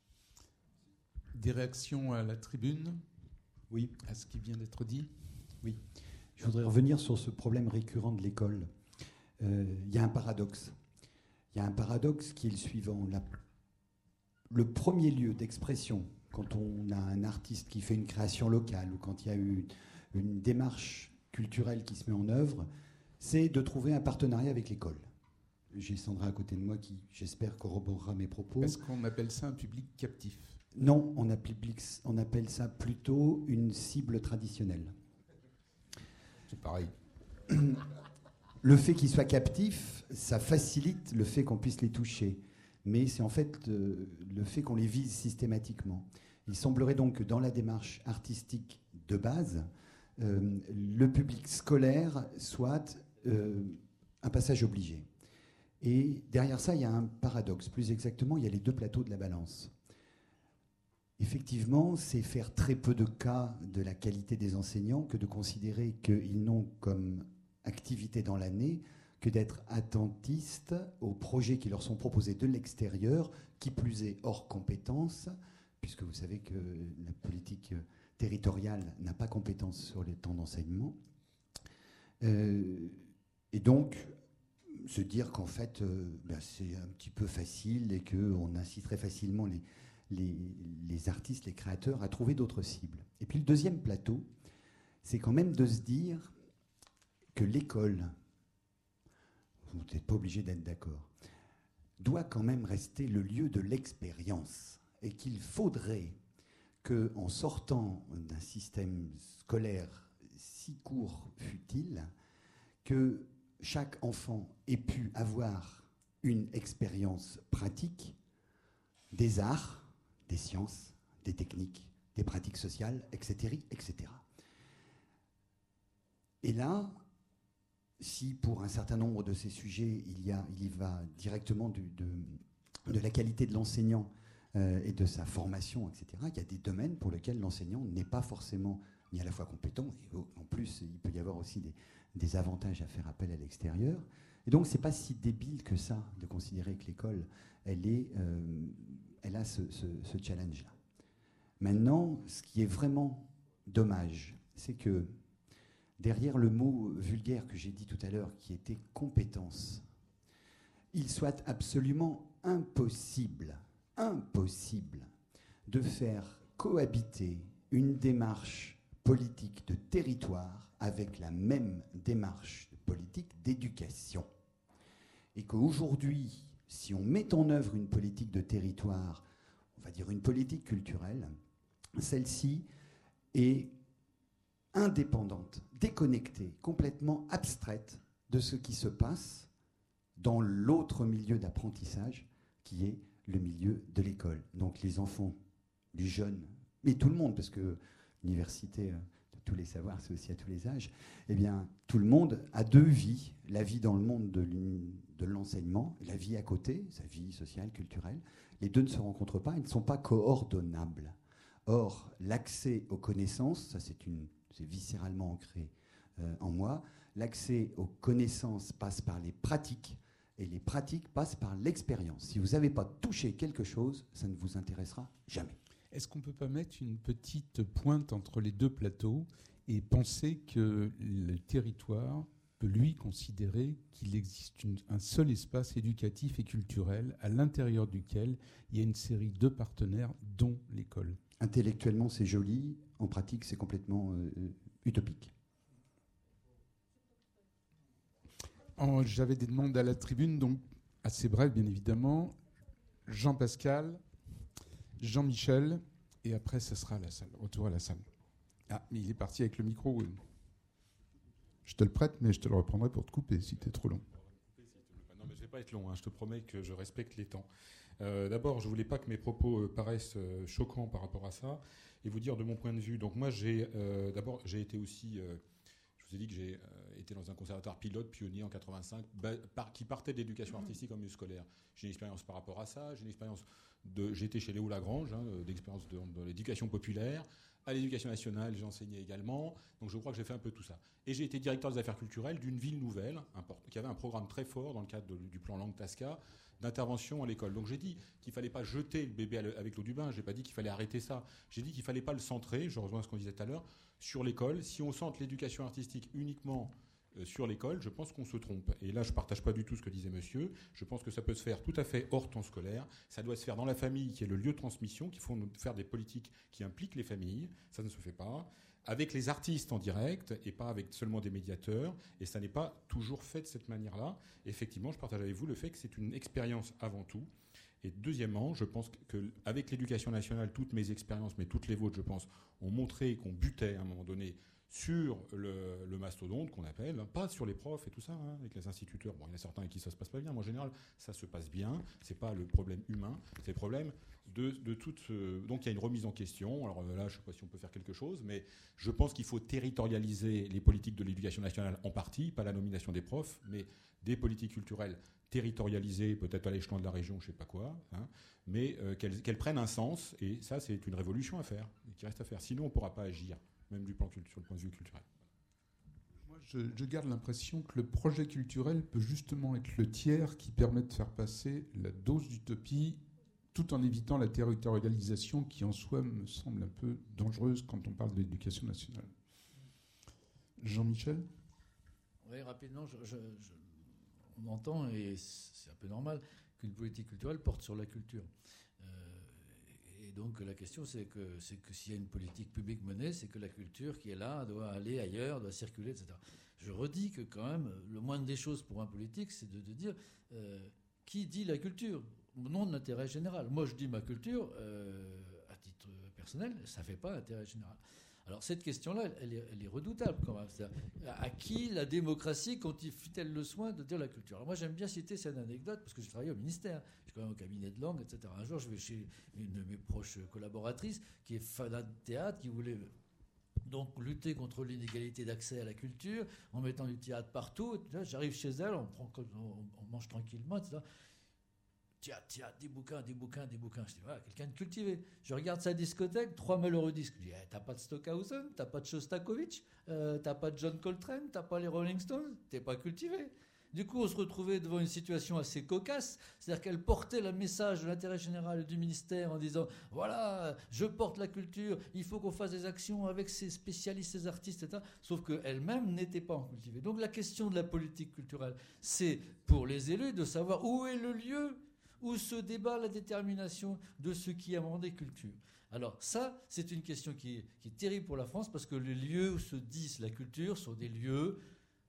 Des réactions à la tribune? Oui. À ce qui vient d'être dit? Oui. Je voudrais revenir sur ce problème récurrent de l'école. Euh, il y a un paradoxe. Il y a un paradoxe qui est le suivant. La, le premier lieu d'expression, quand on a un artiste qui fait une création locale ou quand il y a eu une démarche culturelle qui se met en œuvre, c'est de trouver un partenariat avec l'école. J'ai Sandra à côté de moi qui, j'espère, corroborera mes propos. Est-ce qu'on appelle ça un public captif? Non, on appelle, on appelle ça plutôt une cible traditionnelle. C'est pareil. Le fait qu'ils soient captifs, ça facilite le fait qu'on puisse les toucher. Mais c'est en fait le, le fait qu'on les vise systématiquement. Il semblerait donc que dans la démarche artistique de base, euh, le public scolaire soit euh, un passage obligé. Et derrière ça, il y a un paradoxe. Plus exactement, il y a les deux plateaux de la balance. Effectivement, c'est faire très peu de cas de la qualité des enseignants que de considérer qu'ils n'ont comme activité dans l'année que d'être attentistes aux projets qui leur sont proposés de l'extérieur, qui plus est hors compétence, puisque vous savez que la politique territoriale n'a pas compétence sur les temps d'enseignement. Euh, et donc, se dire qu'en fait, euh, ben c'est un petit peu facile et qu'on inciterait facilement les, les, les artistes, les créateurs à trouver d'autres cibles. Et puis le deuxième plateau, c'est quand même de se dire que l'école, vous n'êtes pas obligé d'être d'accord, doit quand même rester le lieu de l'expérience et qu'il faudrait qu'en sortant d'un système scolaire si court fut-il, que chaque enfant ait pu avoir une expérience pratique des arts, des sciences, des techniques, des pratiques sociales, et cetera, et cetera. Et là, si pour un certain nombre de ces sujets, il y, a, il y va directement du, de, de la qualité de l'enseignant euh, et de sa formation, et cetera, il y a des domaines pour lesquels l'enseignant n'est pas forcément ni à la fois compétent, et en plus, il peut y avoir aussi des, des avantages à faire appel à l'extérieur. Et donc, c'est pas si débile que ça de considérer que l'école, elle, est, euh, elle a ce, ce, ce challenge-là. Maintenant, ce qui est vraiment dommage, c'est que derrière le mot vulgaire que j'ai dit tout à l'heure, qui était compétence, il soit absolument impossible, impossible de faire cohabiter une démarche politique de territoire avec la même démarche politique d'éducation. Et qu'aujourd'hui, si on met en œuvre une politique de territoire, on va dire une politique culturelle, celle-ci est indépendante, déconnectée, complètement abstraite de ce qui se passe dans l'autre milieu d'apprentissage qui est le milieu de l'école. Donc les enfants, les jeunes, mais tout le monde, parce que l'université de tous les savoirs, c'est aussi à tous les âges, eh bien, tout le monde a deux vies. La vie dans le monde de, de l'enseignement, la vie à côté, sa vie sociale, culturelle. Les deux ne se rencontrent pas, ils ne sont pas coordonnables. Or, l'accès aux connaissances, ça c'est, une, c'est viscéralement ancré euh, en moi, l'accès aux connaissances passe par les pratiques, et les pratiques passent par l'expérience. Si vous n'avez pas touché quelque chose, ça ne vous intéressera jamais. Est-ce qu'on ne peut pas mettre une petite pointe entre les deux plateaux et penser que le territoire peut, lui, considérer qu'il existe une, un seul espace éducatif et culturel à l'intérieur duquel il y a une série de partenaires, dont l'école? Intellectuellement, c'est joli. En pratique, c'est complètement euh, utopique. Oh, j'avais des demandes à la tribune, donc assez bref, bien évidemment. Jean-Pascal, Jean-Michel, et après, ce sera la salle. Retour à la salle. Ah, mais il est parti avec le micro. Je te le prête, mais je te le reprendrai pour te couper si tu es trop long. Non, mais je ne vais pas être long. Hein. Je te promets que je respecte les temps. Euh, d'abord, je ne voulais pas que mes propos euh, paraissent euh, choquants par rapport à ça, et vous dire de mon point de vue. Donc moi, j'ai euh, d'abord, j'ai été aussi... Euh, je vous ai dit que j'ai euh, été dans un conservatoire pilote, pionnier en quatre-vingt-cinq, bah, par, qui partait de l'éducation artistique en milieu scolaire. J'ai une expérience par rapport à ça. J'ai une expérience de... J'ai été chez Léo Lagrange, hein, d'expérience de, de l'éducation populaire. À l'éducation nationale, j'ai enseigné également. Donc je crois que j'ai fait un peu tout ça. Et j'ai été directeur des affaires culturelles d'une ville nouvelle, qui avait un programme très fort dans le cadre de, du plan Langue Tasca, d'intervention à l'école. Donc j'ai dit qu'il ne fallait pas jeter le bébé avec l'eau du bain. Je n'ai pas dit qu'il fallait arrêter ça. J'ai dit qu'il ne fallait pas le centrer, je rejoins ce qu'on disait tout à l'heure, sur l'école. Si on centre l'éducation artistique uniquement euh, sur l'école, je pense qu'on se trompe. Et là, je ne partage pas du tout ce que disait monsieur. Je pense que ça peut se faire tout à fait hors temps scolaire. Ça doit se faire dans la famille, qui est le lieu de transmission, qu'il faut faire des politiques qui impliquent les familles. Ça ne se fait pas. Avec les artistes en direct et pas avec seulement des médiateurs. Et ça n'est pas toujours fait de cette manière-là. Effectivement, je partage avec vous le fait que c'est une expérience avant tout. Et deuxièmement, je pense qu'avec l'éducation nationale, toutes mes expériences, mais toutes les vôtres, je pense, ont montré qu'on butait à un moment donné sur le, le mastodonte qu'on appelle, hein, pas sur les profs et tout ça, hein, avec les instituteurs. Bon, il y en a certains avec qui ça se passe pas bien, mais en général, ça se passe bien. C'est pas le problème humain, c'est le problème de, de toute... Euh, donc il y a une remise en question. Alors là, je sais pas si on peut faire quelque chose, mais je pense qu'il faut territorialiser les politiques de l'éducation nationale en partie, pas la nomination des profs, mais des politiques culturelles territorialisées, peut-être à l'échelon de la région, je sais pas quoi, hein, mais euh, qu'elles, qu'elles prennent un sens, et ça, c'est une révolution à faire, qui reste à faire. Sinon, on ne pourra pas agir, même du plan sur le point de vue culturel. Moi, je, je garde l'impression que le projet culturel peut justement être le tiers qui permet de faire passer la dose d'utopie tout en évitant la territorialisation qui, en soi, me semble un peu dangereuse quand on parle de l'éducation nationale. Jean-Michel ? Oui, rapidement, je, je, je, on entend, et c'est un peu normal, qu'une politique culturelle porte sur la culture. Euh, et donc la question, c'est que, c'est que s'il y a une politique publique menée, c'est que la culture qui est là doit aller ailleurs, doit circuler, et cetera. Je redis que quand même, le moindre des choses pour un politique, c'est de, de dire euh, qui dit la culture au nom de l'intérêt général. Moi, je dis ma culture, euh, à titre personnel, ça ne fait pas l'intérêt général. Alors cette question-là, elle est, elle est redoutable quand même. C'est-à-dire, à qui la démocratie confie-t-elle le soin de dire la culture ? Alors moi j'aime bien citer cette anecdote parce que j'ai travaillé au ministère, je suis quand même au cabinet de langue, et cetera. Un jour je vais chez une de mes proches collaboratrices qui est fanat de théâtre, qui voulait donc lutter contre l'inégalité d'accès à la culture en mettant du théâtre partout. J'arrive chez elle, on, prend, on mange tranquillement, et cetera. Tiens, tiens, des bouquins, des bouquins, des bouquins. Je dis, voilà, quelqu'un de cultivé. Je regarde sa discothèque, trois malheureux disques. Je dis, eh, t'as pas de Stockhausen, t'as pas de Shostakovich, euh, t'as pas de John Coltrane, t'as pas les Rolling Stones, t'es pas cultivé. Du coup, on se retrouvait devant une situation assez cocasse, c'est-à-dire qu'elle portait le message de l'intérêt général du ministère en disant « Voilà, je porte la culture, il faut qu'on fasse des actions avec ces spécialistes, ces artistes, et cetera » Sauf qu'elle-même n'était pas en cultivée. Donc la question de la politique culturelle, c'est pour les élus de savoir où est le lieu où se débat la détermination de ce qui amène culture. Alors ça, c'est une question qui est, qui est terrible pour la France, parce que les lieux où se disent la culture sont des lieux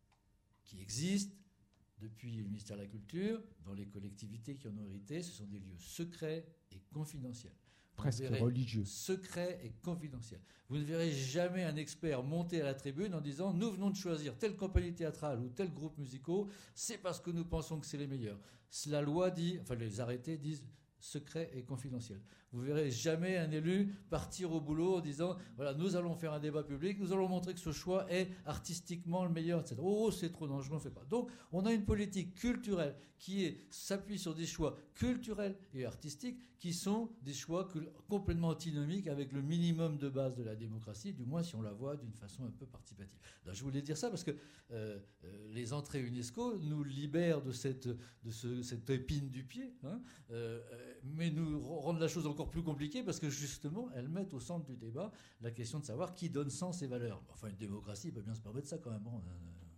qui existent depuis le ministère de la Culture, dans les collectivités qui en ont hérité. Ce sont des lieux secrets et confidentiels. Presque religieux. Secrets et confidentiels. Vous ne verrez jamais un expert monter à la tribune en disant « Nous venons de choisir telle compagnie théâtrale ou tel groupe musical, c'est parce que nous pensons que c'est les meilleurs. » La loi dit, enfin les arrêtés disent secret et confidentiel. Vous verrez jamais un élu partir au boulot en disant voilà, nous allons faire un débat public, nous allons montrer que ce choix est artistiquement le meilleur, et cetera. Oh, c'est trop dangereux, on ne fait pas. Donc, on a une politique culturelle qui est, s'appuie sur des choix culturels et artistiques qui sont des choix complètement antinomiques avec le minimum de base de la démocratie, du moins si on la voit d'une façon un peu participative. Alors, je voulais dire ça parce que euh, euh, les entrées UNESCO nous libèrent de cette, de ce, cette épine du pied, hein, euh, mais nous rendent la chose encore plus compliquée parce que justement, elles mettent au centre du débat la question de savoir qui donne sens et valeurs. Enfin, une démocratie peut bien se permettre ça quand même. Hein.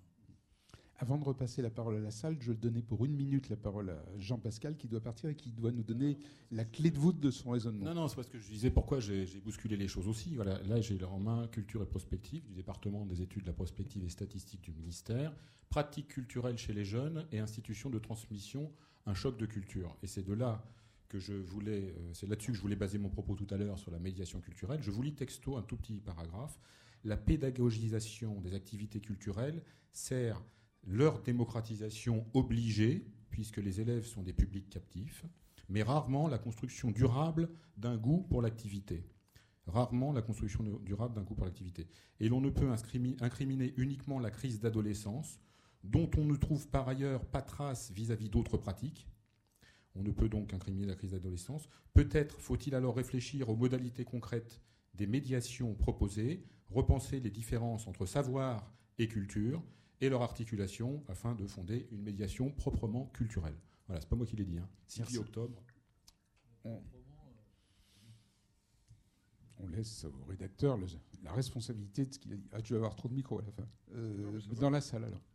Avant de repasser la parole à la salle, je vais donner pour une minute la parole à Jean-Pascal qui doit partir et qui doit nous donner la clé de voûte de son raisonnement. Non, non, c'est parce que je disais pourquoi j'ai, j'ai bousculé les choses aussi. Voilà, là, j'ai en main Culture et Prospective du département des études de la prospective et statistique du ministère, pratique culturelle chez les jeunes et institutions de transmission, un choc de culture. Et c'est de là que je voulais, c'est là-dessus que je voulais baser mon propos tout à l'heure sur la médiation culturelle. Je vous lis texto un tout petit paragraphe. La pédagogisation des activités culturelles sert leur démocratisation obligée, puisque les élèves sont des publics captifs, mais rarement la construction durable d'un goût pour l'activité. Rarement la construction durable d'un goût pour l'activité. Et l'on ne peut incriminer uniquement la crise d'adolescence, dont on ne trouve par ailleurs pas trace vis-à-vis d'autres pratiques. On ne peut donc incriminer la crise d'adolescence. Peut-être faut-il alors réfléchir aux modalités concrètes des médiations proposées, repenser les différences entre savoir et culture, et leur articulation afin de fonder une médiation proprement culturelle. Voilà, c'est pas moi qui l'ai dit. Hein. six octobre. On, on laisse au rédacteur le, la responsabilité de ce qu'il a dit. Ah, tu vas avoir trop de micros à la fin. Euh, non, dans la salle, alors.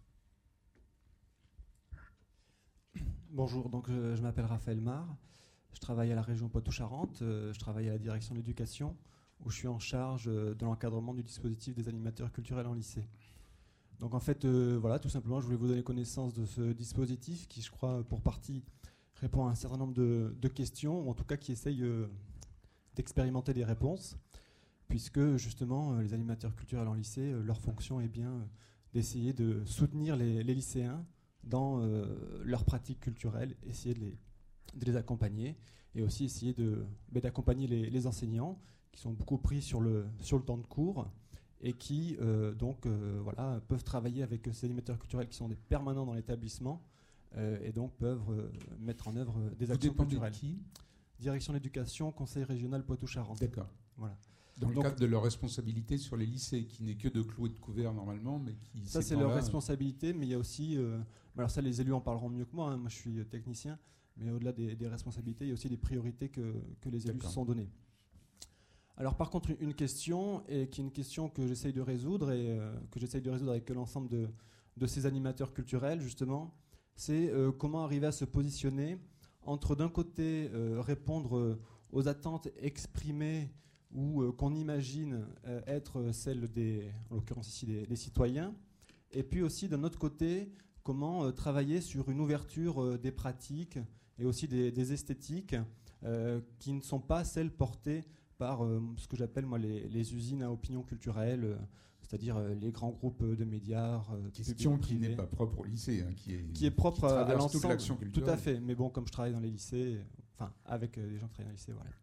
Bonjour, donc euh, je m'appelle Raphaël Mar. Je travaille à la région Poitou-Charentes. Euh, je travaille à la direction de l'éducation, où je suis en charge euh, de l'encadrement du dispositif des animateurs culturels en lycée. Donc en fait, euh, voilà, tout simplement, je voulais vous donner connaissance de ce dispositif qui, je crois, pour partie, répond à un certain nombre de, de questions, ou en tout cas qui essaye euh, d'expérimenter des réponses, puisque justement, euh, les animateurs culturels en lycée, euh, leur fonction est bien euh, d'essayer de soutenir les, les lycéens dans euh, leurs pratiques culturelles, essayer de les, de les accompagner, et aussi essayer de, bah, d'accompagner les, les enseignants, qui sont beaucoup pris sur le, sur le temps de cours, et qui euh, donc euh, voilà, peuvent travailler avec ces animateurs culturels qui sont des permanents dans l'établissement euh, et donc peuvent euh, mettre en œuvre des Vous actions dépendez culturelles. De qui ? Direction de l'éducation, Conseil régional Poitou-Charentes. D'accord. Voilà. Dans le donc, cadre de leur responsabilité sur les lycées, qui n'est que de clous et de couverts normalement, mais qui... Ça, c'est leur responsabilité, mais il y a aussi... Euh, alors ça, les élus en parleront mieux que moi, hein, moi je suis technicien, mais au-delà des, des responsabilités, il y a aussi des priorités que, que les élus se sont données. Alors par contre, une question, et qui est une question que j'essaye de résoudre, et euh, que j'essaye de résoudre avec l'ensemble de, de ces animateurs culturels, justement, c'est euh, comment arriver à se positionner entre, d'un côté, euh, répondre aux attentes exprimées ou euh, qu'on imagine euh, être celles des, en l'occurrence ici, des, des citoyens, et puis aussi, d'un autre côté, comment euh, travailler sur une ouverture euh, des pratiques et aussi des, des esthétiques euh, qui ne sont pas celles portées par euh, ce que j'appelle moi les, les usines à opinion culturelle, euh, c'est-à-dire euh, les grands groupes de médias. Euh, Question qui n'est pas propre au lycée, hein, qui est qui est propre qui à l'ensemble. L'action culturelle. Tout à fait. Mais bon, comme je travaille dans les lycées, enfin avec euh, des gens qui travaillent dans les lycées, voilà.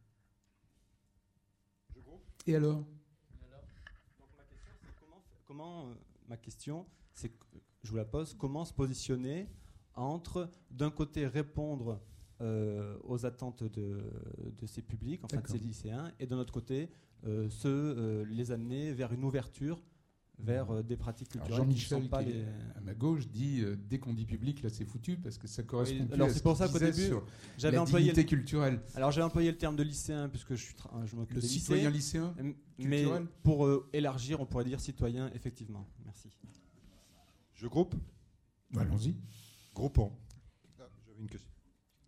Et alors ? Donc ma question, c'est comment, comment euh, ma question, c'est que je vous la pose. Comment se positionner entre, d'un côté, répondre euh, aux attentes de, de ces publics, enfin de ces lycéens, et de notre côté, euh, ceux, euh, les amener vers une ouverture vers euh, des pratiques culturelles. Alors Jean-Michel, qui sont pas qui est les... à ma gauche, dit euh, dès qu'on dit public, là c'est foutu parce que ça correspond Oui, plus alors à c'est ce pour qu'il ça qu'au disait début, sur j'avais la employé dignité le... culturelle. Alors j'ai employé le terme de lycéen puisque je, suis tra... je m'occupe le des citoyen lycées, lycéen mais culturel. Pour euh, élargir, on pourrait dire citoyen, effectivement. Merci. Je groupe. Allons-y. Groupons. Ah, j'avais une question.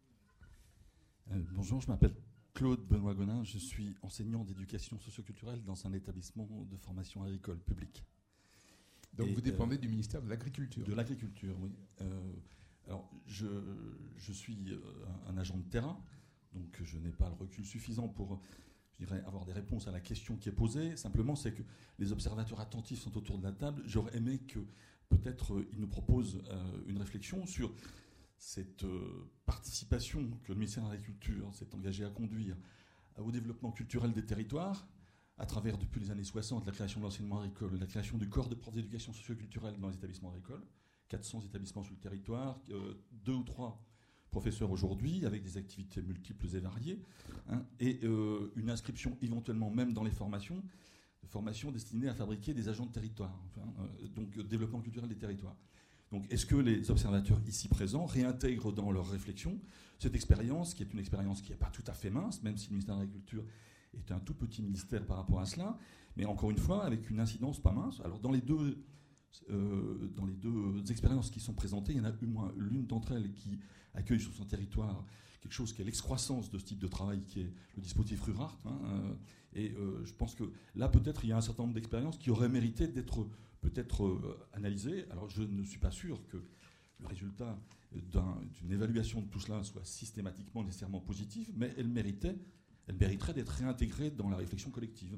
Euh, bonjour, je m'appelle Claude Benoît Gonin, je suis enseignant d'éducation socioculturelle dans un établissement de formation agricole publique. Donc Et, vous dépendez euh, du ministère de l'Agriculture. De l'Agriculture, oui. Euh, alors, je, je suis un, un agent de terrain, donc je n'ai pas le recul suffisant pour, je dirais, avoir des réponses à la question qui est posée. Simplement, c'est que les observateurs attentifs sont autour de la table. J'aurais aimé que peut-être euh, ils nous proposent euh, une réflexion sur cette euh, participation que le ministère de l'Agriculture s'est engagé à conduire au développement culturel des territoires, à travers, depuis les années soixante, la création de l'enseignement agricole, la création du corps de profs d'éducation socio-culturelle dans les établissements agricoles, quatre cents établissements sur le territoire, euh, deux ou trois professeurs aujourd'hui, avec des activités multiples et variées, hein, et euh, une inscription éventuellement même dans les formations, formations destinées à fabriquer des agents de territoire, enfin, euh, donc euh, développement culturel des territoires. Donc est-ce que les observateurs ici présents réintègrent dans leur réflexion cette expérience, qui est une expérience qui n'est pas tout à fait mince, même si le ministère de l'Agriculture est un tout petit ministère par rapport à cela, mais encore une fois, avec une incidence pas mince. Alors dans les deux, euh, dans les deux expériences qui sont présentées, il y en a au moins l'une d'entre elles qui accueille sur son territoire quelque chose qui est l'excroissance de ce type de travail, qui est le dispositif Rurart. Hein, euh, et euh, je pense que là, peut-être, il y a un certain nombre d'expériences qui auraient mérité d'être peut-être euh, analysées. Alors je ne suis pas sûr que le résultat d'un, d'une évaluation de tout cela soit systématiquement nécessairement positif, mais elle méritait elle mériterait d'être réintégrée dans la réflexion collective.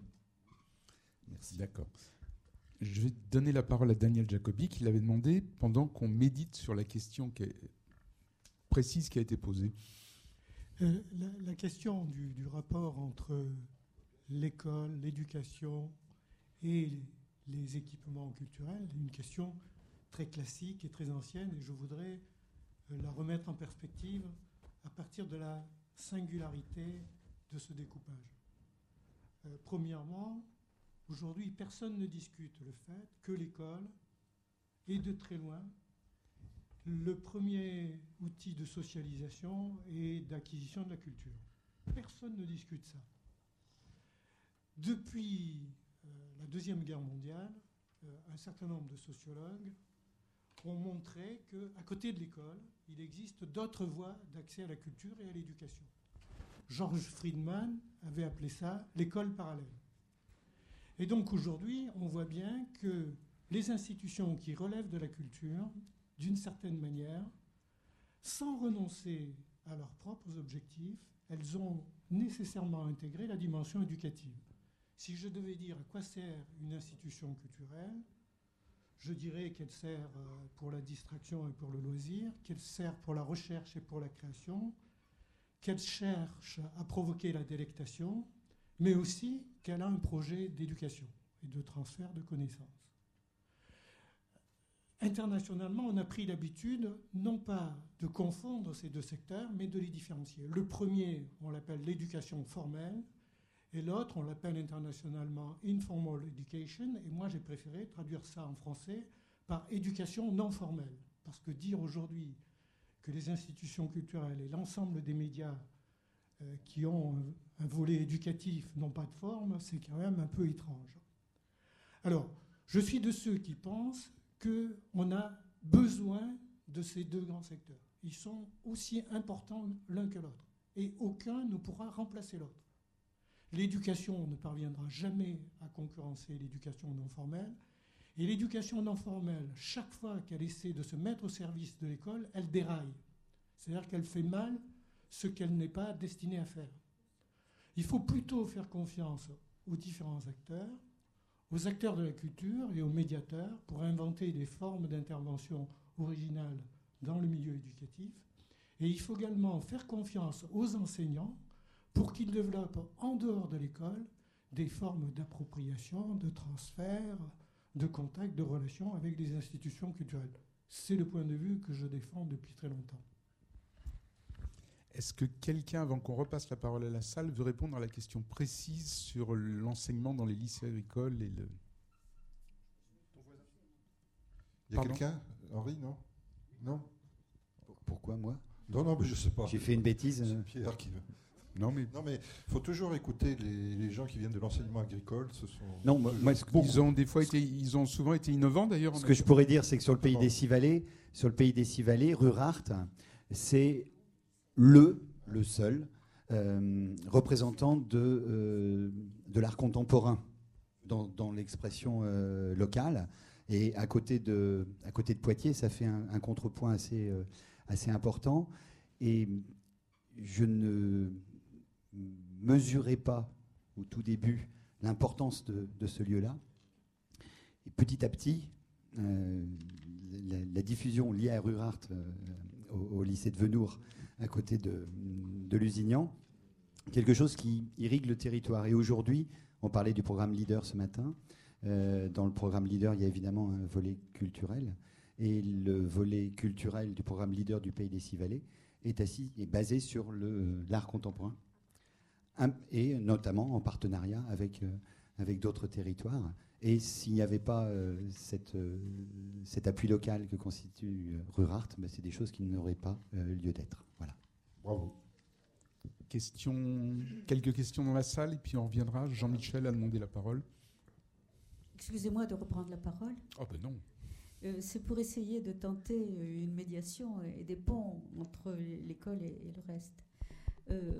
Merci. D'accord. Je vais donner la parole à Daniel Jacobi, qui l'avait demandé pendant qu'on médite sur la question qui est précise qui a été posée. Euh, la, la question du, du rapport entre l'école, l'éducation et les, les équipements culturels est une question très classique et très ancienne, et je voudrais euh, la remettre en perspective à partir de la singularité de ce découpage. Euh, premièrement, aujourd'hui, personne ne discute le fait que l'école est de très loin le premier outil de socialisation et d'acquisition de la culture. Personne ne discute ça. Depuis euh, la Deuxième Guerre mondiale, euh, un certain nombre de sociologues ont montré qu'à côté de l'école, il existe d'autres voies d'accès à la culture et à l'éducation. George Friedman avait appelé ça l'école parallèle. Et donc aujourd'hui, on voit bien que les institutions qui relèvent de la culture, d'une certaine manière, sans renoncer à leurs propres objectifs, elles ont nécessairement intégré la dimension éducative. Si je devais dire à quoi sert une institution culturelle, je dirais qu'elle sert pour la distraction et pour le loisir, qu'elle sert pour la recherche et pour la création, qu'elle cherche à provoquer la délectation, mais aussi qu'elle a un projet d'éducation et de transfert de connaissances. Internationalement, on a pris l'habitude non pas de confondre ces deux secteurs, mais de les différencier. Le premier, on l'appelle l'éducation formelle, et l'autre, on l'appelle internationalement informal education, et moi j'ai préféré traduire ça en français par éducation non formelle, parce que dire aujourd'hui que les institutions culturelles et l'ensemble des médias euh, qui ont un, un volet éducatif n'ont pas de forme, c'est quand même un peu étrange. Alors, je suis de ceux qui pensent qu'on a besoin de ces deux grands secteurs. Ils sont aussi importants l'un que l'autre, et aucun ne pourra remplacer l'autre. L'éducation ne parviendra jamais à concurrencer l'éducation non formelle, et l'éducation non formelle, chaque fois qu'elle essaie de se mettre au service de l'école, elle déraille. C'est-à-dire qu'elle fait mal ce qu'elle n'est pas destinée à faire. Il faut plutôt faire confiance aux différents acteurs, aux acteurs de la culture et aux médiateurs pour inventer des formes d'intervention originales dans le milieu éducatif. Et il faut également faire confiance aux enseignants pour qu'ils développent en dehors de l'école des formes d'appropriation, de transfert, de contact, de relation avec les institutions culturelles. C'est le point de vue que je défends depuis très longtemps. Est-ce que quelqu'un, avant qu'on repasse la parole à la salle, veut répondre à la question précise sur l'enseignement dans les lycées agricoles et le... Il y a quelqu'un? Henri, non? Non? Pourquoi moi? Non, non, mais je sais pas. J'ai fait une bêtise. C'est Pierre qui veut. Non, mais non, mais faut toujours écouter les, les gens qui viennent de l'enseignement agricole. Ce sont non, moi, moi, ils ont des fois été, ils ont souvent été innovants d'ailleurs. Ce que je pourrais dire, c'est que sur le pays des Six Vallées, sur le pays des Six Vallées, Rurart, c'est le, le seul euh, représentant de euh, de l'art contemporain dans, dans l'expression euh, locale. Et à côté de à côté de Poitiers, ça fait un, un contrepoint assez euh, assez important. Et je ne mesurais pas au tout début l'importance de, de ce lieu-là. Et petit à petit, euh, la, la diffusion liée à Rurart euh, au, au lycée de Venours, à côté de, de Lusignan, quelque chose qui irrigue le territoire. Et aujourd'hui, on parlait du programme Leader ce matin. Euh, dans le programme Leader, il y a évidemment un volet culturel. Et le volet culturel du programme Leader du Pays des Six Vallées est, assis, est basé sur le, l'art contemporain, et notamment en partenariat avec, euh, avec d'autres territoires. Et s'il n'y avait pas euh, cette, euh, cet appui local que constitue euh, Rurart, ben c'est des choses qui n'auraient pas euh, lieu d'être. Voilà. Bravo. Question, quelques questions dans la salle, et puis on reviendra. Jean-Michel a demandé la parole. Excusez-moi de reprendre la parole. Oh ben non. Euh, c'est pour essayer de tenter une médiation et des ponts entre l'école et, et le reste. Euh,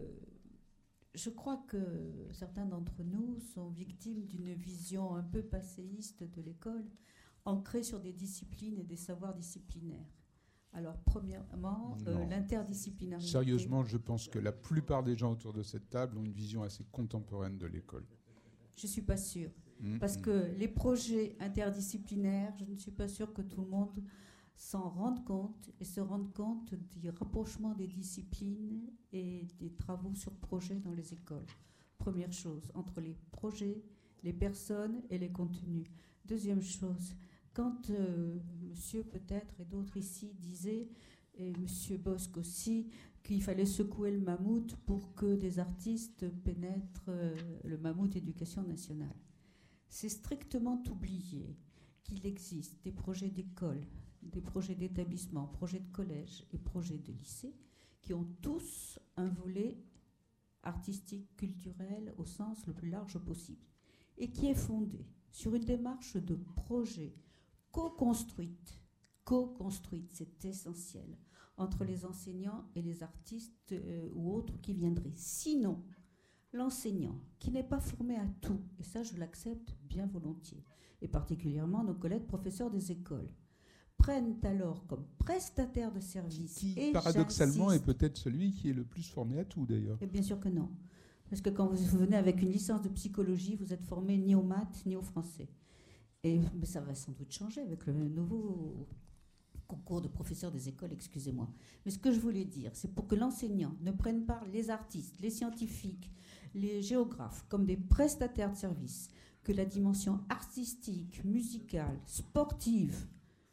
je crois que certains d'entre nous sont victimes d'une vision un peu passéiste de l'école, ancrée sur des disciplines et des savoirs disciplinaires. Alors, premièrement, euh, l'interdisciplinarité. Sérieusement, je pense que la plupart des gens autour de cette table ont une vision assez contemporaine de l'école. Je ne suis pas sûre. Mmh, Parce mmh. que les projets interdisciplinaires, je ne suis pas sûre que tout le monde s'en rende compte et se rende compte du rapprochement des disciplines et des travaux sur projets dans les écoles. Première chose, entre les projets, les personnes et les contenus. Deuxième chose, quand euh, monsieur peut-être et d'autres ici disaient, et monsieur Bosque aussi, qu'il fallait secouer le mammouth pour que des artistes pénètrent euh, le mammouth éducation nationale. C'est strictement oublié qu'il existe des projets d'école, des projets d'établissement, projets de collège et projets de lycée qui ont tous un volet artistique, culturel au sens le plus large possible et qui est fondé sur une démarche de projet co-construite, co-construite, c'est essentiel, entre les enseignants et les artistes euh, ou autres qui viendraient. Sinon, l'enseignant, qui n'est pas formé à tout, et ça je l'accepte bien volontiers, et particulièrement nos collègues professeurs des écoles, prennent alors comme prestataire de service. Qui, et paradoxalement, est peut-être celui qui est le plus formé à tout, d'ailleurs. Et bien sûr que non. Parce que quand vous venez avec une licence de psychologie, vous êtes formé ni aux maths, ni au français. Et mais ça va sans doute changer avec le nouveau concours de professeurs des écoles, excusez-moi. Mais ce que je voulais dire, c'est pour que l'enseignant ne prenne pas les artistes, les scientifiques, les géographes comme des prestataires de services, que la dimension artistique, musicale, sportive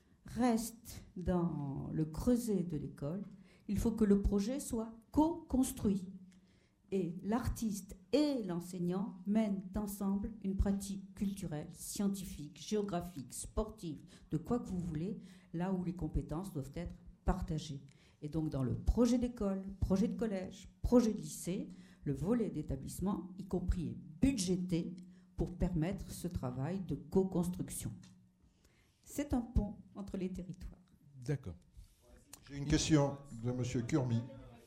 reste dans le creuset de l'école, il faut que le projet soit co-construit. Et l'artiste et l'enseignant mènent ensemble une pratique culturelle, scientifique, géographique, sportive, de quoi que vous voulez, là où les compétences doivent être partagées. Et donc dans le projet d'école, projet de collège, projet de lycée, le volet d'établissement, y compris, est budgété pour permettre ce travail de co-construction. C'est un pont entre les territoires. D'accord. J'ai une question de M. Curmi.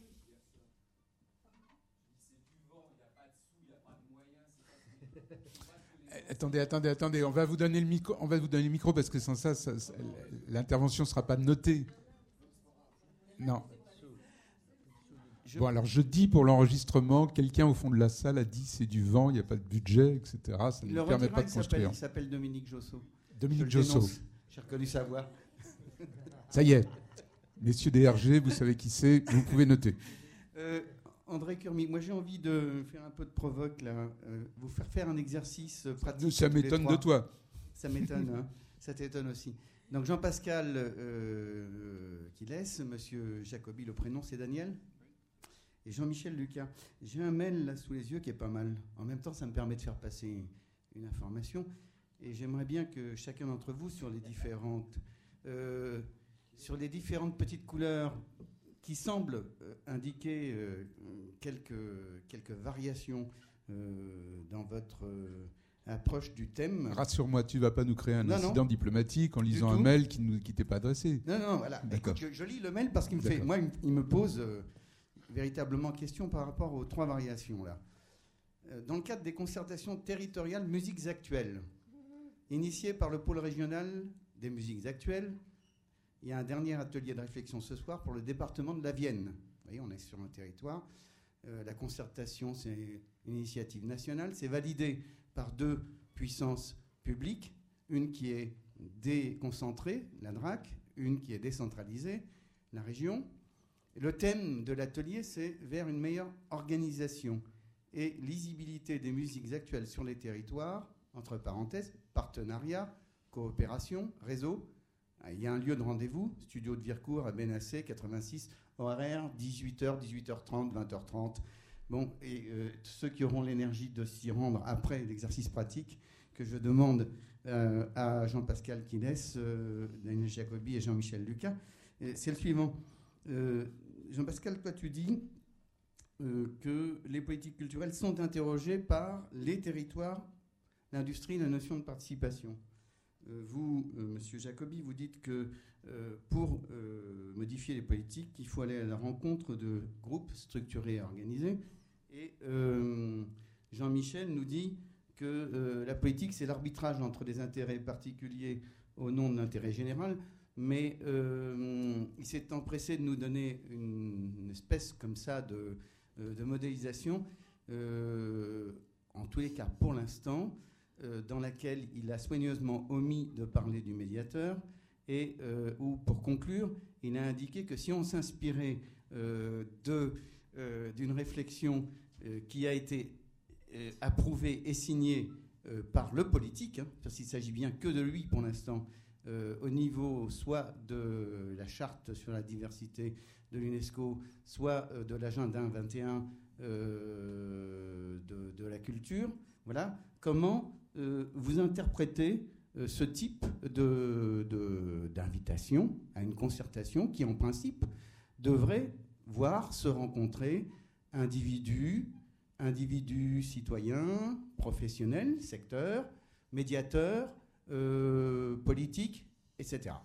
Attendez, attendez, attendez. On va vous donner le micro. On va vous donner le micro parce que sans ça, ça, ça l'intervention ne sera pas notée. Non. Je... Bon, alors je dis pour l'enregistrement, quelqu'un au fond de la salle a dit c'est du vent, il n'y a pas de budget, et cetera. Ça ne permet pas de construire. Il s'appelle Dominique Josso. Dominique Josso. J'ai reconnu sa voix. Ça y est. Messieurs des R G, vous savez qui c'est, vous pouvez noter. Euh, André Curmi, moi j'ai envie de faire un peu de provoque là, euh, vous faire faire un exercice pratique. Ça m'étonne de toi. Ça m'étonne, hein. Ça t'étonne aussi. Donc Jean-Pascal euh, qui laisse, Monsieur Jacobi, le prénom c'est Daniel. Et Jean-Michel Lucas, j'ai un mail là sous les yeux qui est pas mal. En même temps, ça me permet de faire passer une information. Et j'aimerais bien que chacun d'entre vous, sur les différentes, euh, sur les différentes petites couleurs qui semblent euh, indiquer euh, quelques, quelques variations euh, dans votre euh, approche du thème. Rassure-moi, tu ne vas pas nous créer un non, incident non. diplomatique en lisant un mail qui ne t'est pas adressé. Non, non, voilà. Écoute, je, je lis le mail parce qu'il me fait, moi, il, il me pose euh, véritablement question par rapport aux trois variations là. Euh, dans le cadre des concertations territoriales musiques actuelles, initiées par le pôle régional des musiques actuelles, il y a un dernier atelier de réflexion ce soir pour le département de la Vienne. Vous voyez, on est sur un territoire. Euh, la concertation, c'est une initiative nationale. C'est validé par deux puissances publiques, une qui est déconcentrée, la D R A C, une qui est décentralisée, la région. Le thème de l'atelier, c'est vers une meilleure organisation et lisibilité des musiques actuelles sur les territoires, entre parenthèses, partenariat, coopération, réseau. Il y a un lieu de rendez-vous, studio de Vircourt à Bénassé, quatre-vingt-six, horaire dix-huit heures, dix-huit heures trente, vingt heures trente. Bon, et euh, ceux qui auront l'énergie de s'y rendre après l'exercice pratique que je demande euh, à Jean-Pascal Quines, euh, Daniel Jacobi et Jean-Michel Lucas, c'est le suivant. Euh, Jean-Pascal, toi tu dis euh, que les politiques culturelles sont interrogées par les territoires, l'industrie, la notion de participation. Euh, vous, euh, Monsieur Jacobi, vous dites que euh, pour euh, modifier les politiques, il faut aller à la rencontre de groupes structurés et organisés. Et euh, Jean-Michel nous dit que euh, la politique, c'est l'arbitrage entre des intérêts particuliers au nom de l'intérêt général, mais euh, il s'est empressé de nous donner une, une espèce comme ça de, de modélisation, euh, en tous les cas pour l'instant, euh, dans laquelle il a soigneusement omis de parler du médiateur, et euh, où, pour conclure, il a indiqué que si on s'inspirait euh, de, euh, d'une réflexion euh, qui a été euh, approuvée et signée euh, par le politique, hein, parce qu'il s'agit bien que de lui pour l'instant, euh, au niveau soit de la charte sur la diversité de l'UNESCO, soit euh, de l'agenda vingt et un euh, de, de la culture, voilà, comment euh, vous interprétez euh, ce type de, de, d'invitation à une concertation qui, en principe, devrait voir se rencontrer individus, individus citoyens, professionnels, secteurs, médiateurs, euh, politiques, et cetera.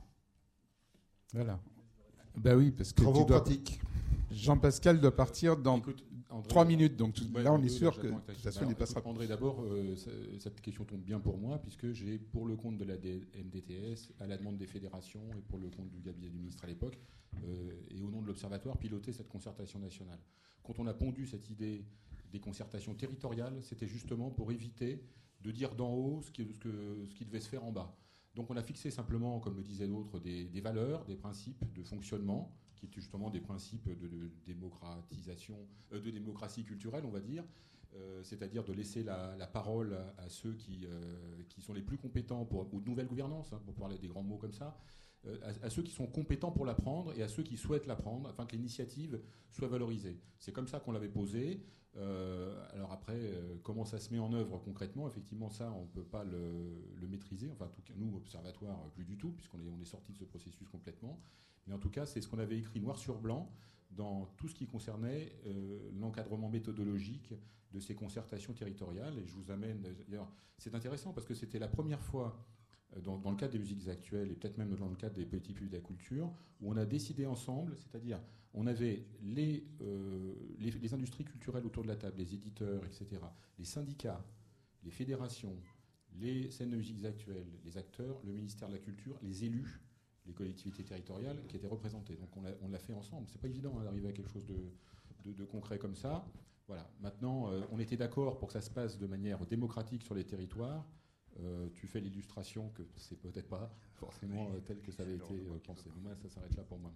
Voilà. Ben oui, parce que Travaux tu dois... pratiques. Jean-Pascal doit partir dans Écoute, André, trois minutes, donc tout... ouais, là on est deux, sûr là, que de toute façon il ne passera pas. André, d'abord, euh, cette question tombe bien pour moi, puisque j'ai, pour le compte de la M D T S, à la demande des fédérations et pour le compte du cabinet du ministre à l'époque, euh, et au nom de l'Observatoire, piloté cette concertation nationale. Quand on a pondu cette idée des concertations territoriales, c'était justement pour éviter de dire d'en haut ce qui, ce, que, ce qui devait se faire en bas. Donc on a fixé simplement, comme le disaient d'autres, des, des valeurs, des principes de fonctionnement, qui étaient justement des principes de, de démocratisation, euh, de démocratie culturelle, on va dire, euh, c'est-à-dire de laisser la, la parole à, à ceux qui, euh, qui sont les plus compétents, pour, ou de nouvelle gouvernance, hein, pour parler des grands mots comme ça, euh, à, à ceux qui sont compétents pour l'apprendre et à ceux qui souhaitent l'apprendre, afin que l'initiative soit valorisée. C'est comme ça qu'on l'avait posé. Euh, alors après, euh, comment ça se met en œuvre concrètement, effectivement, ça, on ne peut pas le, le maîtriser. Enfin, en tout cas, nous, Observatoire, plus du tout, puisqu'on est, on est sorti de ce processus complètement. Mais en tout cas, c'est ce qu'on avait écrit noir sur blanc dans tout ce qui concernait euh, l'encadrement méthodologique de ces concertations territoriales. Et je vous amène, d'ailleurs, c'est intéressant parce que c'était la première fois, dans, dans le cadre des musiques actuelles et peut-être même dans le cadre des politiques publiques de la culture, où on a décidé ensemble, c'est-à-dire on avait les, euh, les, les industries culturelles autour de la table, les éditeurs, et cetera, les syndicats, les fédérations, les scènes de musiques actuelles, les acteurs, le ministère de la Culture, les élus, les collectivités territoriales qui étaient représentées. Donc on l'a, on l'a fait ensemble. C'est pas évident hein, d'arriver à quelque chose de, de, de concret comme ça. Voilà. Maintenant, euh, on était d'accord pour que ça se passe de manière démocratique sur les territoires. Euh, tu fais l'illustration que c'est peut-être pas forcément euh, tel que ça avait été euh, pensé. Moi, ça s'arrête là pour moi.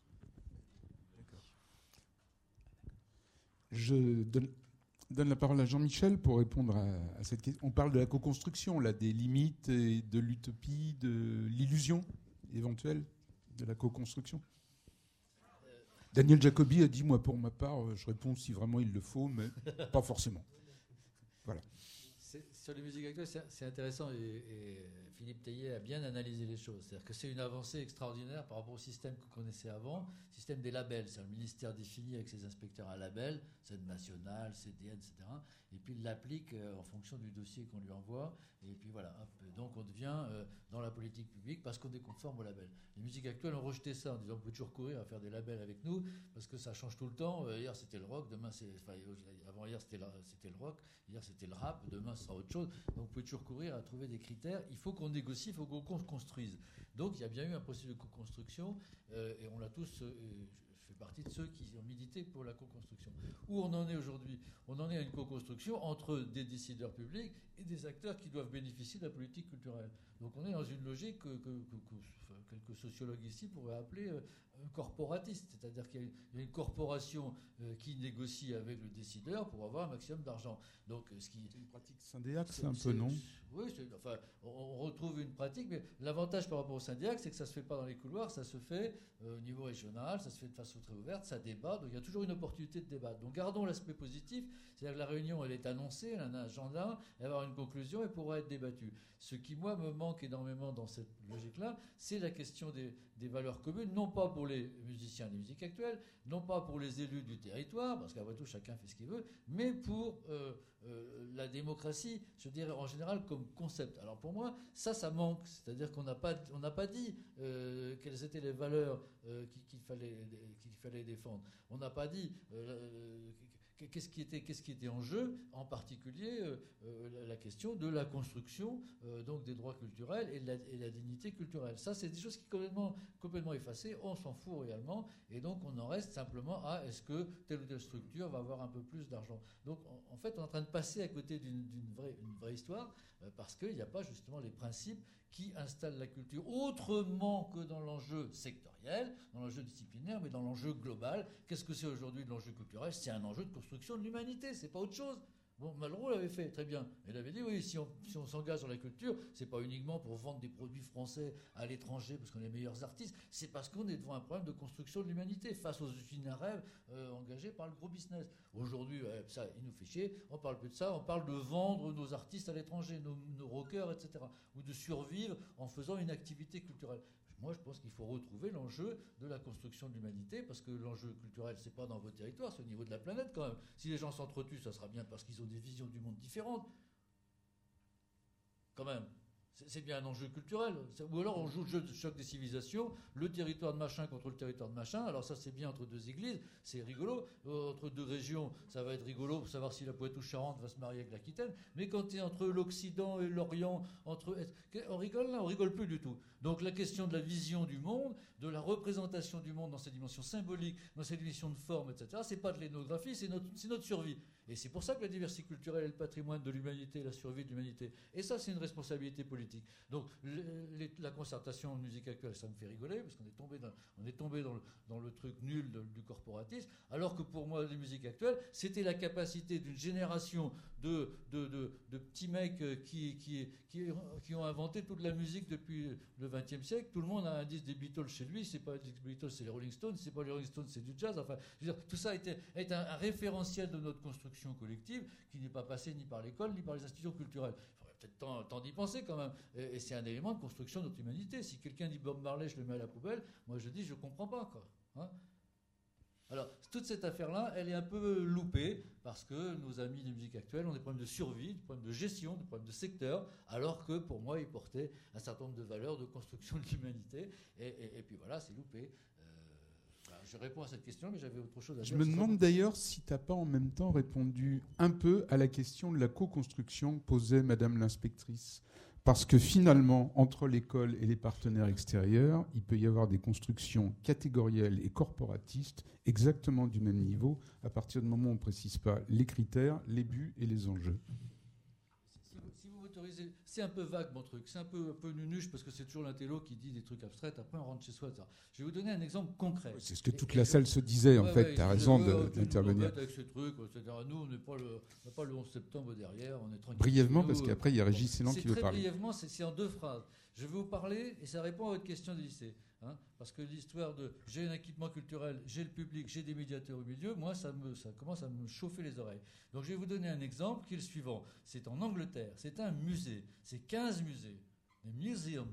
D'accord. Je donne, donne la parole à Jean-Michel pour répondre à, à cette question. On parle de la co-construction, là, des limites, et de l'utopie, de l'illusion éventuelle de la co-construction. Daniel Jacobi a dit, moi pour ma part, je réponds si vraiment il le faut, mais pas forcément. Voilà. Sur les musiques actuelles, c'est intéressant et, et Philippe Tellier a bien analysé les choses. C'est-à-dire que c'est une avancée extraordinaire par rapport au système qu'on connaissait avant, le système des labels. C'est le ministère définit avec ses inspecteurs à label, scène nationale, C D N, et cetera. Et puis il l'applique euh, en fonction du dossier qu'on lui envoie. Et puis voilà. Hop. Donc on devient euh, dans la politique publique parce qu'on est conforme au label. Les musiques actuelles ont rejeté ça en disant on peut toujours courir à faire des labels avec nous parce que ça change tout le temps. Euh, hier c'était le rock, demain c'est. Enfin, avant hier c'était le rock, hier c'était le rap, demain ce sera autre chose. Donc vous pouvez toujours courir à trouver des critères. Il faut qu'on négocie, il faut qu'on construise. Donc il y a bien eu un processus de co-construction euh, et on l'a tous. Euh, je fais partie de ceux qui ont milité pour la co-construction. Où on en est aujourd'hui? On en est à une co-construction entre des décideurs publics et des acteurs qui doivent bénéficier de la politique culturelle. Donc on est dans une logique que, que, que, que enfin, quelques sociologues ici pourraient appeler euh, corporatiste, c'est-à-dire qu'il y a une corporation euh, qui négocie avec le décideur pour avoir un maximum d'argent. Donc, ce qui c'est une pratique syndicale, c'est un peu non? Oui, enfin, on, on retrouve une pratique, mais l'avantage par rapport au syndicat, c'est que ça ne se fait pas dans les couloirs, ça se fait euh, au niveau régional, ça se fait de façon très ouverte, ça débat, donc il y a toujours une opportunité de débattre. Donc gardons l'aspect positif, c'est-à-dire que la réunion, elle est annoncée, elle a un agenda, elle va avoir une conclusion et pourra être débattue. Ce qui, moi, me manque énormément dans cette logique-là, c'est la question des, des valeurs communes, non pas pour les musiciens des musiques actuelles, non pas pour les élus du territoire, parce qu'après tout, chacun fait ce qu'il veut, mais pour euh, euh, la démocratie, je dirais en général, comme concept. Alors pour moi, ça, ça manque. C'est-à-dire qu'on n'a pas, on n'a pas dit euh, quelles étaient les valeurs euh, qu'il, qu'il fallait, qu'il fallait défendre. On n'a pas dit... Euh, Qu'est-ce qui, était, qu'est-ce qui était en jeu, en particulier euh, euh, la question de la construction euh, donc des droits culturels et de la, et la dignité culturelle. Ça, c'est des choses qui sont complètement, complètement effacées, on s'en fout réellement, et donc on en reste simplement à est-ce que telle ou telle structure va avoir un peu plus d'argent. Donc en, en fait, on est en train de passer à côté d'une, d'une vraie, une vraie histoire, euh, parce qu'il n'y a pas justement les principes qui installent la culture autrement que dans l'enjeu sectoriel, dans l'enjeu disciplinaire, mais dans l'enjeu global. Qu'est-ce que c'est aujourd'hui de l'enjeu culturel? C'est un enjeu de construction de l'humanité, c'est pas autre chose. Bon, Malraux l'avait fait, très bien. Il avait dit, oui, si on, si on s'engage dans la culture, c'est pas uniquement pour vendre des produits français à l'étranger parce qu'on est les meilleurs artistes, c'est parce qu'on est devant un problème de construction de l'humanité face aux usines à rêve euh, engagées par le gros business. Aujourd'hui, euh, ça, il nous fait chier, on parle plus de ça, on parle de vendre nos artistes à l'étranger, nos, nos rockers, et cetera. Ou de survivre en faisant une activité culturelle. Moi, je pense qu'il faut retrouver l'enjeu de la construction de l'humanité, parce que l'enjeu culturel, c'est pas dans vos territoires, c'est au niveau de la planète quand même. Si les gens s'entretuent, ça sera bien parce qu'ils ont des visions du monde différentes. Quand même. C'est bien un enjeu culturel. Ou alors on joue le jeu de choc des civilisations, le territoire de machin contre le territoire de machin. Alors ça, c'est bien entre deux églises, c'est rigolo. Entre deux régions, ça va être rigolo pour savoir si la Poitou-Charentes va se marier avec l'Aquitaine. Mais quand tu es entre l'Occident et l'Orient, entre... on rigole là, on rigole plus du tout. Donc la question de la vision du monde, de la représentation du monde dans ses dimensions symboliques, dans ses dimensions de forme, et cetera, c'est pas de l'ethnographie, c'est notre, c'est notre survie. Et c'est pour ça que la diversité culturelle est le patrimoine de l'humanité, la survie de l'humanité. Et ça, c'est une responsabilité politique. Donc, les, les, la concertation en musique actuelle, ça me fait rigoler, parce qu'on est tombé dans, on est tombé dans, le, dans le truc nul de, du corporatisme, alors que pour moi, les musiques actuelles, c'était la capacité d'une génération de, de, de, de petits mecs qui, qui, qui, qui ont inventé toute la musique depuis le vingtième siècle. Tout le monde a un disque des Beatles chez lui. C'est pas les Beatles, c'est les Rolling Stones. C'est pas les Rolling Stones, c'est du jazz. Enfin, je veux dire, tout ça est, est un, un référentiel de notre construction collective qui n'est pas passé ni par l'école ni par les institutions culturelles. Il faudrait peut-être tant, tant d'y penser quand même. Et, et c'est un élément de construction de notre humanité. Si quelqu'un dit Bob Marley, je le mets à la poubelle, moi je dis je comprends pas quoi. Hein? Alors, toute cette affaire-là, elle est un peu loupée parce que nos amis des musiques actuelles ont des problèmes de survie, des problèmes de gestion, des problèmes de secteur, alors que pour moi, ils portaient un certain nombre de valeurs de construction de l'humanité. Et, et, et puis voilà, c'est loupé. Je réponds à cette question, mais j'avais autre chose à dire. Je me demande d'ailleurs si tu n'as pas en même temps répondu un peu à la question de la co-construction que posait Madame l'inspectrice. Parce que finalement, entre l'école et les partenaires extérieurs, il peut y avoir des constructions catégorielles et corporatistes exactement du même niveau, à partir du moment où on ne précise pas les critères, les buts et les enjeux. Si vous, si vous m'autorisez, c'est un peu vague mon truc, c'est un peu, un peu nunuche parce que c'est toujours l'intello qui dit des trucs abstraits, après on rentre chez soi. Ça. Je vais vous donner un exemple concret. Ouais, c'est ce que toute et, la et salle je... se disait, en ouais, fait, ouais, tu as raison de, d'intervenir. Avec ces trucs, et cetera. Nous, on n'est pas, pas le onze septembre derrière, on est tranquille. Brièvement, nous, parce qu'après, il y a Régis Célan qui veut parler. Brièvement, c'est, c'est en deux phrases. Je vais vous parler, et ça répond à votre question du lycée, hein, parce que l'histoire de j'ai un équipement culturel, j'ai le public, j'ai des médiateurs au milieu, moi, ça, me, ça commence à me chauffer les oreilles. Donc je vais vous donner un exemple qui est le suivant. C'est en Angleterre, c'est un musée, c'est quinze musées, des museums.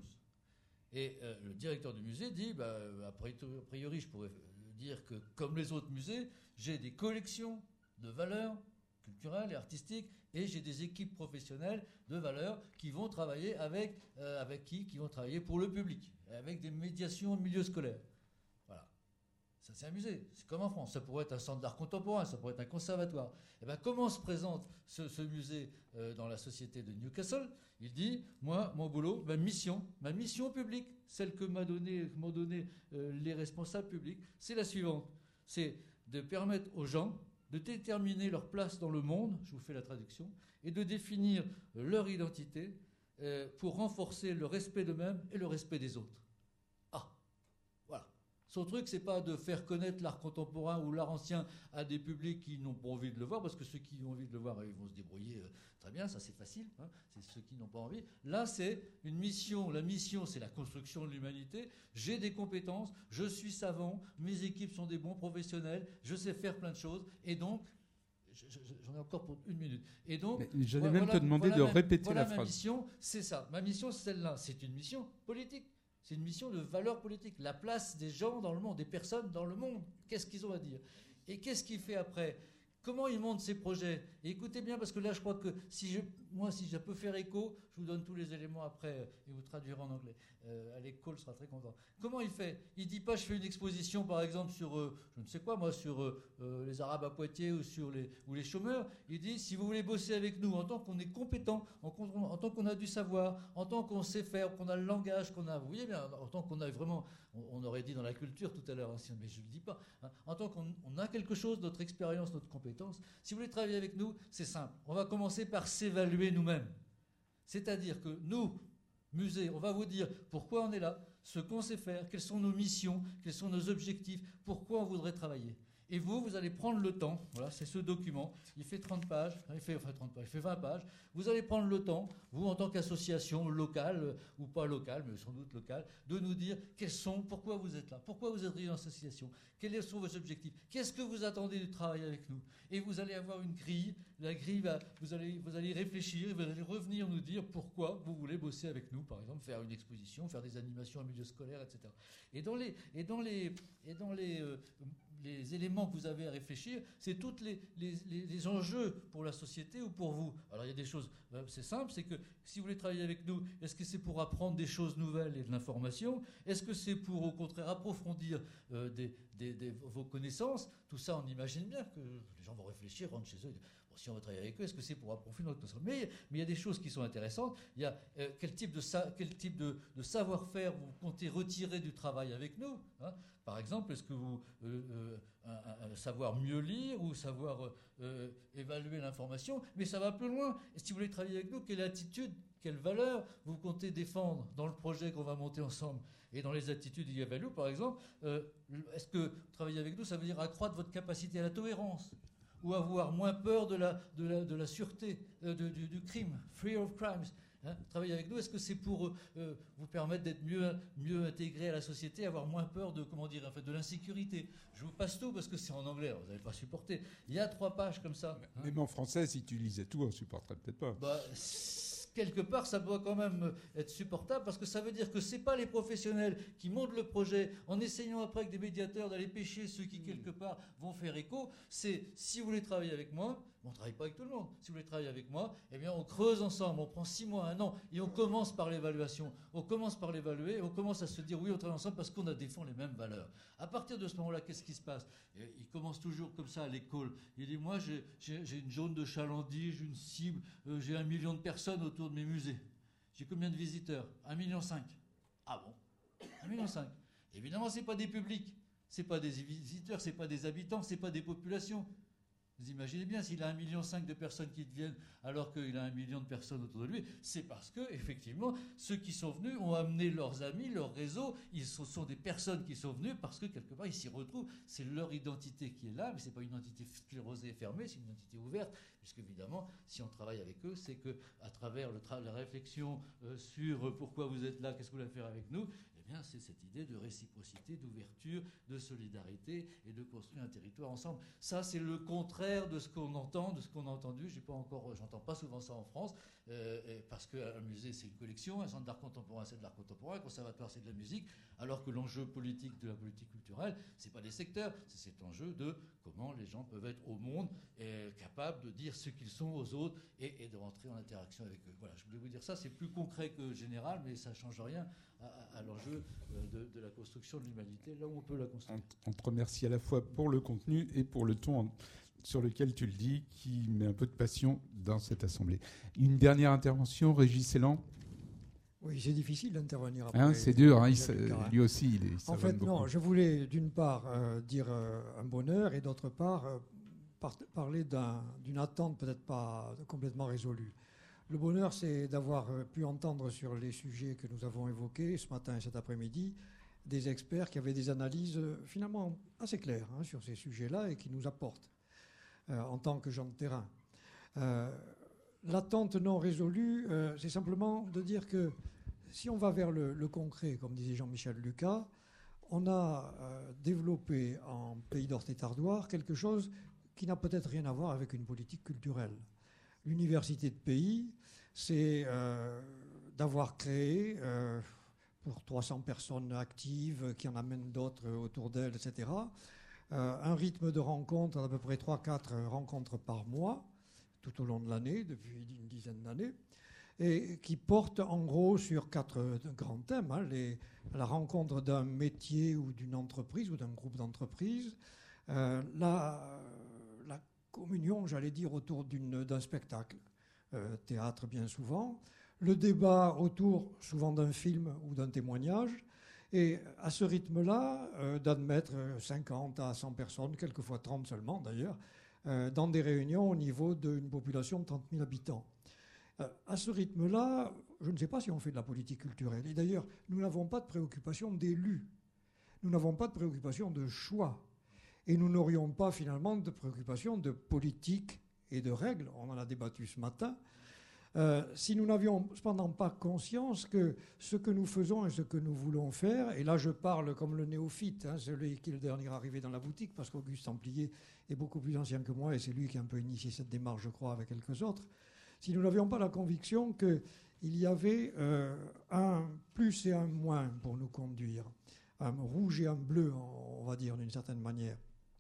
Et euh, le directeur du musée dit, bah, a priori, je pourrais dire que comme les autres musées, j'ai des collections de valeurs culturelles et artistiques, et j'ai des équipes professionnelles de valeurs qui vont travailler avec, euh, avec qui Qui vont travailler pour le public, avec des médiations au milieu scolaire. Voilà. Ça, c'est un musée. C'est comme en France. Ça pourrait être un centre d'art contemporain, ça pourrait être un conservatoire. Et bien, comment se présente ce, ce musée euh, dans la société de Newcastle? Il dit, moi, mon boulot, ma mission, ma mission publique, celle que m'a donné, m'ont donné euh, les responsables publics, c'est la suivante. C'est de permettre aux gens de déterminer leur place dans le monde, je vous fais la traduction, et de définir leur identité euh, pour renforcer le respect d'eux-mêmes et le respect des autres. Ah, voilà. Son truc, c'est pas de faire connaître l'art contemporain ou l'art ancien à des publics qui n'ont pas envie de le voir, parce que ceux qui ont envie de le voir, ils vont se débrouiller euh, très bien, ça c'est facile, hein, c'est ceux qui n'ont pas envie. Là, c'est une mission, la mission, c'est la construction de l'humanité. J'ai des compétences, je suis savant, mes équipes sont des bons professionnels, je sais faire plein de choses, et donc, j'en ai encore pour une minute. Et donc, j'allais voilà, même te demander voilà de ma, répéter voilà la ma phrase. Mission, c'est ça. Ma mission, c'est celle-là. C'est une mission politique. C'est une mission de valeur politique. La place des gens dans le monde, des personnes dans le monde. Qu'est-ce qu'ils ont à dire? Et qu'est-ce qu'il fait après? Comment il monte ses projets? Et écoutez bien, parce que là, je crois que si je, moi, si je peux faire écho, je vous donne tous les éléments après et vous traduirez en anglais. Euh, Alec Cole sera très content. Comment il fait? Il dit pas, je fais une exposition, par exemple, sur, euh, je ne sais quoi, moi, sur euh, euh, les Arabes à Poitiers ou sur les, ou les chômeurs. Il dit, si vous voulez bosser avec nous, en tant qu'on est compétent, en, en tant qu'on a du savoir, en tant qu'on sait faire, qu'on a le langage, qu'on a, vous voyez bien, en tant qu'on a vraiment, on, on aurait dit dans la culture tout à l'heure, hein, mais je ne le dis pas, hein, en tant qu'on on a quelque chose, notre expérience, notre compétence, si vous voulez travailler avec nous, c'est simple. On va commencer par s'évaluer nous-mêmes. C'est-à-dire que nous, musée, on va vous dire pourquoi on est là, ce qu'on sait faire, quelles sont nos missions, quels sont nos objectifs, pourquoi on voudrait travailler. Et vous, vous allez prendre le temps, voilà, c'est ce document, il fait trente pages, il fait, enfin trente pages, il fait vingt pages, vous allez prendre le temps, vous en tant qu'association locale, euh, ou pas locale, mais sans doute locale, de nous dire quels sont, pourquoi vous êtes là, pourquoi vous êtes en association, quels sont vos objectifs, qu'est-ce que vous attendez du travail avec nous. Et vous allez avoir une grille, la grille, va, vous, allez, vous allez réfléchir, vous allez revenir nous dire pourquoi vous voulez bosser avec nous, par exemple, faire une exposition, faire des animations en milieu scolaire, et cetera. Et dans les... Et dans les, et dans les euh, les éléments que vous avez à réfléchir, c'est tous les, les, les, les enjeux pour la société ou pour vous. Alors il y a des choses, c'est simple, c'est que si vous voulez travailler avec nous, est-ce que c'est pour apprendre des choses nouvelles et de l'information? Est-ce que c'est pour au contraire approfondir euh, des, des, des, vos connaissances? Tout ça, on imagine bien que les gens vont réfléchir, rentrent chez eux. Bon, si on va travailler avec eux, est-ce que c'est pour approfondir notre connaissance? Mais, mais il y a des choses qui sont intéressantes. Il y a euh, quel type de, sa, quel type de, de savoir-faire vous comptez retirer du travail avec nous, hein? Par exemple, est-ce que vous euh, euh, un, un, savoir mieux lire ou savoir euh, évaluer l'information? Mais ça va plus loin. Et si vous voulez travailler avec nous, quelle attitude, quelle valeur vous comptez défendre dans le projet qu'on va monter ensemble? Et dans les attitudes e-value, par exemple, euh, est-ce que travailler avec nous, ça veut dire accroître votre capacité à la tolérance ou avoir moins peur de la, de la, de la sûreté, euh, de, du, du crime, free of crimes? Hein, travailler avec nous, est-ce que c'est pour euh, vous permettre d'être mieux, mieux intégré à la société, avoir moins peur de, comment dire, en fait, de l'insécurité? Je vous passe tout parce que c'est en anglais, vous n'allez pas supporter. Il y a trois pages comme ça. Hein. Même en français, si tu lisais tout, on ne supporterait peut-être pas. Bah, quelque part, ça doit quand même être supportable parce que ça veut dire que ce n'est pas les professionnels qui montent le projet en essayant après avec des médiateurs d'aller pêcher ceux qui, quelque part, vont faire écho. C'est, si vous voulez travailler avec moi, on ne travaille pas avec tout le monde. Si vous voulez travailler avec moi, eh bien, on creuse ensemble, on prend six mois, un an, et on commence par l'évaluation. On commence par l'évaluer, on commence à se dire oui, on travaille ensemble parce qu'on a défend les mêmes valeurs. À partir de ce moment-là, qu'est-ce qui se passe? Et il commence toujours comme ça à l'école. Il dit, moi, j'ai, j'ai, j'ai une zone de chalandise, j'ai une cible, euh, j'ai un million de personnes autour de mes musées. J'ai combien de visiteurs? Un million cinq. Ah bon? Un million cinq. Évidemment, ce n'est pas des publics, ce n'est pas des visiteurs, ce n'est pas des habitants, ce n'est pas des populations. Vous imaginez bien, s'il a un million cinq de personnes qui viennent alors qu'il a un million de personnes autour de lui, c'est parce que, effectivement, ceux qui sont venus ont amené leurs amis, leur réseau. Ils sont, sont des personnes qui sont venues parce que, quelque part, ils s'y retrouvent. C'est leur identité qui est là, mais ce n'est pas une identité sclérosée et fermée, c'est une identité ouverte. Puisque, évidemment, si on travaille avec eux, c'est qu'à travers le tra- la réflexion euh, sur pourquoi vous êtes là, qu'est-ce que vous voulez faire avec nous, eh bien, c'est cette idée de réciprocité, d'ouverture, de solidarité et de construire un territoire ensemble. Ça, c'est le contraire de ce qu'on entend, de ce qu'on a entendu. J'ai pas encore, j'entends pas souvent ça en France, euh, parce qu'un musée, c'est une collection, un centre d'art contemporain, c'est de l'art contemporain, un conservatoire, c'est de la musique, alors que l'enjeu politique de la politique culturelle, c'est pas des secteurs, c'est cet enjeu de comment les gens peuvent être au monde et capables de dire ce qu'ils sont aux autres et, et de rentrer en interaction avec eux. Voilà, je voulais vous dire ça, c'est plus concret que général, mais ça ne change rien à, à, à l'enjeu de, de la construction de l'humanité, là où on peut la construire. On, on te remercie à la fois pour le contenu et pour le ton en, sur lequel tu le dis, qui met un peu de passion dans cette assemblée. Une dernière intervention, Régis Élan. Oui, c'est difficile d'intervenir après. Hein, c'est dur, hein, il, lui aussi, il est. En fait, beaucoup. non, je voulais d'une part euh, dire euh, un bonheur et d'autre part euh, par parler d'un, d'une attente peut-être pas complètement résolue. Le bonheur, c'est d'avoir pu entendre sur les sujets que nous avons évoqués ce matin et cet après-midi des experts qui avaient des analyses euh, finalement assez claires hein, sur ces sujets-là et qui nous apportent euh, en tant que gens de terrain. Euh, l'attente non résolue, euh, c'est simplement de dire que si on va vers le, le concret, comme disait Jean-Michel Lucas, on a euh, développé en Pays d'Orthé-Tardoire quelque chose qui n'a peut-être rien à voir avec une politique culturelle. L'université de Pays, c'est euh, d'avoir créé, euh, pour trois cents personnes actives, qui en amènent d'autres autour d'elles, et cetera, euh, un rythme de rencontres d'à peu près trois à quatre rencontres par mois, tout au long de l'année, depuis une dizaine d'années, et qui porte en gros sur quatre grands thèmes. Hein, les, la rencontre d'un métier ou d'une entreprise ou d'un groupe d'entreprises, euh, la, la communion, j'allais dire, autour d'une, d'un spectacle, euh, théâtre bien souvent, le débat autour souvent d'un film ou d'un témoignage, et à ce rythme-là, euh, d'admettre cinquante à cent personnes, quelquefois trente seulement d'ailleurs, euh, dans des réunions au niveau d'une population de trente mille habitants. À ce rythme-là, je ne sais pas si on fait de la politique culturelle. Et d'ailleurs, nous n'avons pas de préoccupation d'élus. Nous n'avons pas de préoccupation de choix. Et nous n'aurions pas finalement de préoccupation de politique et de règles. On en a débattu ce matin. Euh, si nous n'avions cependant pas conscience que ce que nous faisons et ce que nous voulons faire, et là je parle comme le néophyte, hein, celui qui est le dernier arrivé dans la boutique, parce qu'Auguste Templier est beaucoup plus ancien que moi et c'est lui qui a un peu initié cette démarche, je crois, avec quelques autres. Si nous n'avions pas la conviction qu'il y avait euh, un plus et un moins pour nous conduire, un rouge et un bleu, on va dire d'une certaine manière.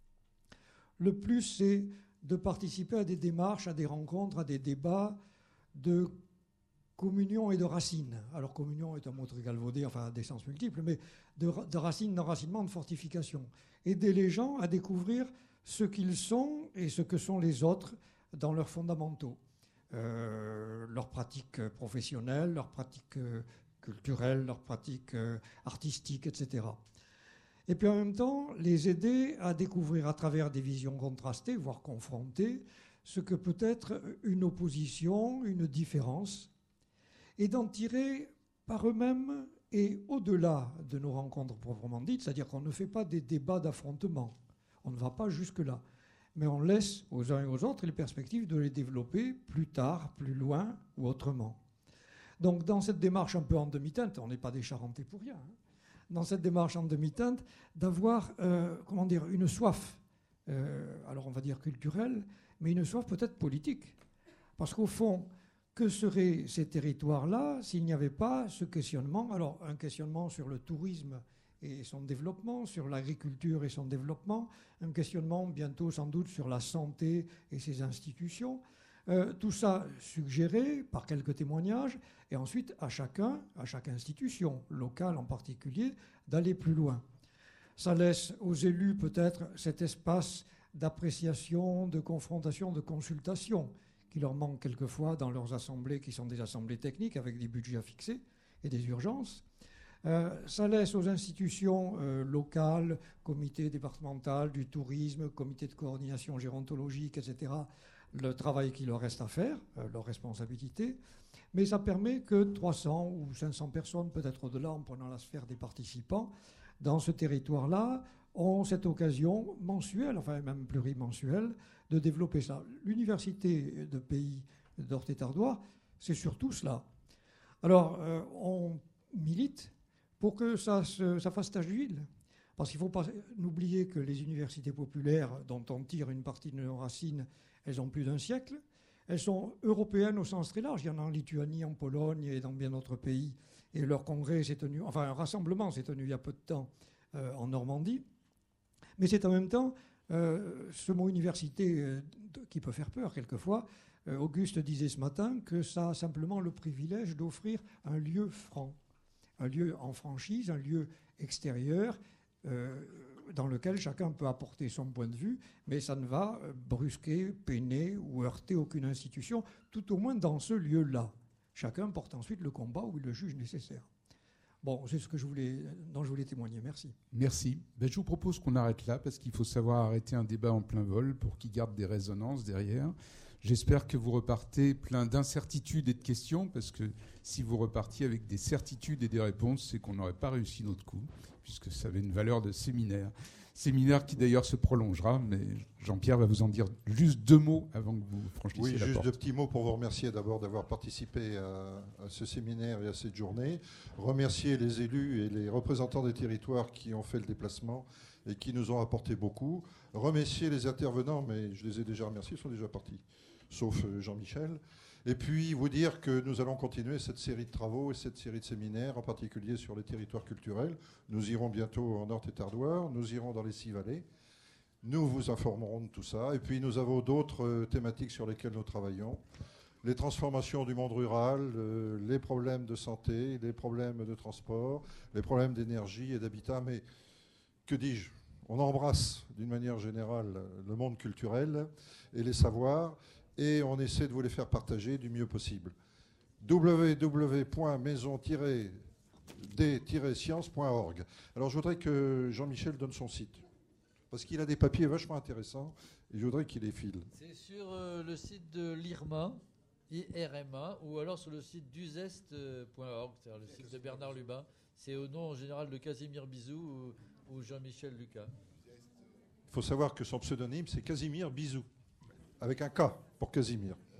Le plus, c'est de participer à des démarches, à des rencontres, à des débats de communion et de racine. Alors communion est un mot très galvaudé, enfin à des sens multiples, mais de, de racine, d'enracinement, de fortification. Aider les gens à découvrir ce qu'ils sont et ce que sont les autres dans leurs fondamentaux. Euh, leurs pratiques professionnelles, leurs pratiques euh, culturelles, leurs pratiques euh, artistiques, et cetera. Et puis en même temps, les aider à découvrir à travers des visions contrastées, voire confrontées, ce que peut être une opposition, une différence, et d'en tirer par eux-mêmes et au-delà de nos rencontres proprement dites, c'est-à-dire qu'on ne fait pas des débats d'affrontement, on ne va pas jusque-là. Mais on laisse aux uns et aux autres les perspectives de les développer plus tard, plus loin ou autrement. Donc dans cette démarche un peu en demi-teinte, on n'est pas des Charentais pour rien, hein, dans cette démarche en demi-teinte, d'avoir euh, comment dire, une soif, euh, alors on va dire culturelle, mais une soif peut-être politique. Parce qu'au fond, que seraient ces territoires-là s'il n'y avait pas ce questionnement, alors un questionnement sur le tourisme et son développement, sur l'agriculture et son développement, un questionnement bientôt sans doute sur la santé et ses institutions. Euh, tout ça suggéré par quelques témoignages, et ensuite à chacun, à chaque institution, locale en particulier, d'aller plus loin. Ça laisse aux élus peut-être cet espace d'appréciation, de confrontation, de consultation, qui leur manque quelquefois dans leurs assemblées, qui sont des assemblées techniques avec des budgets à fixer et des urgences. Euh, ça laisse aux institutions euh, locales, comité départemental du tourisme, comité de coordination gérontologique, et cetera, le travail qu'il leur reste à faire, euh, leur responsabilité. Mais ça permet que trois cents ou cinq cents personnes, peut-être au-delà, en prenant la sphère des participants, dans ce territoire-là, ont cette occasion mensuelle, enfin même plurimensuelle, de développer ça. L'université de pays d'Orthez-Tardoire, c'est surtout cela. Alors, euh, on milite pour que ça, se, ça fasse tache d'huile. Parce qu'il ne faut pas oublier que les universités populaires, dont on tire une partie de nos racines, elles ont plus d'un siècle. Elles sont européennes au sens très large. Il y en a en Lituanie, en Pologne et dans bien d'autres pays. Et leur congrès s'est tenu, enfin un rassemblement s'est tenu il y a peu de temps euh, en Normandie. Mais c'est en même temps euh, ce mot université euh, qui peut faire peur quelquefois. Euh, Auguste disait ce matin que ça a simplement le privilège d'offrir un lieu franc, un lieu en franchise, un lieu extérieur euh, dans lequel chacun peut apporter son point de vue, mais ça ne va brusquer, peiner ou heurter aucune institution, tout au moins dans ce lieu-là. Chacun porte ensuite le combat où il le juge nécessaire. Bon, c'est ce que je voulais, dont je voulais témoigner. Merci. Merci. Ben, je vous propose qu'on arrête là, parce qu'il faut savoir arrêter un débat en plein vol pour qu'il garde des résonances derrière. J'espère que vous repartez plein d'incertitudes et de questions, parce que si vous repartiez avec des certitudes et des réponses, c'est qu'on n'aurait pas réussi notre coup, puisque ça avait une valeur de séminaire. Séminaire qui d'ailleurs se prolongera, mais Jean-Pierre va vous en dire juste deux mots avant que vous franchissiez oui, la porte. Oui, juste deux petits mots pour vous remercier d'abord d'avoir participé à, à ce séminaire et à cette journée. Remercier les élus et les représentants des territoires qui ont fait le déplacement et qui nous ont apporté beaucoup. Remercier les intervenants, mais je les ai déjà remerciés, ils sont déjà partis, sauf Jean-Michel. Et puis vous dire que nous allons continuer cette série de travaux et cette série de séminaires, en particulier sur les territoires culturels. Nous irons bientôt en Orthez-Tardoire, nous irons dans les six vallées. Nous vous informerons de tout ça. Et puis nous avons d'autres thématiques sur lesquelles nous travaillons. Les transformations du monde rural, euh, les problèmes de santé, les problèmes de transport, les problèmes d'énergie et d'habitat. Mais que dis-je ? On embrasse d'une manière générale le monde culturel et les savoirs. Et on essaie de vous les faire partager du mieux possible. w w w point maison tiret d tiret science point org. Alors je voudrais que Jean-Michel donne son site, parce qu'il a des papiers vachement intéressants, et je voudrais qu'il les file. C'est sur euh, le site de l'I R M A, I R M A, ou alors sur le site d'uzest point org, c'est-à-dire le site de Bernard Lubin. C'est au nom en général de Casimir Bizou ou, ou Jean-Michel Lucas. Il faut savoir que son pseudonyme, c'est Casimir Bizou, avec un K pour Casimir.